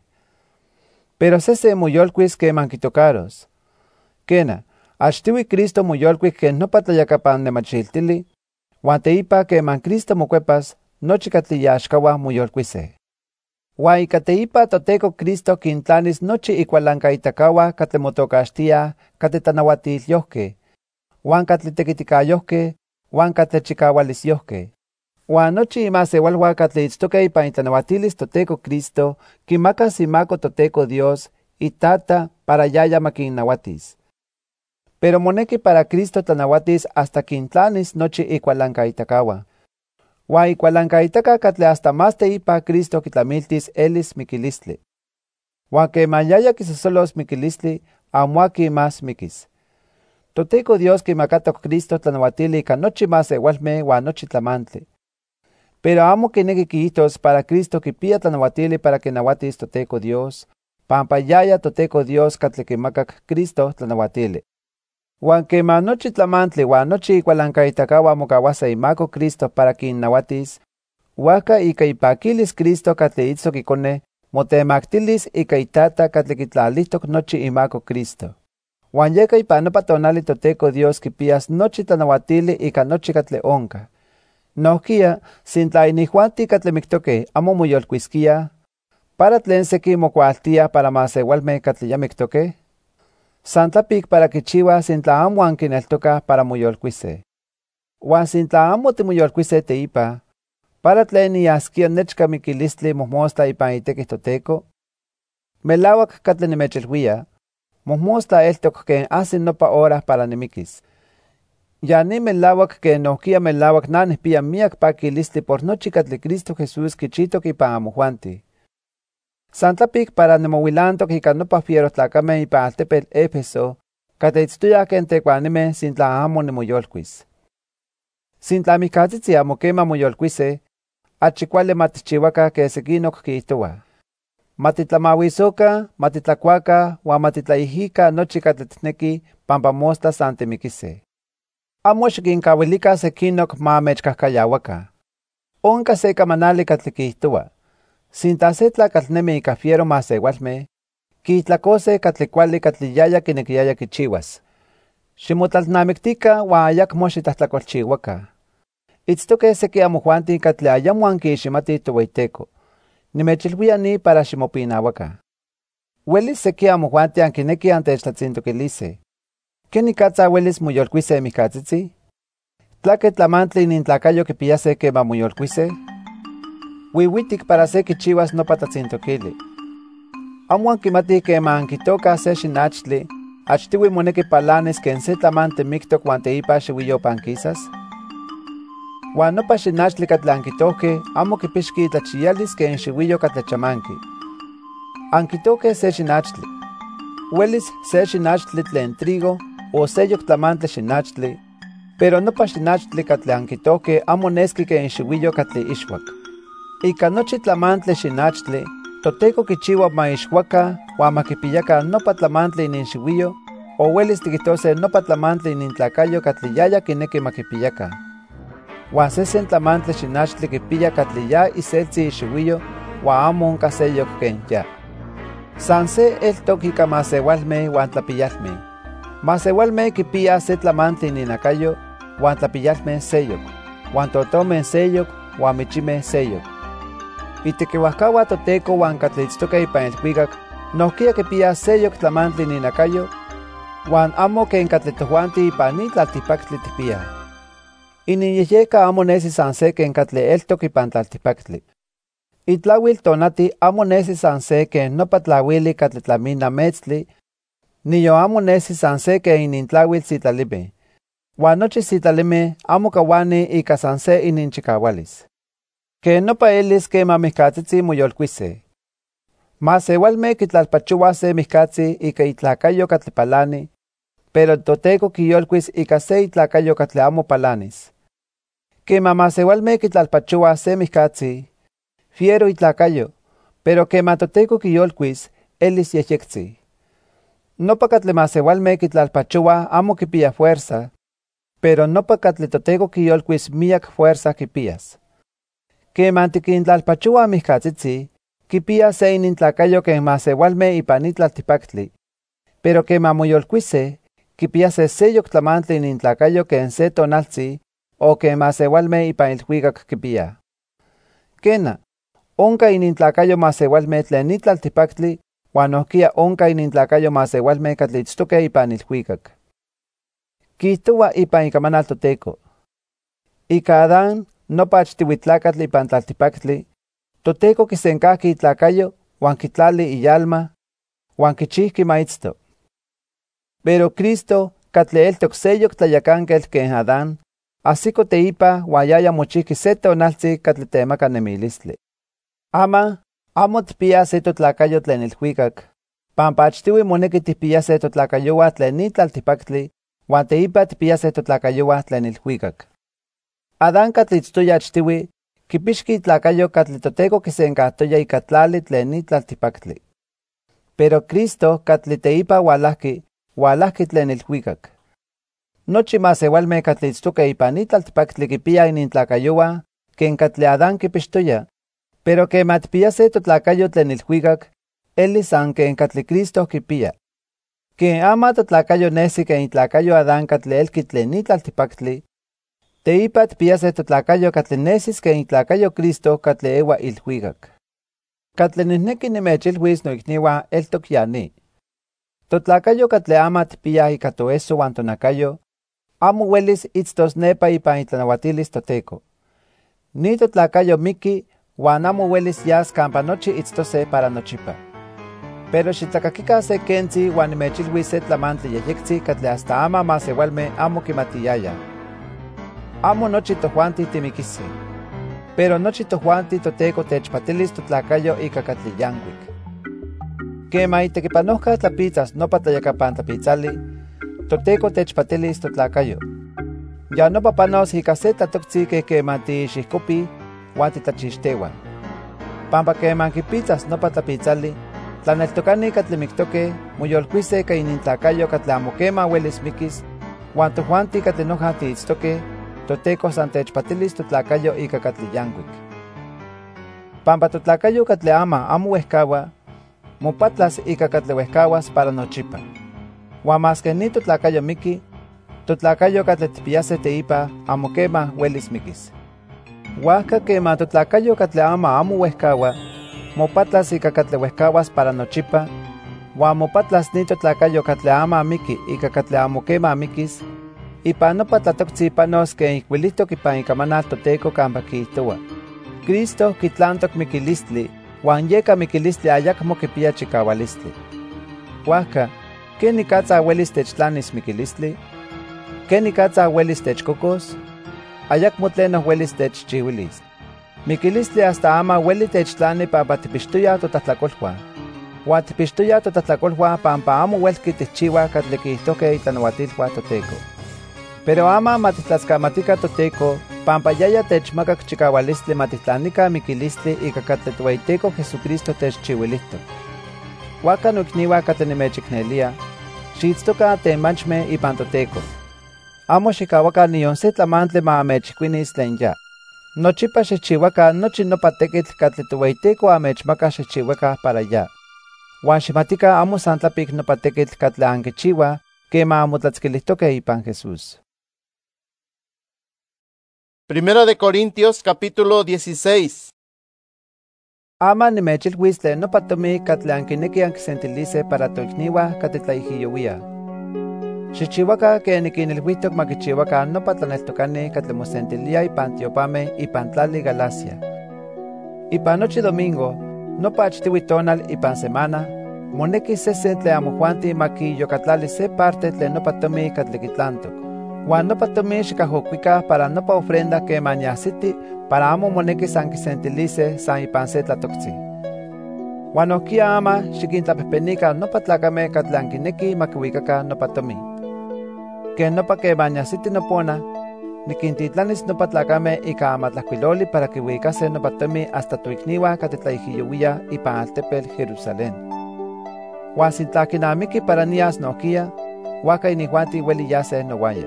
Pero sese moyolkuis keman kitocaros. Kena, achtiui Cristo moyolkuik ken nopa tlayakapan nemachiltili, huan teipa keman Cristo mokuepas, nochi katli yaxkauah moyolkuiseh. Huan ika teipa Toteco Cristo kintlanis nochi ikualankaitakahuah katli motocaxtiah katli tlanauatilyohkeh, huan katli tekitikayojkeh, huan katli chikaualisyohkeh. Huan nochi imasewalhuah katli itztokeh ipan itlanauatilis Toteco Cristo kimakas imako Toteco Dios, itata, para yaya makinnauatis. Pero moneki para Cristo tlanauatis hasta kintlanis nochi ikualankaitakahuah. Huan ikualankaitaka katli hasta más teipa Cristo kitlamiltis elis mikilistli. Huan keman yaya kisosolos mikilistli, amo aki más mikis. Toteco Dios kimakatok Cristo tlanauatili ika nochi masewalmeh huan nochi tlamantli. Pero amo kineki kijtos para Cristo kipia tlanauatili para kinauatis Toteco Dios, pampa yaya Toteco Dios katli kimakak Cristo tlanauatili. Huan keman nochi tlamantli huan nochi ikualankaitakahuah mokauaseh imako Cristo para kinnauatis, huaca ika ipakilis Cristo katli itztok ikone motemaktilis ika itata katli kitlalihtok nochi imako Cristo. Huan yeka ipan nopa tonali Toteco Dios kipias nochi tlanauatili ika nochi katli onka. Nohkia, sintla inihuanti katli miktoke amo moyolkuiskia, para tlen seki mokualtia para masewalmeh katli ya miktoke, san tlapik para kichiua sintla amo ankineltoka para moyolkuiseh. Huan sintla amo timoyolkuiseh teipa, para tlen iaskia nechka mikilistli mohmostla ipan itekih Toteco, melauak katli nimechilhuia, mohmostla eltok ken ahsin nopa hora para nimikis. Ya ni melauak ken nohkia melauak na nihpia miak pakilistli por nochi katli Cristo Jesús kichitok ipan amojuanti. San tlapik para nimowilantok ika nopa fiero tlakameh ipan altepetl Éfeso, katli itztoyah ken tekuanimeh sintla amo nimoyolkuis. Sintla mihkatzitzi amo kema moyolkuiseh, achi kuali matichiuaca ken sekinok kijtoah. Matitlamauisoka, matitlakuaka, huan matitlaihika nochi katli tikneki pampa mostla san timikiseh. Amo xikinkauilika sekinok ma mechkahkayauaca. Onka se kamanali katli kijtoa: sintla se tlakatl nemi ika fiero masewalmeh, kitlakose katli kuali katli yaya kinekiyaya kichiuas. Ximotlalnamiktika huan ayakmo xitlahtlakolchiuaca. Itztokeh seki amojuanti katli ayamo ankiiximatih Toweiteco. Nimechilhuia ni para ximopinauaca. Uelis seki amojuanti ankinekih antechtlatzintoquiliseh: ¿kenikatza uelis moyolkuiseh mihkatzitzi? ¿Tlake tlamantli inintlacayo kipiyaseh kema moyolkuiseh? Wiwitik para se kichiuas nopa tlatzintokili. Amo ankimatih kema ankitokah se xinachtli, achtiui moneki palanis ken se tlamanti miktok huan teipa xiuiyopankisas? Huan nopa xinachtli katli ankitohkeh amo kipixki itlachiyalis ken xiuiyo katli chamanki. Ankitohkeh se xinachtli. Huelis se xinachtli tlen trigo o seyok tlamantli xinachtli, pero nopa xinachtli katli ankitoke amo neski ken xiuiyo katli ixuak. Ika nochi tlamantli xinachtli, Toteko kichiwa ma ixuaka huan ma kipiyaka nopa tlamantli inin xiuiyo, o huelis tikitose nopa tlamantli inin tlakayo katli yaya kineki ma kipiyaka. Huan sesen tlamantli xinachtli kipiya katli ya iseltzi xiuiyo huan amo onka seyok ken ya. San se eltok ika masewalmeh huan tlapiyalmeh. Masewalmeh kipiya se tlamantli ininakayo huan tlapiyalmeh seyok, huan totomeh seyok huan michimeh seyok. Itekiuajkaua Toteko huan katli itztokeh ipan ilhuikak nohkia kipiya seyok tlamantli ininakayo, huan amo ken katli tojuanti ipan nin tlaltipaktli tipiyah. Ininyehyeca amo nesi san se ken katli eltok ipan tlaltipaktli. Itlauil tonati amo nesi san se ken nopa tlauili katli tlamina metztli, niyo amo nesi san se ken inintlauil sitlalimeh, huan nochi sitlalimeh amo kawani ika san se ininchikahualis. Ken nopa elis kema mihkatzitzi moyolkuiseh. Masewalmeh kitlalpachowah se mihkatzi ika itlakayo katli palani, pero Toteko kiyolkuis ika se itlakayo katli amo palanis. Kema masewalmeh kitlalpachowah se mihkatzi, fiero itlakayo, pero kema Toteko kiyolkuis, elis yehyektzih. Nopa katli masewalmeh kitlalpachowah amo kipiya fuerza, pero nopa katli Toteko kiyolkuis miak fuerza kipiyas. Kema tikintlalpachowah mihkatzitzi, kipiya se inintlakayo ken masewalmeh ipan nin tlaltipaktli, pero kema moyolkuiseh, kipiya se seyok tlamantli inintlakayo ken se tonaltzi o ken masewalmeh ipan ilhuikak kipiya. Kena, onka inintlakayo masewalmeh tlen nin tlaltipaktli huan nohkia onka inintlakayo masewalmeh katli itztokeh ipan ilhuikak. Kijtoua ipan ikamanal Toteko: Ika Adán, nopa achtiuitlakatl ipan tlaltipaktli, Toteko kisenkajki itlakayo huan kitlali iyalma, huan kichijki ma itzto. Pero Cristo, katli eltok seyok tlayakankel ken Adán, asiko teipa huan yaya mochijki se tonaltzi katli temaka nemilistli. Ama, amo tipiya se totlakayo tlen ilhuikak, pampa achtiui moneki tipiya se totlakayowa tlen nin tlaltipaktli, huan teipa tipiya se totlakayowa tlen ilhuikak. Adán katli itztoya achtiui, kipixki itlakayo katli Toteko kisenkajtoya ika tlali tlen nin tlaltipaktli. Pero Cristo katli teipa hualajki, hualajki tlen ilhuikak. Nochi masewalmeh katli itztokeh ipan nin tlaltipaktli kipiya inintlakayowa ken katli Adán kipixtoya, pero kema tipiya se totlakayo tlen ilhuikak, elis san ken katli Cristo kipiya. Ken ama totlakayo nesi ken itlakayo Adán katli elki tlen nin tlaltipaktli, teipa tipiya se totlakayo katli nesis ken itlakayo Cristo katli ewa ilhuikak. Katli nihneki nimechilhuis noikniuan eltok yani. Totlakayo katli ama tipiyah ika toeso huan tonakayo, amo huelis itztos nepa ipan itlanauatilis Toteko. Ni totlakayo miki huan amo huelis yas kampa nochi itztose para nochipa. Pero xitlakakika se kentzi huan nimechilhuis se tlamantli yeyektzi katli hasta ama masewalmeh amo kimatiyaya. Amo nochi tojuanti timikisi, pero nochi tojuanti Toteko techpatilis totlakayo ika katli yankuik. Kema itekipanohka tlapitzas nopa tlayakapan tlapitzali, Toteko techpatilis totlakayo. Ya nopa panos ika se tlatoktzin keh kema tiixihkopi huan titlachixteua. Pampa kema kipitzas nopa tlapitzali, tlaneltokani katli miktokeh moyolkuiseh ika inintlakayo katli amo kema huelis mikis, huan tojuanti katli noja tiitztokeh, Toteko san techpatilis totlakayo ika katli yankuik. Pampa totlakayo katli ama amo uejkaua, mopatlas ika katli uejkauas para nochipa. Huan mas ken ni totlakayo miki, totlakayo katli tipiyase teipa amo kema huelis mikis. Huajka kema totlakayo katli ama amo uejkaua, mopatlas ika katli uejkauas para nochipa, huan mopatlas ni totlakayo katli ama miki ika katli amo kema mikis, ipan nopa tlatoktzin panos ken ijkuilihtok ipan ikamanal Toteko kampa kijtoua: Cristo kitlantok mikilistli, huan yeka mikilistli ayakmo kipiya chikaualistli. Huajka, ¿ken nikatza huelis techtlanis mikilistli? ¿Ken nikatza huelis techkokos? Ayakmo tleno huelis techchiuilis. Mikilistli hasta ama hueli techtlani pampa tipixtoya totlajtlakolhuan. Huan tipixtoya totatlacolhua pampa amo uelki tichiwa katli quihtohque itlanauatilhua Toteko. Pero ama matitlascamatica Toteko, pampa yaya techmakak chikaualistli matitlanica miquilistli ika katli Tohueyiteco Jesucristo techchiuilihtoc. Huaca noicniua katli nimechicnelia, xiitztoca temanchme ipan Toteko. Amo xicauaca nion se tlamantli ma amechcuinis tlen ya. Nochipa xicchiuaca nochi nopa tequitl katli Tohueyiteco amechmaca xicchiuaca para ya. Huan ximatica amo san tlapic nopa tequitl katli anquichiua, quema amotlatzquilihtoque ipan Jesús. Primera de Corintios capítulo dieciséis. Ama nimechilhuis tlen nopa tomi katli anquinequi anquisentilise para toicniua katli tlaijiyowia. Xicchiuaca que niquinilhuihtoc maquichiuaca nopa tlaneltocani katli mosentilia ipan tiopame ipan tlali Galacia. Ipan nochi domingo, nopa achtiui tonal ipan semana, moneki sesen tle amojuanti maquiyocatlali se parte tlen nopa tomi katli kitlantoc. Huan nopa tomi xicajocuica para nopa ofrenda que maniasiti para amo moneki san quisentilise san ipan se tlatoctzi. Huan nohquia ama xiquintlapehpenica nopa tlacame katli anquinequi maquiuicaca nopa tomi. Que nopa que maniasiti nopona, niquintitlanis nopa tlacame ika amatlahcuiloli para quiuicase nopa tomi hasta toicniua katli tlaijiyowia ipan altepel Jerusalén. Huan sin tlaquinamiqui para nias nohquia, huaca inihuanti ueli yase nowaya.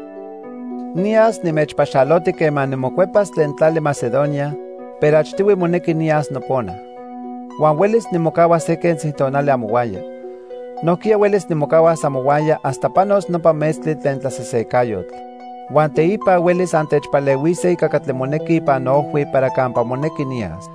Nias nimechpaxaloti quema nimocuepas tlen tlali Macedonia, pero achtiui moneki nias nopona. Huan uelis nimocahuas se quentzi tonali amowaya. Nohquia uelis nimocahuas amowaya hasta panos nopa meztli tlen tlasesecayotl. Huan teipa uelis antechpaleuise ika katli moneki ipan ohui para campa moneki nias.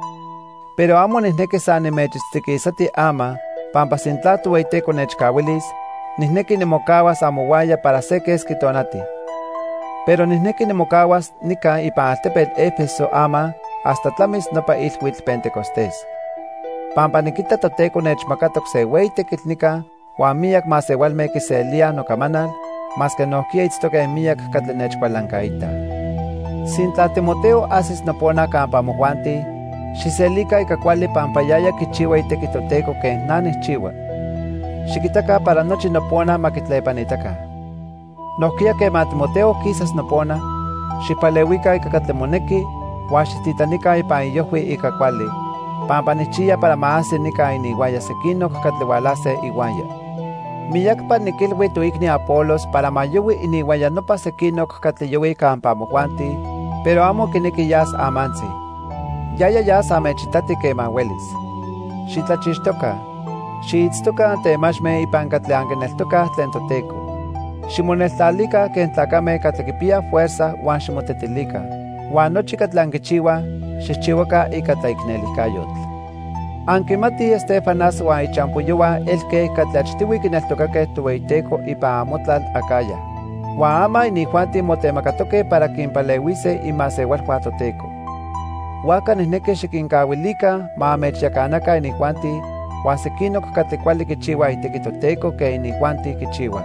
Pero amo nihnequi san nimechitztiquisati ama, pampa sin tla Tohueyiteco nechcahuilis, nihnequi nimocahuas amowaya para se quesqui tonati. Pero nihnequi nimocahuas nica ipan altepetl Éfeso ama hasta tlamis nopa ilhuitl Pentecostés. Pampa niquita Toteko nechmacatoc se ueyi tequitl nica, huan miyak maseualme quiselia nocamanal, mas que nohquia itztoque miyak katli nechcualancaita. Sin tla Timoteo asis nopona campa mojuanti, xiselica ika cuali pampa yaya quichiua itequi Toteko ken na nihchiua. Xiquitaca para nochi nopona maquitlepanitaca. Nohquia quema Timoteo quisas nopona, xipaleuica ika katli moneki, huan xititanica ipan iyohui ika cuali, pampa nichia para maasi nica inihuaya sequinoc katli hualase ihuaya. Miyakpa niquilhui toicni Apolos para mayowi inihuaya nopa sequinoc katli yowi campa mojuanti, pero amo quinequi yas amantzi. Yaya yas amechitati quema uelis. Xitlachixtoca, xiitztoca antemachme ipan katli anquineltoca tlen Toteko. Ximoneltlalica ken tlacame katli quipia fuerza huan ximotetilica, huan nochi katli anquichiua, xixchiuaca ika tlaicnelicayotl. Anquimati Estefanas huan ichampuyoua elque katli achtiui quineltocaque Tohueyiteco ipan amotlal Acaya. Huan ama inihuanti motemacatoque para quimpaleuise imaseualhua Toteko. Huaca nihnequi xiquincauilica ma amechyacanaca inihuanti, huan sequinoc katli cuali quichiua itequi Toteko que inihuanti quichiua.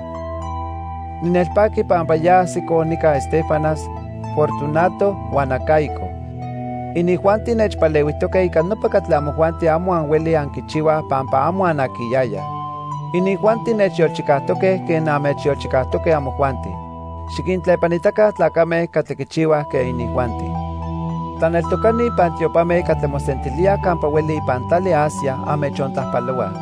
Ninelpaqui pampa ya siconica Estefanas, Fortunato huan Acaico. Inihuanti nechpaleuitoque ika nopa katli amojuanti amo anhueli anquichiua pampa amo anaquiyaya. Inihuanti nechyolchicahtoque ken amechyolchicahtoque amojuanti. Xiquintlepanitaca tlacame katli quichiua que inihuanti. Tlaneltocani ipan tiopame katli mosentilia campa ueli ipan tlali Asia amechontlahpaloa.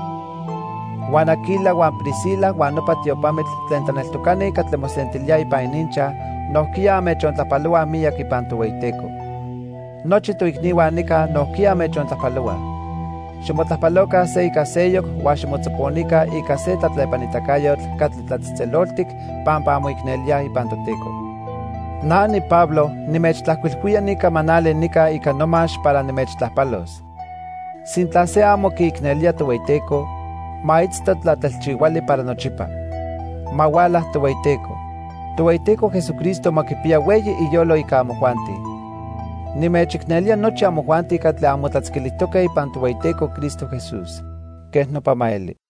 Huan Aquila huan Priscila huan nopa tiopamitl tlen tlaneltocani katli mosentilia ipan inincha, nohquia amechontlahpaloa miyak ipan Tohueyiteco. Nochi toicniuan nica nohquia amechontlahpaloa. Ximotlahpaloca se ika seyoc huan ximotzoponica ika se tlatlepanitacayotl katli tlatzitzeloltic pampa amoicnelia ipan Toteko. Na ni Pablo nimechtlahcuilhuia nica manali nica ika nomax para nimechtlahpalos. Sin tla se amo quiicnelia Tohueyiteco, ma itzto tlatelchiuali para nochipa. Ma hualah Tohueyiteco. Tohueyiteco Jesucristo maquipia ueyi iyolo ika amojuanti. Nimechicnelia nochi amojuanti katli amotlatzquilihtoque ipan Tohueyiteco Cristo Jesús. Queh nopa maeli.